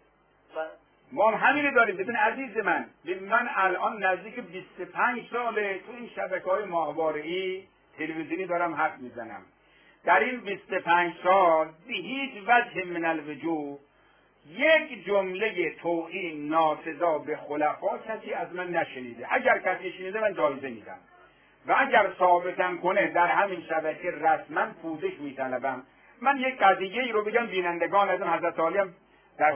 ما هم همینه داریم. ببین عزیز من، من الان نزدیک بیست و پنج ساله تو این شبکه‌های ماهواره‌ای تلویزیونی دارم حرف میزنم. در این بیست و پنج سال به هیچ وجه من الوجوه یک جمله توهین ناسزا به خلفا کسی از من نشنیده. اگر کسی شنیده من جایزه میدم و اگر ثابتم کنه در همین شبکه رسما پوزش میطلبم. من یک قضیه ای رو بگم بینندگان از حضرت عالی هم در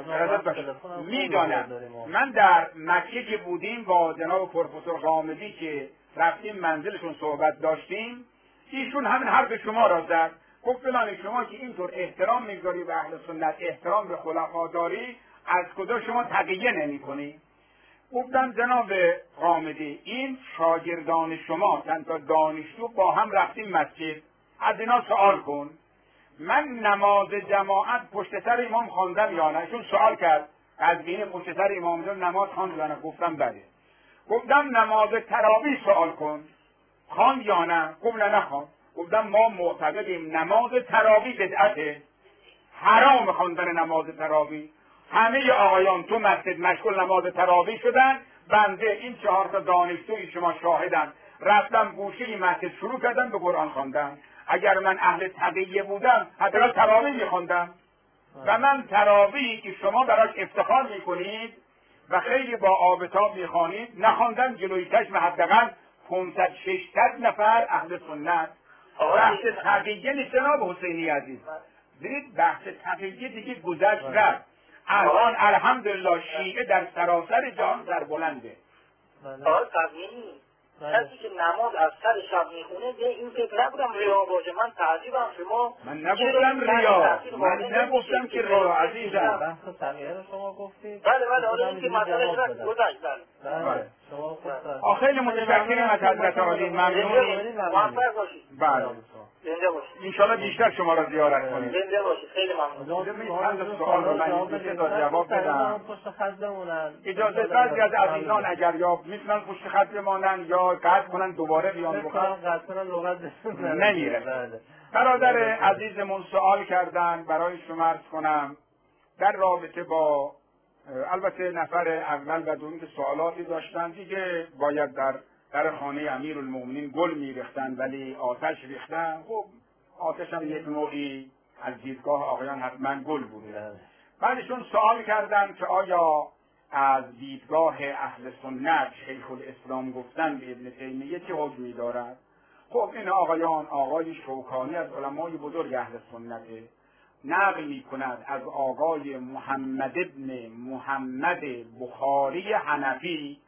میدانم. من در مکه که بودیم با جناب پروفسور غامدی که رفتیم منزلشون صحبت داشتیم، ایشون همین حرف شما را زد، گفت فلان شما که اینطور احترام میگذاری به اهل سنت، احترام به خلفا داری، از کجا شما تقیه نمی کنی؟ گفتم جناب غامدی این شاگردان شما چند تا دانشجو با هم رفتیم مسجد، از اینا سوال کن. من نماز جماعت پشت سر امام خواندم یا نه؟ چون سوال کرد قزوینی پشت سر امام جان نماز خواند یا نه؟ گفتم بله. گفتم نماز تراویح سوال کن، خواند یا نه؟ گفت نه نخواند. گفتم ما معتقدیم نماز تراویح بدعته، حرام خواندن نماز تراویح. همه آقایان تو مسجد مشغول نماز تراویح شدن، بنده این چهار تا دانشجوی شما شاهدن، رفتم گوشه مسجد شروع کردم به قرآن خواندن. اگر من اهل تقیه بودم حداقل تراویح میخواندم. و من تراویحی که شما براش افتخار میکنید و خیلی با آبتاب میخوانید نخواندم جلوی چشم حداقل پانصد ششصد نفر اهل سنت. بحث تقیه نیست جناب حسینی عزیز، دیدید بحث تقیه دیگه گذشت رفت. الان الحمدلله شیعه در سراسر جهان سربلنده. آقای قزوینی کسی که نماز از سر شب میخونه به این فکر نبودم ریا باشه. من تعجبم شما. من نگفتم ریا، من نگفتم که ریا عزیزم. بحث تغییر رو شما گفتید. بله بله آره این که مسئله شد گذشت. بله شما خب خیلی متشکرم از حضرت عالی، ممنونی. موفق باشید. بله زنده باشید. ان شاءالله بیشتر شما را زیارت کنیم. زنده باشید. خیلی ممنون. چند سوال رو من دوسته تا جواب بدم. پشت خط بمونن. اجازه بعضی از عزیزان اگر یا میتونن پشت خط بمانن یا قطع کنن دوباره بیان بکنن قطع کنن لغت نمیره. برادر عزیزمون سوال کردن برای شما عرض کنم در رابطه با، البته نفر اول و دوم که سوالاتی داشتن دیگه باید در در خانه امیرالمومنین گل میریختن ولی آتش ریختن. خب آتش هم یک نوعی از دیدگاه آقایان حتما گل بوده. بعدشون سوال کردن که آیا از دیدگاه اهل سنت شیخ الاسلام گفتن به ابن تیمیه چه حکمی دارد؟ خب این آقایان، آقای شوکانی از علمای بزرگ اهل سنته، نقل می کند از آقای محمد ابن محمد بخاری حنفی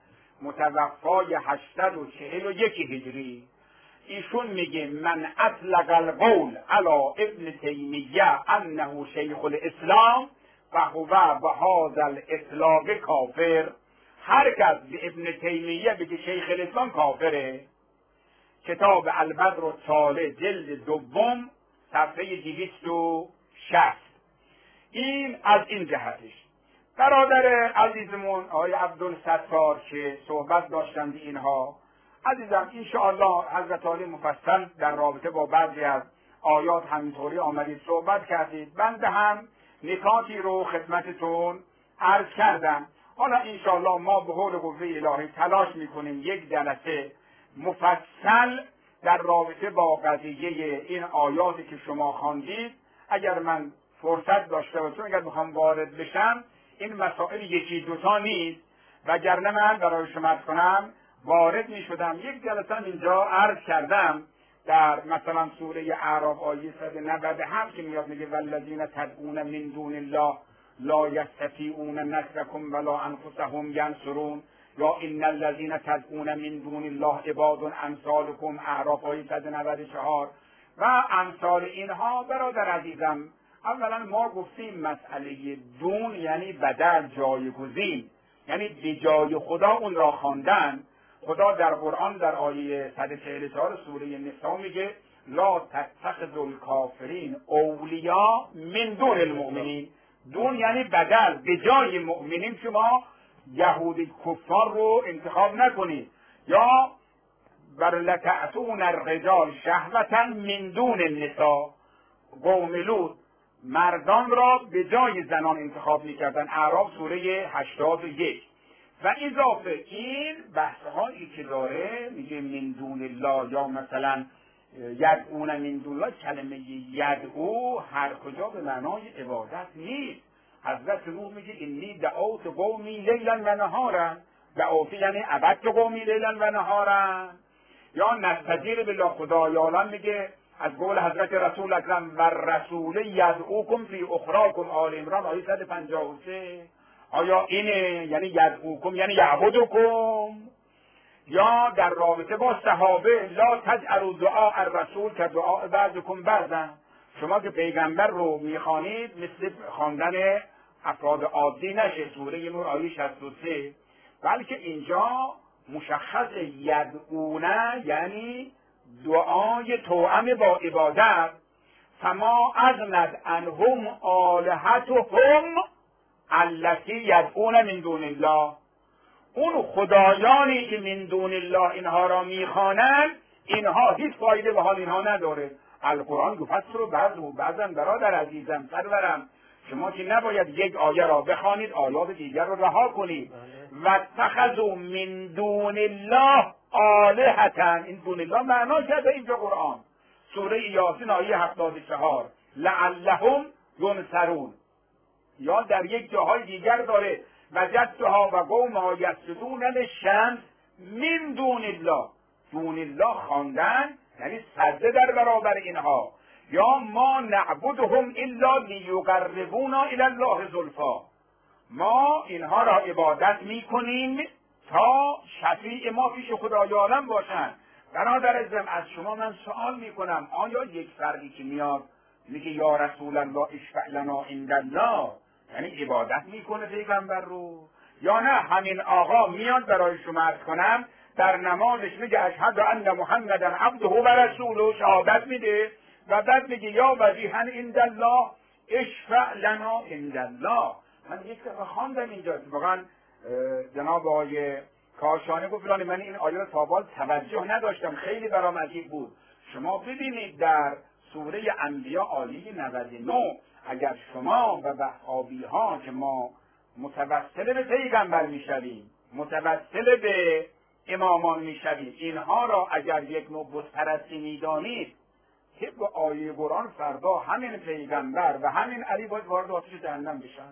متوفای هشتصد و چهل و یک هجری. ایشون میگه من اطلق القول علی ابن تیمیه انه شیخ الاسلام و هو به هذا الاطلاق کافر. هر کس به ابن تیمیه بگه شیخ الاسلام کافره. کتاب البدر الطالع جلد دوم صفحه دویست و شصت. این از این جهتش. برادر عزیزمون آقای عبدالستار که صحبت داشتند اینها، عزیزم انشاءالله حضرت عالی مفصل در رابطه با بعضی از آیات همینطوری آمدید صحبت کردید. بنده هم نکاتی رو خدمتتون عرض کردم. حالا انشاءالله ما به قول قوه الهی تلاش میکنیم یک جلسه مفصل در رابطه با قضیه این آیاتی که شما خواندید اگر من فرصت داشته باشم، اگر بخوام وارد بشم، این مسائل یکی دوتا نیست، وگرنه من برای شما کنم وارد می شدم. یک جلسه اینجا عرض کردم در مثلا سوره اعراف آیه صد و نود و هفت که میاد میگه والذین تدعون من دون الله لا یستطیعون نصرکم ولا انفسهم ینصرون، یا ان الذین تدعون من دون الله عباد امثالکم، اعراف آیه صد و نود و چهار و امثال اینها. برادر عزیزم، اولا ما گفتیم مسئله دون یعنی بدل، جایگزین، یعنی به جای خدا اون را خواندن. خدا در قرآن در آیه صد و چهل و چهار سوره نساء میگه لا تتخذوا الکافرین اولیاء من دون المؤمنین. دون یعنی بدل، به جای مؤمنین شما یهودی کفار رو انتخاب نکنید. یا بر لتأتون الرجال شهوة من دون النساء، قوم لوط مردان را به جای زنان انتخاب میکردن. اعراف سوره هشتاد و یک. و اضافه این بحث هایی که داره میگه من دون الله یا مثلا یدعون من دون الله، کلمه یدعو هر کجا به معنای عبادت نیست. حضرت نوح میگه انی دعوت قومی لیلا و نهارا، دعوت یعنی عبدت قومی لیلا و نهارا. یا نستجیر بالله، خدا یالان میگه از قول حضرت رسول اکرم و رسول یدعوکم فی اخراکم، آل عمران آیه صد و پنجاه و سه. آیا اینه یعنی یدعوکم یعنی یعبدکم؟ یا در رابطه با صحابه لا تجعلوا دعاء الرسول که دعاء بعضکم بعضا، شما که پیغمبر رو میخوانید مثل خواندن افراد عادی نشه. سوره نور آیه شصت و سه. بلکه اینجا مشخص یدعونه یعنی دعای توأم با عبادت. فما اغنت عنهم آلهتهم التي یدعون من دون الله. اون خدایانی که من دون الله اینها را میخوانند، اینها هیچ فایده به حال اینها نداره. القرآن یفسر بعضه بعضا. برادر عزیزم سرورم، شما که نباید یک آیه را بخوانید آیات دیگر را رها کنید. و اتخذوا من دون الله آلهة. این دون الله معنا کرده اینجا قرآن. سوره یاسین آیه هفتاد و چهار لعلهم ینصرون. یا در یک جاهای دیگر داره وجدتها و قومها یسجدون للشمس من دون الله. دون الله خواندن یعنی سجده در برابر اینها. یا ما نعبدهم الا لیقربونا الی الله زلفا. ما اینها را عبادت میکنیم تا شفیع ما پیش خدای عالم باشند. برادر عزیزم از شما من سوال میکنم، آیا یک فردی که میاد میگه یا رسول الله اشفع لنا عند الله، یعنی عبادت میکنه پیغمبر رو؟ یا نه همین آقا میاد برای شما عرض کنم در نمازش میگه اشهد ان محمدا عبده و رسوله، شهادت میده و بعد میگه یا وجیها عند الله اشفع لنا عند الله. من یک دفعه خواندم اینجا، واقعا جناب آقای کاشانی گفت فلانی من این آیه رو تا باز توجه نداشتم، خیلی برام عجیب بود. شما ببینید در سوره انبیاء آیه نود و نه اگر شما و وهابی ها که ما متوسل به پیغمبر میشویم، متوسل به امامان میشویم، اینها را اگر یک نوع بت پرستی میدانید، که با آیه قرآن فردا همین پیغمبر و همین علی باید وارد آتش جهنم بشن.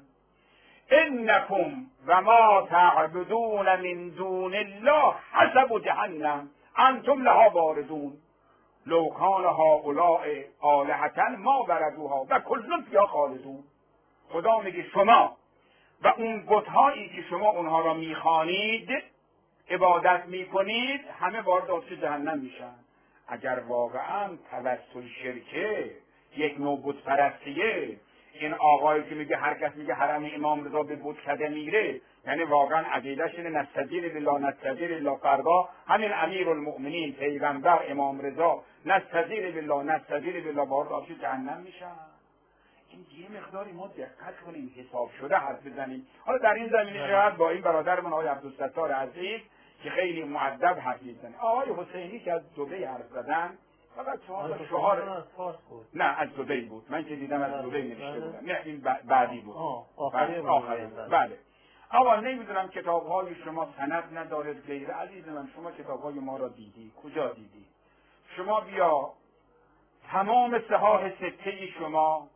انکم و ما تعبدون من دون الله حسب جهنم انتم لها واردون لو کان هؤلاء آلهة ما وردوها و کل فیها خالدون. خدا میگه شما و اون بت‌هایی که شما اونها را میخوانید، عبادت میکنید، همه وارد آتش جهنم میشن. اگر واقعا توسل شرکه یک نوع بت پرستیه، این آقایی که میگه هر کس میگه حرم امام رضا به بتکده میره، یعنی واقعا عقیده‌اش اینه نستجیر بالله نستجیر بالله، فردا همین امیرالمؤمنین پیغمبر امام رضا نستجیر بالله نستجیر بالله وارد آتش جهنم میشن. این یه مقداری ما دقت کنیم، حساب شده حرف بزنیم. حالا در این زمینه شاید با این برادرمون آقای عبدالستار عزیز که خیلی مؤدب حرف میزنه، آقای حسینی که از دبی حرف زدن، فقط چهار شعار نه از دبی بود، من که دیدم از دبی نوشته بودم، نه این بعدی بود آخری بله. آقا نمیدونم کتاب‌های شما سند ندارد غیره. عزیز من شما کتاب‌های ما را دیدی، کجا دیدی؟ شما بیا تمام صحاح سته شما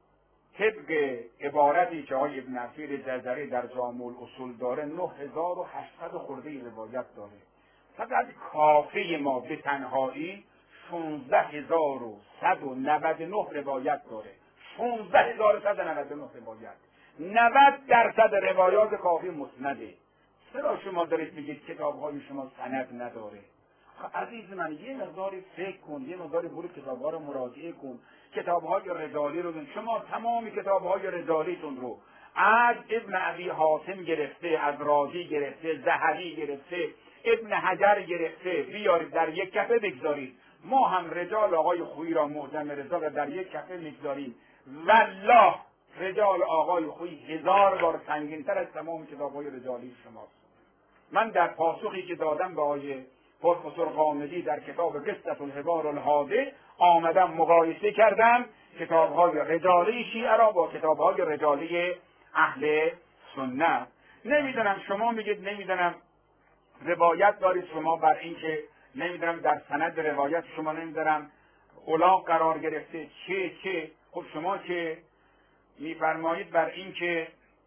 طبق عبارتی که آقای ابن اثیر جزری در جامع الاصول داره نه هزار و هشتصد خورده روایت داره. فقط کافه ما به تنهایی شانزده هزار و صد و نود و نه روایت داره. شانزده هزار و صد و نود و نه روایت. نود درصد روایات کافی مسنده. چرا شما دارید میگید کتاب‌های شما سند نداره؟ عزیز من یه مقداری فکر کن، یه مقداری برو کتاب‌ها رو مراجعه کن. کتاب‌های رجالی رو ببین. شما تمام کتاب‌های رجالیتون رو از ابن ابی حاتم گرفته، از رازی گرفته، ذهبی گرفته، ابن حجر گرفته بیارید در یک کفه بگذارید. ما هم رجال آقای خویی را معجم رضا را در یک کفه میگذاریم. والله رجال آقای خویی هزار بار سنگین‌تر از تمام کتاب‌های رجالی شماست. من در پاسخی که دادم به آقای پروفسور قامدی در کتاب قصة الحوار الهادی آمدم مقایسه کردم کتاب‌های رجالی شیعه را با کتاب‌های رجالی اهل سنت. نمیدونم شما میگید نمیدونم روایت دارید شما بر این که نمیدونم در سند روایت شما نمیدونم اولاغ قرار گرفته چه چه. خب شما که میفرمایید بر این که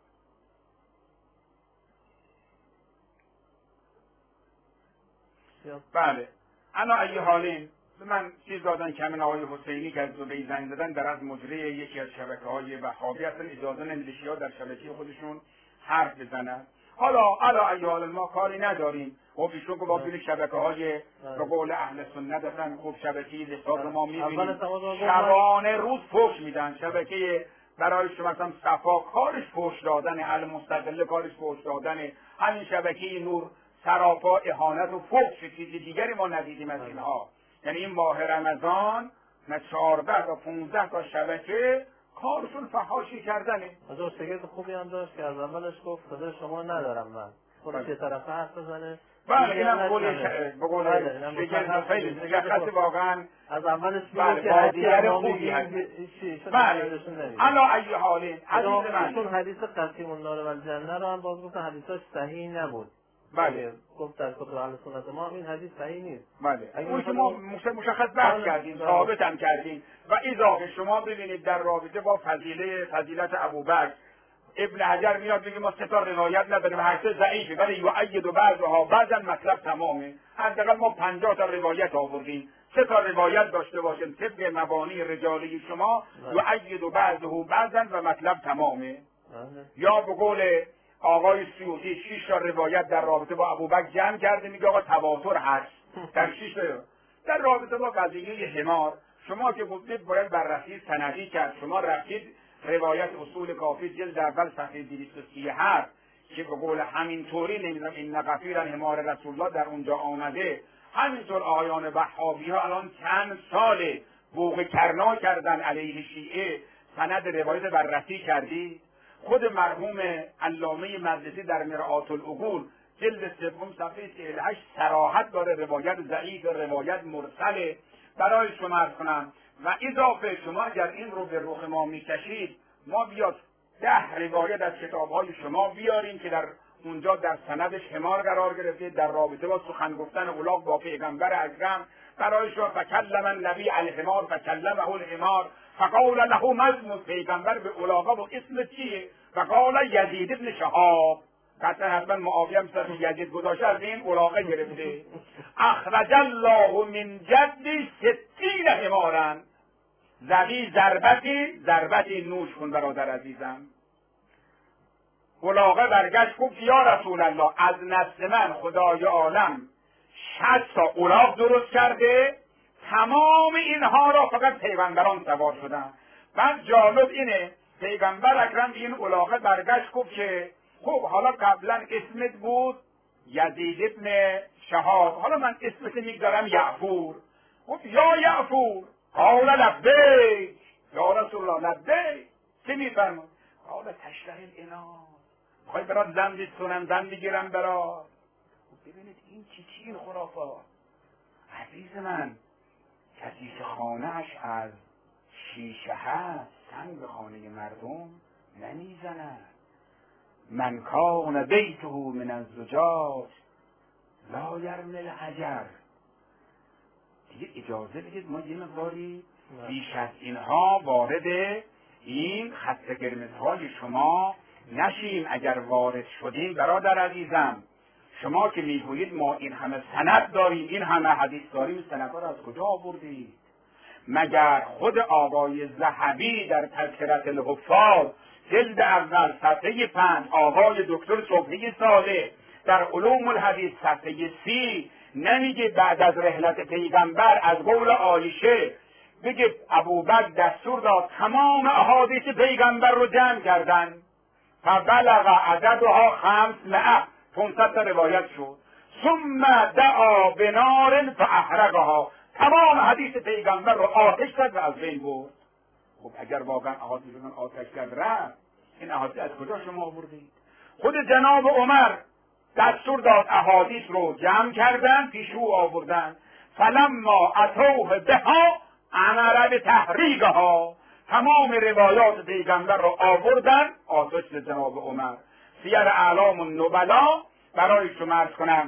بله انا ای حالین من چیز دادن که همین آقای حسینی که از دبی زنگ زدن در از مجری یکی از شبکه‌های وهابی اصلا اجازه نمیده شیعه در شبکه خودشون حرف بزنن. حالا الا ای حال ما کاری نداریم. خب ایشون که با بین شبکه‌های به قول اهل سنت اصلا خوب شبکه لسان ما می‌بینیم شبانه روز فحش میدن. شبکه برای شما مثلا صفا کارش فحش دادن، المستقل کارش فحش دادن، همین شبکه نور سراپا اهانت و فحش، چیزی دیگری ما ندیدیم از اینها. یعنی این ماه رمضان نه چهارده تا پونزده تا شبکه کارشون فحاشی کردنه. حضور شگرد خوبی هم داشت که از اولش گفت صدای شما ندارم من خودش یه طرفه حرف بزنه. بله اینم قولی به قول شگرد خیلی مشخص واقعا از اولش بله که بازیگر خوبی هست. بله علا ای حالین عزیز من چون حدیث قسیم النار و الجنه رو هم باز گفتن حدیثاش صحیح نبود. بله گفت در کتب اهل سنت ما این حدیث صحیح نیست. بله اون که ما مشخص بحث کردیم ثابت هم کردیم و اضافه شما ببینید در رابطه با فضیله فضیلت ابوبکر ابن حجر میاد میگه ما سه تا روایت نداریم هر سه ضعیفه ولی یؤید بعضها بعضا مطلب تمامه. حداقل ما پنجاه تا روایت آوردیم سه تا روایت داشته باشیم طبق مبانی رجالی شما یؤید بعضه بعضا و مطلب تمامه. یا به قول آقای سیوطی شش تا روایت در رابطه با ابوبکر جمع کرده میگه آقا تواتر هست در شش تا. در رابطه با قضیه حمار شما که گفتید باید بررسی سندی کرد شما رفتید روایت اصول کافی جلد اول صفحه دویست و سی و هفت که به قول همینطوری نمیدونم این نقفیر حمار رسول الله در اونجا آمده. همینطور آقایان وهابی ها الان چند ساله بوق کرنا کردن علیه شیعه سند روایت بررسی کردی. خود مرحوم علامه مجلسی در مرآت العقول جلد سوم صفحه چهل و هشت صراحت داره روایت ضعیف روایت مرسله. برای شما عرض کنم و اضافه شما اگر این رو به رخ ما میکشید ما بیاد ده روایت از کتابهای شما بیاریم که در اونجا در سندش حمار قرار گرفته در رابطه با سخن گفتن الاغ با پیغمبر اکرم. برای شما فکلم النبی الحمار فکلمه الحمار فقال له مجنون پیغمبر به الاغا و اسم چیه؟ فقال یزید ابن شهاب. قطعا حتما معاویه هم سر یزید گذاشته از این الاغا گرفته. اخرج الله من جدی ستین حمارن زوی ضربتی ضربتی نوش کن برادر عزیزم. الاغا برگشت گفت یا رسول الله از نسل من خدای عالم شصت تا الاغ درست کرده تمام اینها را فقط پیغمبران سوار شدن. بعد جالب اینه پیغمبر اکرم این الاغه برگشت گفت که خب حالا قبلا اسمت بود یزید ابن شهاب حالا من اسمت میگذارم یعفور. گفت یا یعفور قال لبیک یا رسول الله لبیک. چه میفرمود؟ قال تشتهی الاناث میخوای برات زن بستونم زن بگیرم برات. ببینید این چی چی این خرافات. عزیز من کسی که خانه‌اش از شیشه هست سنگ به خانه مردم نمیزند. من کان بیته من الزجاج لا یرمی الحجر. دیگه اجازه بدید ما یه مقداری بیش از اینها وارد این خط قرمزهای شما نشیم. اگر وارد شدیم برادر عزیزم شما که میگویید ما این همه سند داریم این همه حدیث داریم سندها را از کجا آوردید؟ مگر خود آقای ذهبی در تذکرة الحفاظ جلد اول صفحه پنج آقای دکتر صبحی صالح در علوم الحدیث صفحه سی نمیگه بعد از رحلت پیغمبر از قول عایشه بگه ابوبکر دستور داد تمام احادیث پیغمبر رو جمع کردن فبلغ عددها خمسمائه پانصد تا روایت شد. ثم دعا بنار فاحرقها تمام حدیث پیغمبر رو آتش زد و از بین برد. خب اگر واقعا احادیث رو آتش زد رفت این احادیث از کجا شما آوردید؟ خود جناب عمر دستور داد احادیث رو جمع کردن پیش او آوردن. فلما اتوه بها امر بتحریقها تمام روایات پیغمبر رو آوردن آتش زد جناب عمر. سیر اعلام النبلا برای شما عرض کنم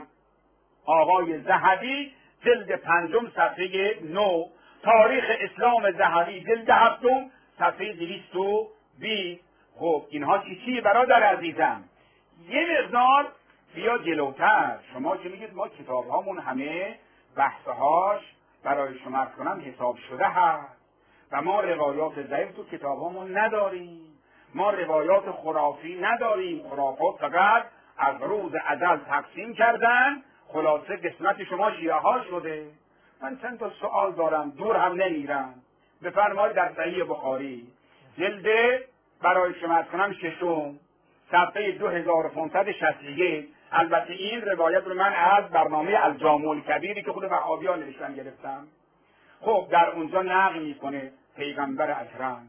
آقای ذهبی جلد پنجم صفحه نو تاریخ اسلام ذهبی جلد هفتم صفحه دویست و بیست. خب اینها چیزی برادر عزیزم یه مقدار بیا جلوتر. شما که میگید ما کتاب هامون همه بحثهاش برای شما عرض کنم حساب شده هست و ما روایات ضعیف تو کتاب هامون نداریم. ما روایات خرافی نداریم. خرافات فقط از روز ازل تقسیم کردن خلاصه قسمت شما شیعه ها شده. من چند تا سوال دارم دور هم نمیرم. بفرمایید در صحیح بخاری جلد برای شما عرض کنم ششم صفحه دو هزار و پانصد و شصت و یک. البته این روایت رو من از برنامه الجامع الکبیری که خود وهابیان نوشتن گرفتم. خب در اونجا نقل میکنه پیغمبر اکرم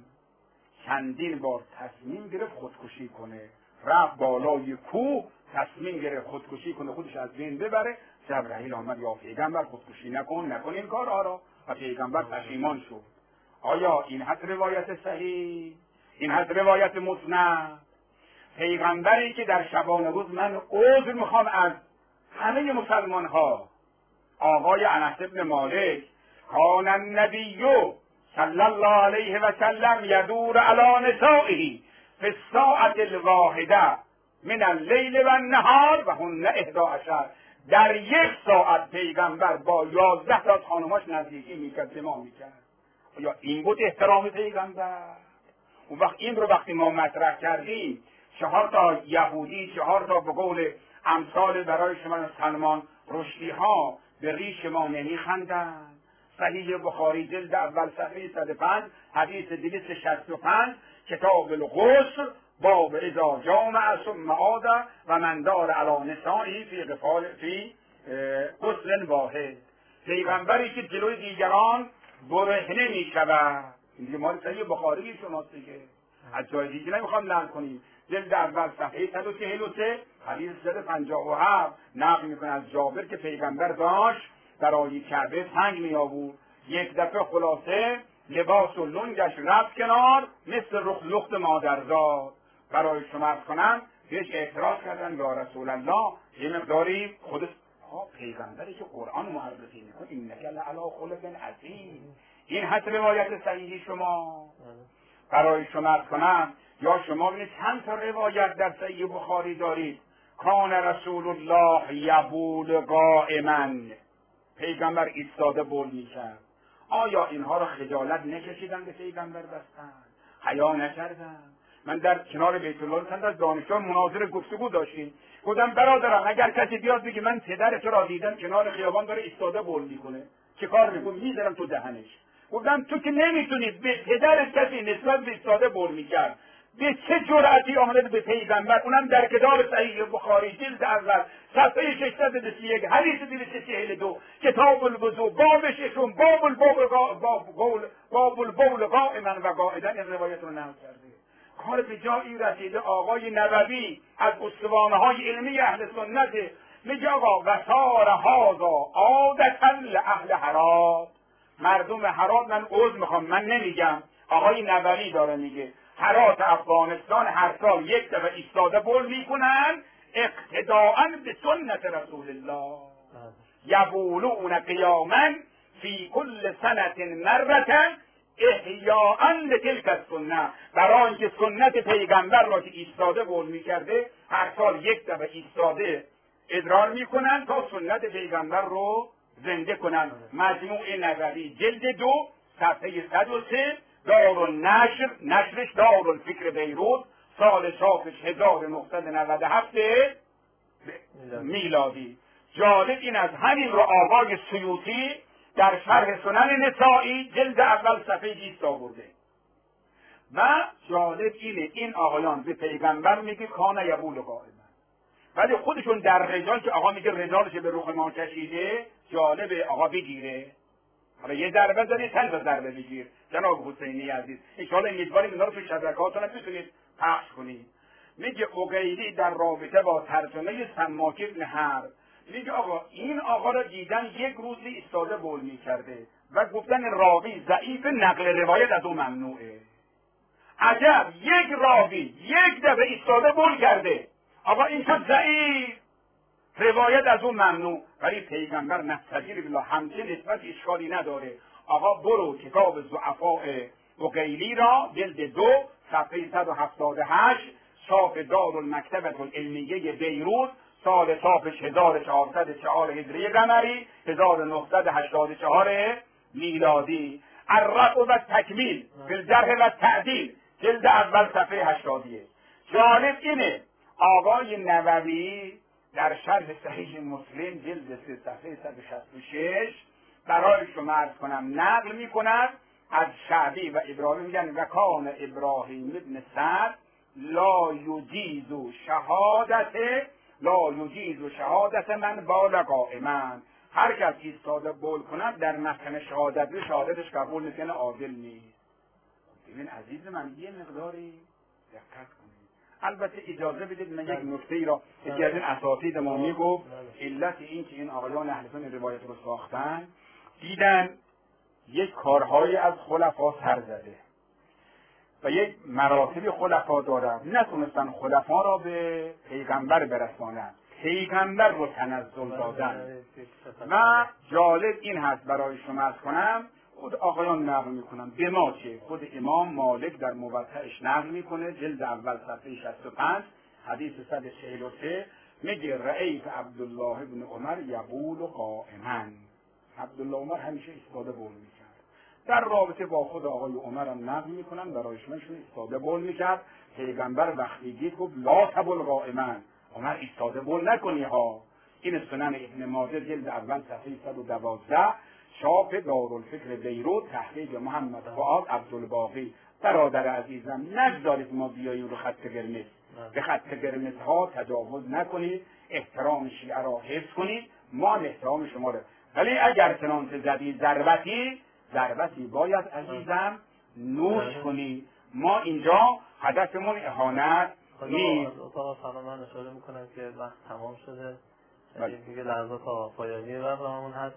چندین بار تصمیم گرفت خودکشی کنه، رفت بالای کوه تصمیم گرفت خودکشی کنه، خودش از بین ببره. جبرئیل آمد یا پیغمبر خودکشی نکن، نکن این کارها را، و پیغمبر پشیمان شد. آیا این هست روایت صحیح؟ این هست روایت مسند؟ پیغمبری که در شبانه روز من عذر میخوام از همه مسلمان ها، آقای انس بن مالک، کان النبی صلی الله علیه و سلم یدور علی نسائه فی الساعة الواحده من اللیل و النهار و هن احدی عشر. در یک ساعت پیغمبر با یازده تا از خانماش نزدیکی میکرد، جماع میکرد. یا این بود احترام پیغمبر؟ اون وقت این رو وقتی ما مطرح کردیم، چهار تا یهودی، چهار تا به قول امثال برای شما سلمان رشدی ها به ریش ما نمیخندند. صحیح بخاری جلد اول صفحه صد و پنج حدیث دویست و شصت و پنج کتاب الغسل باب اذا جامع ثم عاد و من دار علی نسائه فی غفال فی غسل واحد. پیغمبری که جلوی دیگران برهنه می شود. این مال صحیح بخاری شماست دیگه، از جای دیگه نمیخوام نقل کنیم. جلد اول صفحه صد و چهل و سه حدیث صد و پنجاه و هفت نقل میکنه از جابر که پیغمبر داشت برای کعبه سنگ می آورد. یک دفعه خلاصه لباس و لنگش رفت کنار مثل رخ لخت مادرزاد. برای شما عرض کنم بهش اعتراض کردن یا رسول الله یه مقداری خودش پیغمبری که قرآن معرفی میکنه اینک لعلی خلق عظیم. این هست روایت صحیحی شما. برای شما عرض کنم یا شما ببینید چند تا روایت در صحیح بخاری دارید. کان رسول الله یبول قائما، پیغمبر ایستاده بول میکرد. آیا اینها را خجالت نکشیدن به پیغمبر بستن؟ حیا نکردن؟ من در کنار بیت الله چند از دانشجویان مناظره گفتگو داشتیم. گفتم برادرم اگر کسی بیاد بگه من پدر تو را دیدم کنار خیابان داره ایستاده بول میکنه، چه کار میکنم؟ میذارم تو دهنش. گفتم تو که نمیتونی به پدر کسی نسبت به ایستاده بول میکرد، به چه جرأتی آمده به پیغمبر، اونم در کتاب صحیح بخاری جلد اول صفحه ششصد و بیست و یک حدیث دویست و چهل و دو کتاب الوضو باب ششم باب البول باب البول قائما و قاعدا این روایت رو نقل کرده. کار به جایی رسیده آقای نووی از استوانه های علمی اهل سنت میگه آقا وسار هذا عادتا لاهل هرات. مردم هرات، من عذر میخوام من نمیگم، آقای نووی داره میگه هرات افغانستان هر سال یک دفعه ایستاده بول میکنن اقتداء به سنت رسول الله. یبولون قیاما فی کل سنت مرة احیاء لتلک السنه. برای اینکه سنت پیغمبر را که ایستاده بول میکرده هر سال یک دفعه ایستاده ادرار میکنن تا سنت پیغمبر رو زنده کنن. مجموع نووی جلد دو صفحه صد و سه دارالنشر، نشرش دارالفکر بیروت، سال چاپش هزار و نهصد و نود و هفت میلادی. جالب این از همین رو آقای سیوطی در شرح سنن نسائی جلد اول صفحه بیست آورده. و جالب اینه این آقایان به پیغمبر میگه کان یبول قائما، ولی خودشون در رجال که آقا میگه رجالش به رخ ما کشیده، جالبه آقا بگیره. حالا یه ضربه زنی چند تا ضربه بگیر جناب حسینی عزیز. ان شاء الله امیدواریم اینا رو تو شبکه‌هاتون بتونید پخش کنید. میگه عقیلی در رابطه با ترجمه سماک بن حرب میگه آقا این آقا را دیدن یک روزی ایستاده بول میکرده و گفتن راوی ضعیف، نقل روایت از اون ممنوعه. عجب، یک راوی یک دفعه ایستاده بول کرده، آقا این شد ضعیف، روایت از اون ممنوع. ولی پیغمبر نستجیر بالله همچه نسبت اشکالی نداره. آقا برو کتاب ضعفاء عقیلی را جلد دو صفحه صد و هفتاد و هشت چاپ دارالمکتبة العلمیه بیروت، سال چاپش هزار و چهارصد و چهار هجری قمری، هزار و نهصد و هشتاد و چهار میلادی. الرفع و تکمیل فی الجرح و تعدیل جلد اول صفحه هشتادیه. جالب اینه آقای نووی در شرح صحیح مسلم جلد سه صفحه صد و شصت و شش برای شما عرض کنم نقل می کند از شعبی و ابراهیم، میگن و کان ابراهیم ابن سعد لا یجیز شهادت لا یجیز شهادت من بال قائما. هر کس ایستاده بول کند در مکن شهادت به شهادتش قبول نیست، یعنی عادل نیست. ببین عزیز من یه مقداری دقت کنید. البته اجازه بدید من یک نکته ای را یکی از این اساتید ما میگفت علت این که این آقایان اهل سنت روایت رو ساختن دیدن یک کارهایی از خلفا سر زده و یک مراتب خلفا دارد، نتونستن خلفا را به پیغمبر برسانند، پیغمبر رو تنزل دادن. و جالب این هست برای شما از کنم، خود آقایان نقل میکنن به ما چه، خود امام مالک در موطئش نقل میکنه جلد اول صفحه شصت و پنج حدیث صد و چهل و سه میگه رأیت عبدالله بن عمر یبول قائما. عبدالله عمر همیشه ایستاده بول میکرد. در رابطه با خود آقای عمر هم نقل میکنن برای شماشون ایستاده بول میکرد. پیغمبر وقتی دید گفت لا تبول قائما، عمر ایستاده بول نکنی ها. این سنن ابن ماجه جلد اول صفحه صد و دوازده، شاپ دارالفکر بیروت، تحقیق محمد فؤاد عبدالباقی. برادر عزیزم نگذارید ما بیاییم رو خط قرمز، به خط قرمزها تجاوز نکنید، احترام شیعه را حفظ کنید، ما احترام شما را. ولی اگر چنانچه زدید ضربتی ضربتی باید عزیزم نوش کنید. ما اینجا هدفمون اهانت نیست. اتاق سلام من اشاره میکنم که وقت تمام شده، این دیگه لحظات تا پایانی برنامه‌مون هست.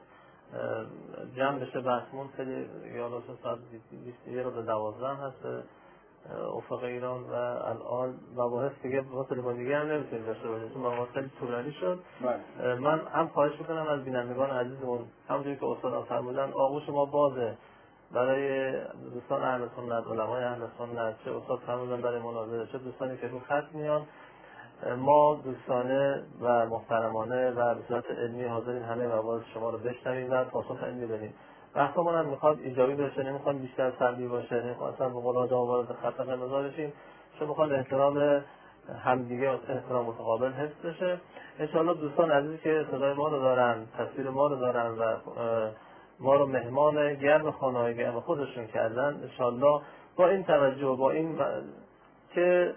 جمع بشه بحثمون خیلی یاداش ساعت بیست و یک رو به دوازده هست افق ایران و الان مباحث دیگه با تلفن دیگه هم نمیتونیم داشته باشیم چون مباحث خیلی طولانی شد. من هم خواهش میکنم از بینندگان عزیزمون همونجوری که استاد فرمودن آغوش ما بازه برای دوستان اهل سنت، علمای اهل سنت، چه استاد فرمودن برای مناظره، چه دوستانی که رو خط میان. ما دوستانه و محترمانه و به صورت علمی حاضرین همه مباحث شما رو بشنویم و پاسخ علمی بدیم. بحثمون هم میخواد ایجابی باشه، نمیخواد بیشتر سلبی باشه، نمیخواد اصلا به قول آدم وارد خط قرمز بشیم، چون میخواد احترام همدیگه، احترام متقابل حفظ بشه. انشاءالله دوستان عزیزی که صدای ما رو دارن، تصویر ما رو دارن و ما رو مهمان گرم خانه‌های گرم خودشون کردن، انشاءالله با این توجه، با این که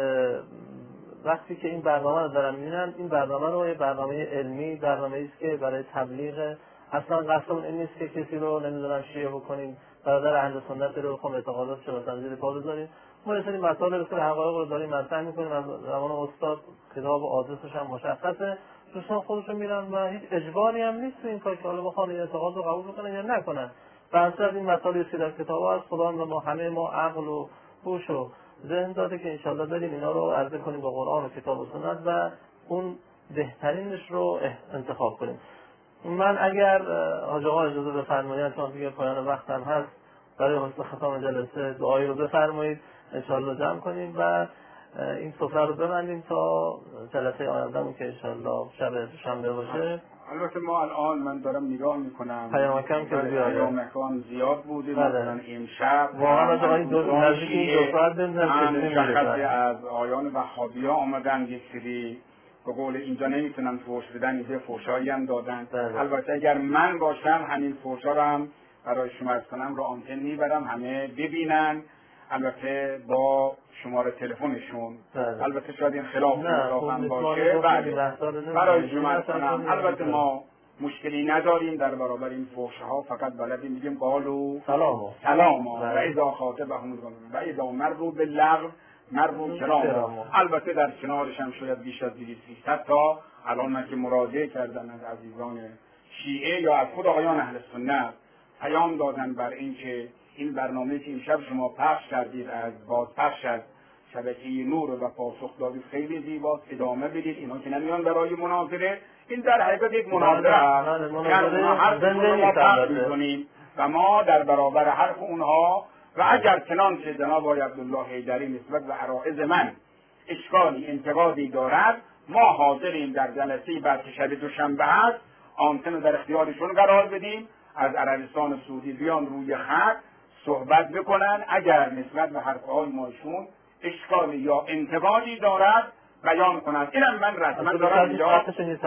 وقتی که این برنامه رو دارن میبینن، این برنامه رو یه برنامه علمی، برنامه است که برای تبلیغ، اصلا قصدمون این نیست که کسی رو نمیدونم شیعه بکنیم، برادر اهل سنت رو بخوام اعتقادات چه مثلا زیر پا بذاریم. ما یه سری مسائل بسیار حقایق رو داریم مطرح میکنیم، از زمان استاد کتاب و آدرسش هم مشخصه، دوستان خودشون میرن و هیچ اجباری هم نیست این کار که حالا بخوان این اعتقاد رو قبول بکنن یا نکنن. بحث از این مسائل که در کتاب‌ها هست، خدا ما همه ما عقل و هوش و ذهن داده که انشالله داریم اینا رو عرضه کنیم با قرآن و کتاب و سنت و اون بهترینش رو انتخاب کنیم. من اگر حاج آقا اجازه بفرمایید چون دیگه پایان وقتم هست، برای حسن ختام جلسه دعایی رو بفرمایید انشالله جمع کنیم و این سفره رو ببندیم تا جلسه آیندهمون که انشالله شب شنبه باشه. البته ما الان من دارم نگاه میکنم پیامکم که بیاره پیامکان زیاد بوده، مثلا امشب واقعا از این دو نزدیک این دو ساعت بنزن که مشخصی از آیان وهابی‌ها آمدن، یک سری به قول اینجا نمیتونن فوش بدن، یه فوشایی هم دادن. البته اگر من باشم همین فوشا رو هم برای شما از کنم رو آنتن میبرم همه ببینن، البته با شماره تلفنشون. البته شاید این خلاف مصافم باشه، برای شما از کنم البته ما مشکلی نداریم در برابر این فحشه ها، فقط بلدیم میگیم قالوا سلام سلام و اذا خاطبهم و اذا مروا باللغو مروا کراما. البته در کنارش هم شاید بیش از دویست سیصد تا الان من که مراجعه کردن از عزیزان شیعه یا از خود آقایان اهل سنت پیام دادن بر این که این برنامه که امشب شما پخش کردید از بازپخش از شبکه نور و پاسخ دادید خیلی زیباست، ادامه بدید. اینا که نمیان برای مناظره، این در حقیقت یک مناظره است که ما حرف ما پخش می‌کنیم و ما در برابر حرف اونها و اگر چنانچه جناب آقای عبدالله حیدری نسبت به عرائض من اشکالی انتقادی دارد، ما حاضریم در جلسه بعد که شب دوشنبه هست آنتن رو در اختیارشون قرار بدیم، از عربستان سعودی بیان روی خط صحبت بکنن، اگر نسبت به حرفهای ماشون اشکالی یا انتقادی دارد بیان کنند. اینم من رسما دارم اینجا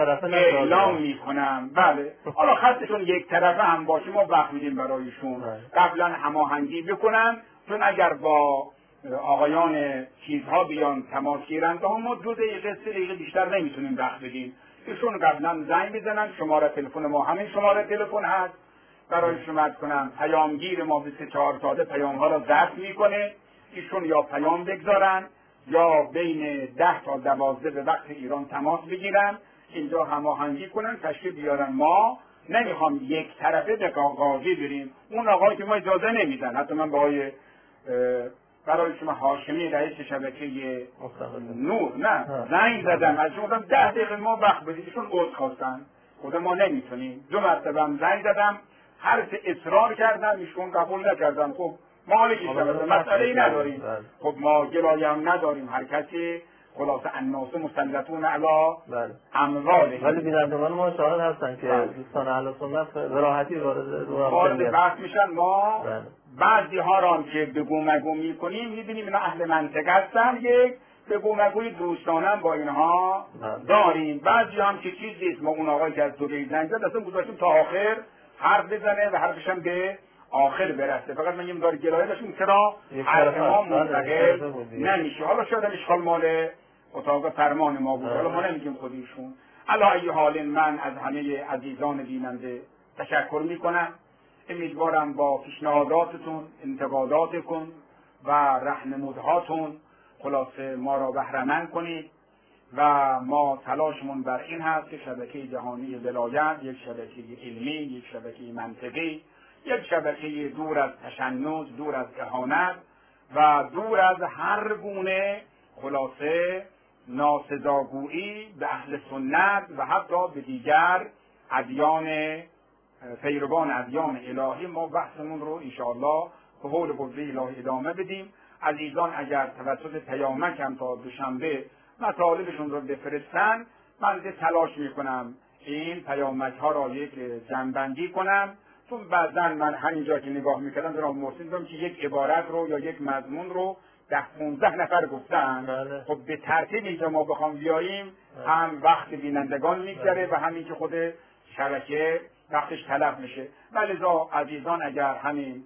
اعلام میکنم. بله حالا خطشون یک طرفه هم باشه ما وقت میدیم برایشون قبلا هماهنگی بکنن، چون اگر با آقایان چیزها بیان تماس گیرند ما دو دقیقه سه دقیقه بیشتر نمیتونیم وقت بدیم. ایشون قبلا زنگ میزنن، شماره تلفن ما همین شماره تلفن هست، برای شما کنم پیامگیر ما بیست و چهار ساعته پیام ها را ضبط میکنه. ایشون یا پیام بگذارن یا بین ده تا دوازده به وقت ایران تماس بگیرن، اینجا هماهنگی کنن تشریف بیارن. ما نمیخوام یک طرفه به قاضی بریم، اون آقای که ما اجازه نمیدن. حتی من با برای شما هاشمی رئیس شبکه نور نه زنگ زدم، از شما گفتم ده دقیقه ما وقت بدید، ایشون عذر خواستن، خود ما نمیتونیم. دو مرتبه هم زنگ زدم، هر سه اصرار کردم، ایشون قبول نکردن. خب ما حالا که مسئله ای نداریم، خب ما گلایه هم نداریم، هر کسی خلاصه الناس مسلطون علی اموالهم. ولی بینندگان ما شاهد هستن که دوستان اهل سنت به راحتی وارد بحث میشن. ما بعضی ها را که بگو مگو میکنیم میبینیم اینا اهل منطقه هستن، یک بگو مگوی دوستانه با اینها داریم. بعضی هم که چیزی است، ما اون آقای که از دوره زنگ زد اصلا گذاشتیم تا آخر حرف بزنه و حرفش هم به آخر برسه. فقط من یه مقدار گلایه داشتیم چرا حرف ما منتقل نمیشه. حالا شاید اشکال مال اتاق فرمان ما بود، حالا ما نمیگیم خودیشون. علی ای حال من از همه عزیزان بیننده تشکر میکنم. امیدوارم با پیشنهاداتتون، انتقاداتتون و راهنمودهاتون خلاصه ما را بهره‌مند کنید و ما تلاشمون بر این هست که شبکه جهانی ولایت یک شبکه علمی، یک شبکه منطقی، یک شبکه دور از تشنج، دور از اهانت و دور از هر گونه خلاصه ناسزاگویی به اهل سنت و حتی به دیگر ادیان پیروان ادیان الهی. ما بحثمون رو انشاءالله به حول قدره الهی ادامه بدیم. عزیزان اگر توسط پیامک هم تا دوشنبه مطالبشون رو بفرستن، من تلاش میکنم این پیامک ها را یک جنبندی کنم، چون بعضا من همینجا که نگاه میکردم دارم محسن دیدم که یک عبارت رو یا یک مضمون رو ده پونزده نفر گفتن. خب به ترتیب اینجا ما بخوام بیاییم هم وقت بینندگان میگذره و همین که خود شبکه وقتش تلف میشه. ولذا عزیزان اگر همین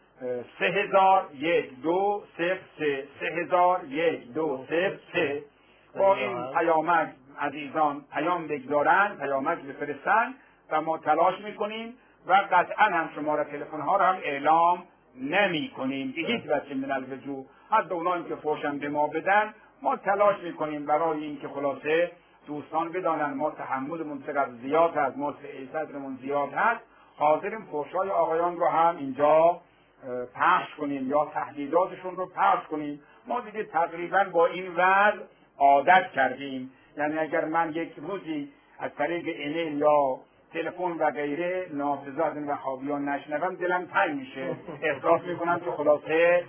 سه هزار یک دو صفر سه سه هزار یک دو صفر سه با این پیامک عزیزان پیام بگذارن، پیامک بفرستن و ما تلاش میکنیم و قطعا هم شماره تلفن ها رو هم اعلام نمی کنیم به هیچ وجه من الوجوه. حتی اونایی که فوشم به ما بدن ما تلاش میکنیم برای اینکه خلاصه دوستان بدانن ما تحملمون چقدر زیاد هست، ما صدرمون زیاد هست، حاضریم فوشای آقایان رو هم اینجا پخش کنیم یا تهدیداتشون رو پخش کنیم. ما دیگه تقریبا با این وضع عادت کردیم. یعنی اگر من یک روزی از طریق ایمیل یا تلفن و غیره نافذات از این وهابیان نشنوم دلم تنگ میشه، احساس میکنم که خلاصه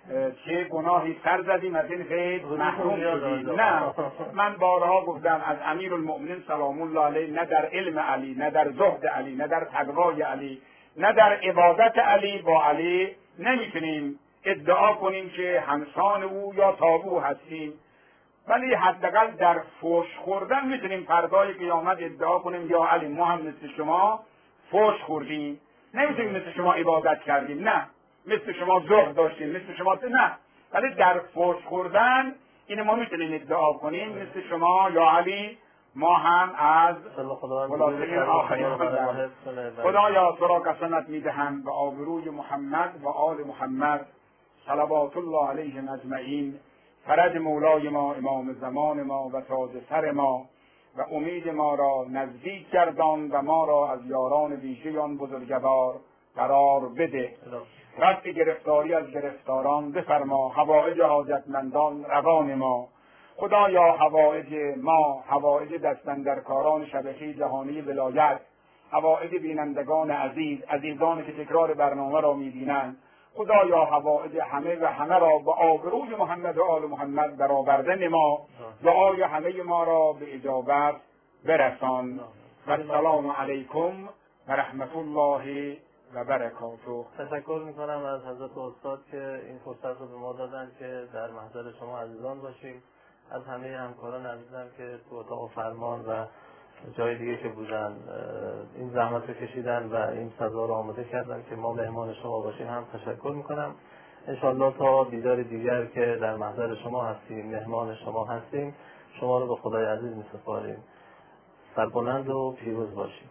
چه گناهی سر زدیم از این خیر محروم شدیم. نه، من بارها گفتم از امیرالمؤمنین سلام الله علیه نه در علم علی، نه در زهد علی، نه در تقوای علی، نه در عبادت علی با علی نمیتونیم ادعا کنیم که همسان او یا تابو هستیم، ولی حداقل در فوش خوردن میتونیم فردای قیامت ادعا کنیم یا علی ما هم مثل شما فوش خوردیم، نمیتونیم مثل شما عبادت کردیم، نه مثل شما زهد داشتیم، مثل شما نه، ولی در فوش خوردن این ما میتونیم ادعا کنیم مثل شما یا علی ما هم از خلاصه آخرین خودم. خدایا تو را قسمت میدهم به آبروی محمد و آل محمد صلوات الله علیهم اجمعین، فرج مولای ما امام زمان ما و تاج سر ما و امید ما را نزدیک گردان و ما را از یاران ویژه آن بزرگوار قرار بده. رفع گرفتاری از گرفتاران بفرما، حوائج حاجتمندان روان ما. خدایا حوائج ما، حوائج دستاندرکاران شبکه جهانی ولایت، حوائج بینندگان عزیز، عزیزانی که تکرار برنامه را میبینند، خدایا حوائج همه و همه را به آبروی محمد و آل محمد برآورده نما، دعای همه ما را به اجابت برسان. و السلام علیکم و رحمت الله و برکاته. تشکر میکنم از حضرت استاد که این فرصت رو به ما دادن که در محضر شما عزیزان باشیم. از همه همکاران عزیزم که تو اتاق فرمان و جای دیگه که بودن این زحمت رو کشیدن و این سزا رو آماده کردن که ما مهمان شما باشیم هم تشکر میکنم. انشالله تا دیدار دیگر که در محضر شما هستیم، مهمان شما هستیم، شما رو به خدای عزیز میسپاریم. سربلند و پیروز باشیم.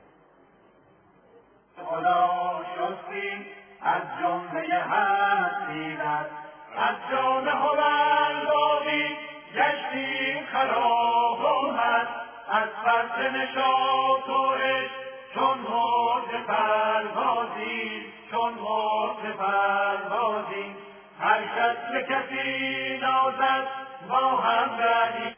خدا شستیم از جمله حسینت، از جان هوندادی گشتیم خراب آمد، از فرط نشاط و عشق چون مرغ پروازی، چون مرغ پروازی، هر کس به کسی نازد ما هم